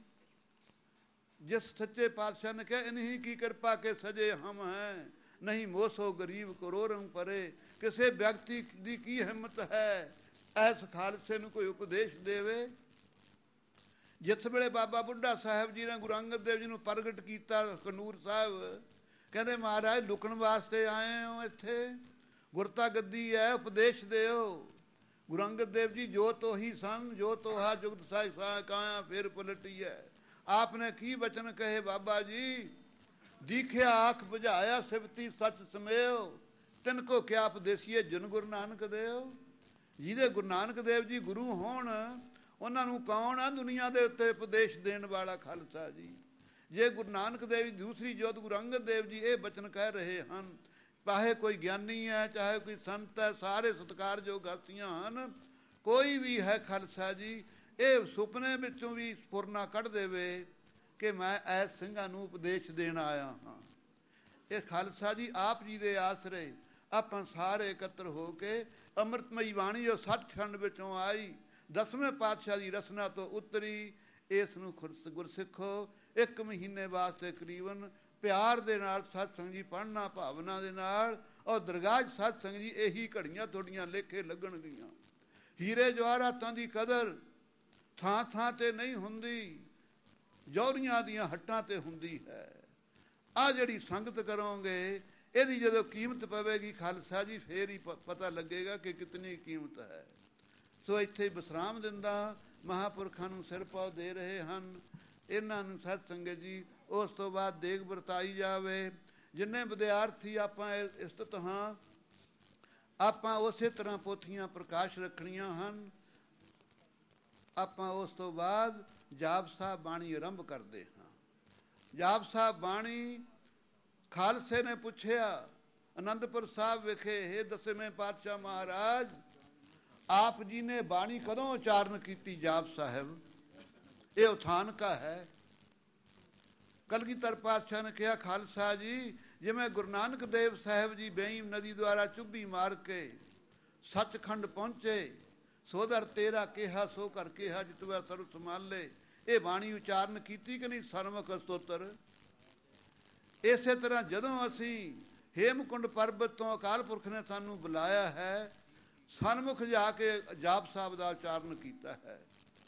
ਜਿਸ ਸੱਚੇ ਪਾਤਸ਼ਾਹ ਨੇ ਕਿਹਾ, ਇਨਹੀ ਕੀ ਕਿਰਪਾ ਕੇ ਸਜੇ ਹਮ ਹੈ, ਨਹੀਂ ਮੋਸੋ ਗਰੀਬ ਕਰੋ ਰੰਗ ਪਰੇ। ਕਿਸੇ ਵਿਅਕਤੀ ਦੀ ਕੀ ਹਿੰਮਤ ਹੈ ਐਸ ਖਾਲਸੇ ਨੂੰ ਕੋਈ ਉਪਦੇਸ਼ ਦੇਵੇ। ਜਿਸ ਵੇਲੇ ਬਾਬਾ ਬੁੱਢਾ ਸਾਹਿਬ ਜੀ ਨੇ ਗੁਰੂ ਅੰਗਦ ਦੇਵ ਜੀ ਨੂੰ ਪ੍ਰਗਟ ਕੀਤਾ ਕਨੂਰ ਸਾਹਿਬ, ਕਹਿੰਦੇ ਮਹਾਰਾਜ ਲੁਕਣ ਵਾਸਤੇ ਆਏ ਹੋ ਇੱਥੇ, ਗੁਰਤਾ ਗੱਦੀ ਹੈ, ਉਪਦੇਸ਼ ਦਿਓ। ਗੁਰੂ ਅੰਗਦ ਦੇਵ ਜੀ ਜੋ ਤੋਹੀ ਸੰਗ ਜੋ ਤੋਹਾ ਜੁਗਤ ਸਾਹਿਬ ਸਾ ਕਾਇਆ ਫਿਰ ਪਲਟੀ ਹੈ। ਆਪਨੇ ਕੀ ਬਚਨ ਕਹੇ ਬਾਬਾ ਜੀ, ਦੀਖਿਆ ਆਖ ਬੁਝਾਇਆ ਸਿਵਤੀ ਸੱਚ ਸਮੇਓ, ਤਿਨ ਕੋ ਕਿਆ ਉਪਦੇਸੀਏ ਜਿਨ ਗੁਰੂ ਨਾਨਕ ਦੇਵ। ਜਿਹਦੇ ਗੁਰੂ ਨਾਨਕ ਦੇਵ ਜੀ ਗੁਰੂ ਹੋਣ, ਉਹਨਾਂ ਨੂੰ ਕੌਣ ਆ ਦੁਨੀਆ ਦੇ ਉੱਤੇ ਉਪਦੇਸ਼ ਦੇਣ ਵਾਲਾ? ਖਾਲਸਾ ਜੀ, ਜੇ ਗੁਰੂ ਨਾਨਕ ਦੇਵ ਜੀ ਦੂਸਰੀ ਜੋਤ ਗੁਰੂ ਅੰਗਦ ਦੇਵ ਜੀ ਇਹ ਬਚਨ ਕਹਿ ਰਹੇ ਹਨ, ਚਾਹੇ ਕੋਈ ਗਿਆਨੀ ਹੈ ਚਾਹੇ ਕੋਈ ਸੰਤ ਹੈ, ਸਾਰੇ ਸਤਿਕਾਰਯੋਗ ਹਸਤੀਆਂ ਹਨ, ਕੋਈ ਵੀ ਹੈ ਖਾਲਸਾ ਜੀ, ਇਹ ਸੁਪਨੇ ਵਿੱਚੋਂ ਵੀ ਸਪੁਰਨਾ ਕੱਢ ਦੇਵੇ ਕਿ ਮੈਂ ਐਸ ਸਿੰਘਾਂ ਨੂੰ ਉਪਦੇਸ਼ ਦੇਣ ਆਇਆ ਹਾਂ। ਇਹ ਖਾਲਸਾ ਜੀ ਆਪ ਜੀ ਦੇ ਆਸਰੇ ਆਪਾਂ ਸਾਰੇ ਇਕੱਤਰ ਹੋ ਕੇ ਅੰਮ੍ਰਿਤਮਈ ਬਾਣੀ ਜੋ ਸੱਚਖੰਡ ਵਿੱਚੋਂ ਆਈ, ਦਸਵੇਂ ਪਾਤਸ਼ਾਹ ਦੀ ਰਸਨਾ ਤੋਂ ਉਤਰੀ, ਇਸ ਨੂੰ ਖੁਰਸ ਗੁਰਸਿੱਖੋ ਇੱਕ ਮਹੀਨੇ ਵਾਸਤੇ ਕਰੀਬਨ ਪਿਆਰ ਦੇ ਨਾਲ ਸਤਸੰਗ ਜੀ ਪੜ੍ਹਨਾ, ਭਾਵਨਾ ਦੇ ਨਾਲ, ਔਰ ਦਰਗਾਹ ਸਤਸੰਗ ਜੀ ਇਹੀ ਘੜੀਆਂ ਤੁਹਾਡੀਆਂ ਲੇਖੇ ਲੱਗਣਗੀਆਂ। ਹੀਰੇ ਜਵਾਹਰਾਤਾਂ ਦੀ ਕਦਰ ਥਾਂ ਥਾਂ ਤੇ ਨਹੀਂ ਹੁੰਦੀ, ਜੌਹਰੀਆਂ ਦੀਆਂ ਹੱਟਾਂ ਤੇ ਹੁੰਦੀ ਹੈ। ਆਹ ਜਿਹੜੀ ਸੰਗਤ ਕਰੋਗੇ, ਇਹਦੀ ਜਦੋਂ ਕੀਮਤ ਪਵੇਗੀ ਖਾਲਸਾ ਜੀ, ਫੇਰ ਹੀ ਪਤਾ ਲੱਗੇਗਾ ਕਿ ਕਿਤਨੀ ਕੀਮਤ ਹੈ। ਸੋ ਇੱਥੇ ਵਿਸਰਾਮ ਦਿੰਦਾ ਮਹਾਂਪੁਰਖਾਂ ਨੂੰ ਸਿਰ ਪਾਉ ਦੇ ਰਹੇ ਹਨ, ਇਹਨਾਂ ਨੂੰ ਸਤ ਸੰਗਤ ਜੀ ਉਸ ਤੋਂ ਬਾਅਦ ਦੇਗ ਵਰਤਾਈ ਜਾਵੇ। ਜਿੰਨੇ ਵਿਦਿਆਰਥੀ ਆਪਾਂ ਇਸਤਤ ਹਾਂ, ਆਪਾਂ ਉਸੇ ਤਰ੍ਹਾਂ ਪੋਥੀਆਂ ਪ੍ਰਕਾਸ਼ ਰੱਖਣੀਆਂ ਹਨ। ਆਪਾਂ ਉਸ ਤੋਂ ਬਾਅਦ ਜਾਪ ਸਾਹਿਬ ਬਾਣੀ ਆਰੰਭ ਕਰਦੇ ਹਾਂ। ਜਾਪ ਸਾਹਿਬ ਬਾਣੀ ਖਾਲਸੇ ਨੇ ਪੁੱਛਿਆ ਅਨੰਦਪੁਰ ਸਾਹਿਬ ਵਿਖੇ, ਹੇ ਦਸਵੇਂ ਪਾਤਸ਼ਾਹ ਮਹਾਰਾਜ, ਆਪ ਜੀ ਨੇ ਬਾਣੀ ਕਦੋਂ ਉਚਾਰਨ ਕੀਤੀ ਜਾਪ ਸਾਹਿਬ? ਇਹ ਉਥਾਨਕਾ ਹੈ। ਕਲਗੀਧਰ ਪਾਤਸ਼ਾਹ ਨੇ ਕਿਹਾ, ਖਾਲਸਾ ਜੀ, ਜਿਵੇਂ ਗੁਰੂ ਨਾਨਕ ਦੇਵ ਸਾਹਿਬ ਜੀ ਬੇਈਮ ਨਦੀ ਦੁਆਰਾ ਚੁੱਭੀ ਮਾਰ ਕੇ ਸੱਚਖੰਡ ਪਹੁੰਚੇ, ਸੋਦਰ ਤੇਰਾ ਕਿਹਾ ਸੋ ਕਰ ਕਿਹਾ ਜਿਤਵਾ ਸਰਬ ਸੰਭਾਲੇ, ਇਹ ਬਾਣੀ ਉਚਾਰਨ ਕੀਤੀ ਕਿ ਨਹੀਂ? ਸਨਮੁਖ ਸਤੋਤਰ। ਇਸੇ ਤਰ੍ਹਾਂ ਜਦੋਂ ਅਸੀਂ ਹੇਮਕੁੰਡ ਪਰਬਤ ਤੋਂ ਅਕਾਲ ਪੁਰਖ ਨੇ ਸਾਨੂੰ ਬੁਲਾਇਆ ਹੈ, ਸਨਮੁਖ ਜਾ ਕੇ ਜਾਪ ਸਾਹਿਬ ਦਾ ਉਚਾਰਨ ਕੀਤਾ ਹੈ।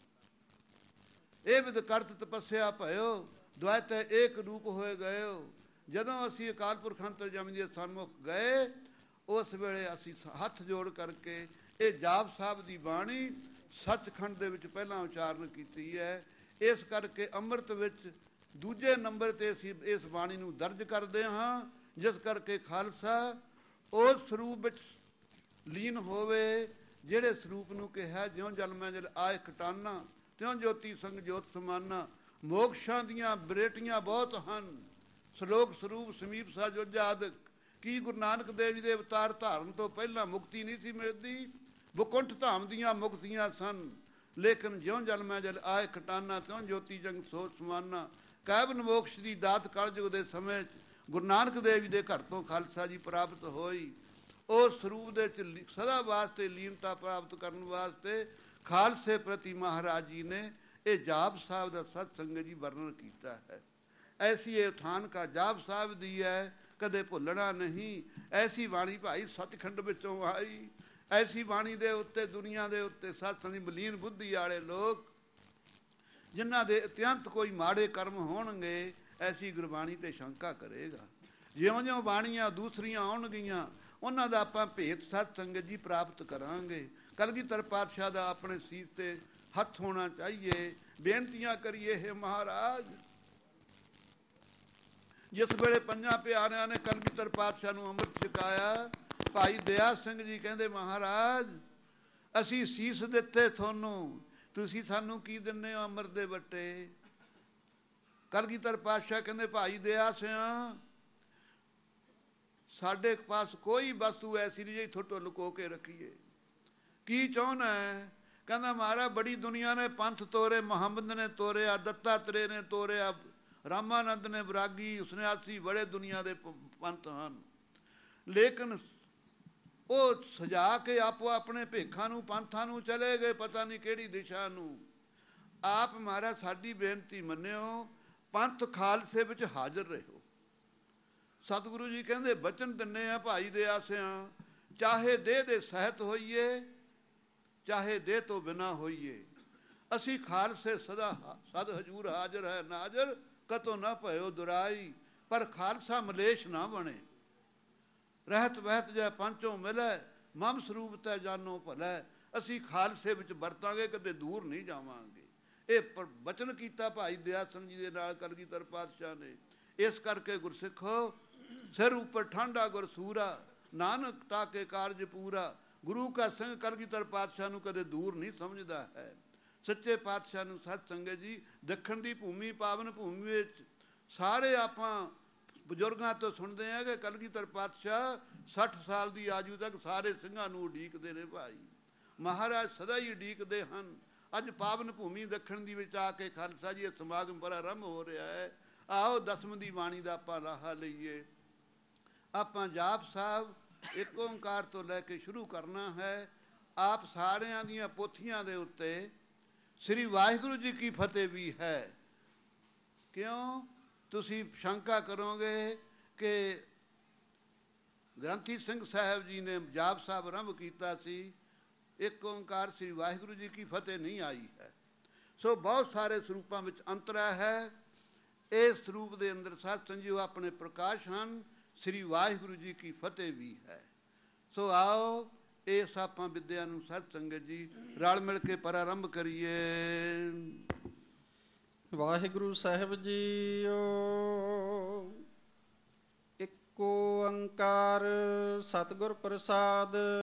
ਇਹ ਵਿਦ ਕਰਤ ਤਪੱਸਿਆ ਭਇਓ, ਦੁਆਇਤ ਏਕ ਰੂਪ ਹੋਏ ਗਇਓ। ਜਦੋਂ ਅਸੀਂ ਅਕਾਲ ਪੁਰਖ ਅੰਤਰਜਾਮੀ ਦੇ ਸਨਮੁਖ ਗਏ, ਉਸ ਵੇਲੇ ਅਸੀਂ ਹੱਥ ਜੋੜ ਕਰਕੇ ਇਹ ਜਾਪ ਸਾਹਿਬ ਦੀ ਬਾਣੀ ਸੱਚਖੰਡ ਦੇ ਵਿੱਚ ਪਹਿਲਾਂ ਉਚਾਰਨ ਕੀਤੀ ਹੈ। ਇਸ ਕਰਕੇ ਅੰਮ੍ਰਿਤ ਵਿੱਚ ਦੂਜੇ ਨੰਬਰ 'ਤੇ ਅਸੀਂ ਇਸ ਬਾਣੀ ਨੂੰ ਦਰਜ ਕਰਦੇ ਹਾਂ, ਜਿਸ ਕਰਕੇ ਖਾਲਸਾ ਉਸ ਸਰੂਪ ਵਿੱਚ ਲੀਨ ਹੋਵੇ ਜਿਹੜੇ ਸਰੂਪ ਨੂੰ ਕਿਹਾ, ਜਿਉਂ ਜਲ ਮੈਂ ਜਲ ਆਏ ਖਟਾਨਾ, ਤਿਉਂ ਜੋਤੀ ਸੰਗ ਜੋਤ ਸਮਾਨਾ। ਮੋਕਸ਼ਾਂ ਦੀਆਂ ਬਰੇਟੀਆਂ ਬਹੁਤ ਹਨ, ਸਲੋਕ ਸਰੂਪ ਸਮੀਪ ਸਾਜੋਜਾ ਆਦਿਕ। ਕੀ ਗੁਰੂ ਨਾਨਕ ਦੇਵ ਜੀ ਦੇ ਅਵਤਾਰ ਧਾਰਨ ਤੋਂ ਪਹਿਲਾਂ ਮੁਕਤੀ ਨਹੀਂ ਸੀ ਮਿਲਦੀ? ਬੁਕੁੰਠ ਧਾਮ ਦੀਆਂ ਮੁਕਤੀਆਂ ਸਨ, ਲੇਕਿਨ ਜਿਉਂ ਜਲ ਮੈਂ ਜਲ ਆਏ ਖਟਾਨਾ, ਤਿਉਂ ਜੋਤੀ ਜੰਗ ਸੋਚ ਸਮਾਨਾ। ਕੈਬਨ ਮੋਕਸ਼ ਦੀ ਦਾਤ ਕਲਯੁਗ ਦੇ ਸਮੇਂ 'ਚ ਗੁਰੂ ਨਾਨਕ ਦੇਵ ਜੀ ਦੇ ਘਰ ਤੋਂ ਖਾਲਸਾ ਜੀ ਪ੍ਰਾਪਤ ਹੋਈ। ਉਸ ਸਰੂਪ ਦੇ ਵਿੱਚ ਸਦਾ ਵਾਸਤੇ ਲੀਨਤਾ ਪ੍ਰਾਪਤ ਕਰਨ ਵਾਸਤੇ ਖਾਲਸੇ ਪ੍ਰਤੀ ਮਹਾਰਾਜ ਜੀ ਨੇ ਇਹ ਜਾਪ ਸਾਹਿਬ ਦਾ ਸਤ ਸੰਗਤ ਜੀ ਵਰਣਨ ਕੀਤਾ ਹੈ। ਐਸੀ ਇਹ ਉਥਾਨਕਾ ਜਾਪ ਸਾਹਿਬ ਦੀ ਹੈ, ਕਦੇ ਭੁੱਲਣਾ ਨਹੀਂ। ਐਸੀ ਬਾਣੀ ਭਾਈ ਸੱਚਖੰਡ ਵਿੱਚੋਂ ਆਈ, ਐਸੀ ਬਾਣੀ ਦੇ ਉੱਤੇ ਦੁਨੀਆ ਦੇ ਉੱਤੇ ਸਤਸੰਗ ਦੀ ਮਲੀਨ ਬੁੱਧੀ ਵਾਲੇ ਲੋਕ, ਜਿਨ੍ਹਾਂ ਦੇ ਅਤਿਅੰਤ ਕੋਈ ਮਾੜੇ ਕਰਮ ਹੋਣਗੇ, ਐਸੀ ਗੁਰਬਾਣੀ ਤੇ ਸ਼ੰਕਾ ਕਰੇਗਾ। ਜਿਉਂ-ਜਿਉਂ ਬਾਣੀਆਂ ਦੂਸਰੀਆਂ ਆਉਣਗੀਆਂ, ਉਹਨਾਂ ਦਾ ਆਪਾਂ ਭੇਤ ਸਤ ਸੰਗਤ ਜੀ ਪ੍ਰਾਪਤ ਕਰਾਂਗੇ। ਕਲਗੀਧਰ ਪਾਤਸ਼ਾਹ ਦਾ ਆਪਣੇ ਸੀਸ ਤੇ ਹੱਥ ਹੋਣਾ ਚਾਹੀਏ। ਬੇਨਤੀਆਂ ਕਰੀਏ, ਹੈ ਮਹਾਰਾਜ, ਜਿਸ ਵੇਲੇ ਪੰਜਾਂ ਪਿਆਰਿਆਂ ਨੇ ਕਲਗੀਧਰ ਪਾਤਸ਼ਾਹ ਨੂੰ ਅੰਮ੍ਰਿਤ ਛਕਾਇਆ, ਭਾਈ ਦਇਆ ਸਿੰਘ ਜੀ ਕਹਿੰਦੇ, ਮਹਾਰਾਜ ਅਸੀਂ ਸੀਸ ਦਿੱਤੇ ਤੁਹਾਨੂੰ, ਤੁਸੀਂ ਸਾਨੂੰ ਕੀ ਦਿੰਦੇ ਹੋ? ਅੰਮ੍ਰਿਤ ਦੇ ਵੱਟੇ। ਕਲਗੀਧਰ ਪਾਤਸ਼ਾਹ ਕਹਿੰਦੇ, ਭਾਈ ਦਇਆ ਸਿਆਂ, ਸਾਡੇ ਪਾਸ ਕੋਈ ਵਸਤੂ ਐਸੀ ਨਹੀਂ ਜਿਹੜੀ ਤੁਹਾਡੇ ਤੋਂ ਲੁਕੋ ਕੇ ਰੱਖੀਏ। ਕੀ ਚਾਹੁੰਦਾ ਹੈ? ਕਹਿੰਦਾ, ਮਹਾਰਾਜ ਬੜੀ ਦੁਨੀਆ ਨੇ ਪੰਥ ਤੋਰੇ, ਮੁਹੰਮਦ ਨੇ ਤੋਰਿਆ, ਦੱਤਾਤਰੇ ਨੇ ਤੋਰਿਆ, ਰਾਮਾਨੰਦ ਨੇ ਵਿਰਾਗੀ, ਉਸਨਿਆਸੀ, ਬੜੇ ਦੁਨੀਆ ਦੇ ਪੰਥ ਹਨ, ਲੇਕਿਨ ਉਹ ਸਜਾ ਕੇ ਆਪੋ ਆਪਣੇ ਭੇਖਾਂ ਨੂੰ ਪੰਥਾਂ ਨੂੰ ਚਲੇ ਗਏ, ਪਤਾ ਨਹੀਂ ਕਿਹੜੀ ਦਿਸ਼ਾ ਨੂੰ। ਆਪ ਮਹਾਰਾਜ ਸਾਡੀ ਬੇਨਤੀ ਮੰਨਿਓ, ਪੰਥ ਖਾਲਸੇ ਵਿੱਚ ਹਾਜ਼ਰ ਰਹੋ। ਸਤਿਗੁਰੂ ਜੀ ਕਹਿੰਦੇ ਬਚਨ ਦਿੰਨੇ ਆ ਭਾਈ ਦੇ ਆਸਿਆਂ, ਚਾਹੇ ਦੇਹ ਦੇ ਸਹਿਤ ਹੋਈਏ, ਚਾਹੇ ਦੇਹ ਤੋਂ ਬਿਨਾਂ ਹੋਈਏ, ਅਸੀਂ ਖਾਲਸੇ ਸਦਾ ਸਦ ਹਜੂਰ ਹਾਜ਼ਰ ਹੈ ਨਾਜ਼ਰ, ਕਤੋਂ ਨਾ ਭਇਓ ਦੁਰਾਈ। ਪਰ ਖਾਲਸਾ ਮਲੇਸ਼ ਨਾ ਬਣੇ, ਰਹਿਤ ਵਹਿਤ ਜੈ ਪੰਚੋਂ ਮਿਲੈ, ਮਮ ਸਰੂਪ ਤੈ ਜਾਨੋ ਭਲੈ। ਅਸੀਂ ਖਾਲਸੇ ਵਿੱਚ ਵਰਤਾਂਗੇ, ਕਦੇ ਦੂਰ ਨਹੀਂ ਜਾਵਾਂਗੇ। ਇਹ ਪਰ ਬਚਨ ਕੀਤਾ ਭਾਈ ਦਇਆ ਸਿੰਘ ਜੀ ਦੇ ਨਾਲ ਕਲਗੀਧਰ ਪਾਤਸ਼ਾਹ ਨੇ। ਇਸ ਕਰਕੇ ਗੁਰਸਿੱਖੋ, ਸਿਰ ਉੱਪਰ ਠਾਂਡਾ ਗੁਰਸੂਰਾ, ਨਾਨਕ ਤਾਕੇ ਕਾਰਜ ਪੂਰਾ। ਗੁਰੂ ਕਾ ਸਿੰਘ ਕਲਗੀਧਰ ਪਾਤਸ਼ਾਹ ਨੂੰ ਕਦੇ ਦੂਰ ਨਹੀਂ ਸਮਝਦਾ ਹੈ। ਸੱਚੇ ਪਾਤਸ਼ਾਹ ਨੂੰ ਸਤ ਸੰਗਤ ਜੀ, ਦੱਖਣ ਦੀ ਭੂਮੀ ਪਾਵਨ ਭੂਮੀ ਵਿੱਚ ਸਾਰੇ ਆਪਾਂ ਬਜ਼ੁਰਗਾਂ ਤੋਂ ਸੁਣਦੇ ਹਾਂ ਕਿ ਕਲਗੀਧਰ ਪਾਤਸ਼ਾਹ ਸੱਠ ਸਾਲ ਦੀ ਆਯੂ ਤੱਕ ਸਾਰੇ ਸਿੰਘਾਂ ਨੂੰ ਉਡੀਕਦੇ ਨੇ ਭਾਈ। ਮਹਾਰਾਜ ਸਦਾ ਹੀ ਉਡੀਕਦੇ ਹਨ। ਅੱਜ ਪਾਵਨ ਭੂਮੀ ਦੱਖਣ ਦੀ ਵਿੱਚ ਆ ਕੇ ਖਾਲਸਾ ਜੀ ਇਹ ਸਮਾਗਮ ਬੜਾ ਆਰੰਭ ਹੋ ਰਿਹਾ ਹੈ। ਆਓ ਦਸਮ ਦੀ ਬਾਣੀ ਦਾ ਆਪਾਂ ਲਾਹਾ ਲਈਏ। ਆਪਾਂ ਜਾਪ ਸਾਹਿਬ ਇੱਕ ਓਂਕਾਰ ਤੋਂ ਲੈ ਕੇ ਸ਼ੁਰੂ ਕਰਨਾ ਹੈ। ਆਪ ਸਾਰਿਆਂ ਦੀਆਂ ਪੋਥੀਆਂ ਦੇ ਉੱਤੇ ਸ੍ਰੀ ਵਾਹਿਗੁਰੂ ਜੀ ਕੀ ਫਤਿਹ ਵੀ ਹੈ। ਕਿਉਂ? ਤੁਸੀਂ ਸ਼ੰਕਾ ਕਰੋਗੇ ਕਿ ਗ੍ਰੰਥੀ ਸਿੰਘ ਸਾਹਿਬ ਜੀ ਨੇ ਜਾਪ ਸਾਹਿਬ ਆਰੰਭ ਕੀਤਾ ਸੀ, ਇੱਕ ਓਂਕਾਰ ਸ੍ਰੀ ਵਾਹਿਗੁਰੂ ਜੀ ਕੀ ਫਤਿਹ ਨਹੀਂ ਆਈ ਹੈ। ਸੋ ਬਹੁਤ ਸਾਰੇ ਸਰੂਪਾਂ ਵਿੱਚ ਅੰਤਰਾ ਹੈ। ਇਸ ਸਰੂਪ ਦੇ ਅੰਦਰ ਸਤ ਸੰਜੀਓ ਆਪਣੇ ਪ੍ਰਕਾਸ਼ ਹਨ, ਸ੍ਰੀ ਵਾਹਿਗੁਰੂ ਜੀ ਕੀ ਫਤਿਹ ਵੀ ਹੈ। ਸੋ ਆਓ ਇਸ ਆਪਾਂ ਵਿਦਿਆ ਨੂੰ ਸਤ ਸੰਗਤ ਜੀ ਰਲ ਮਿਲ ਕੇ ਪ੍ਰਾਰੰਭ ਕਰੀਏ। ਵਾਹਿਗੁਰੂ ਸਾਹਿਬ ਜੀਓ। ਇੱਕ ਓੰਕਾਰ ਸਤਿਗੁਰ ਪ੍ਰਸਾਦ।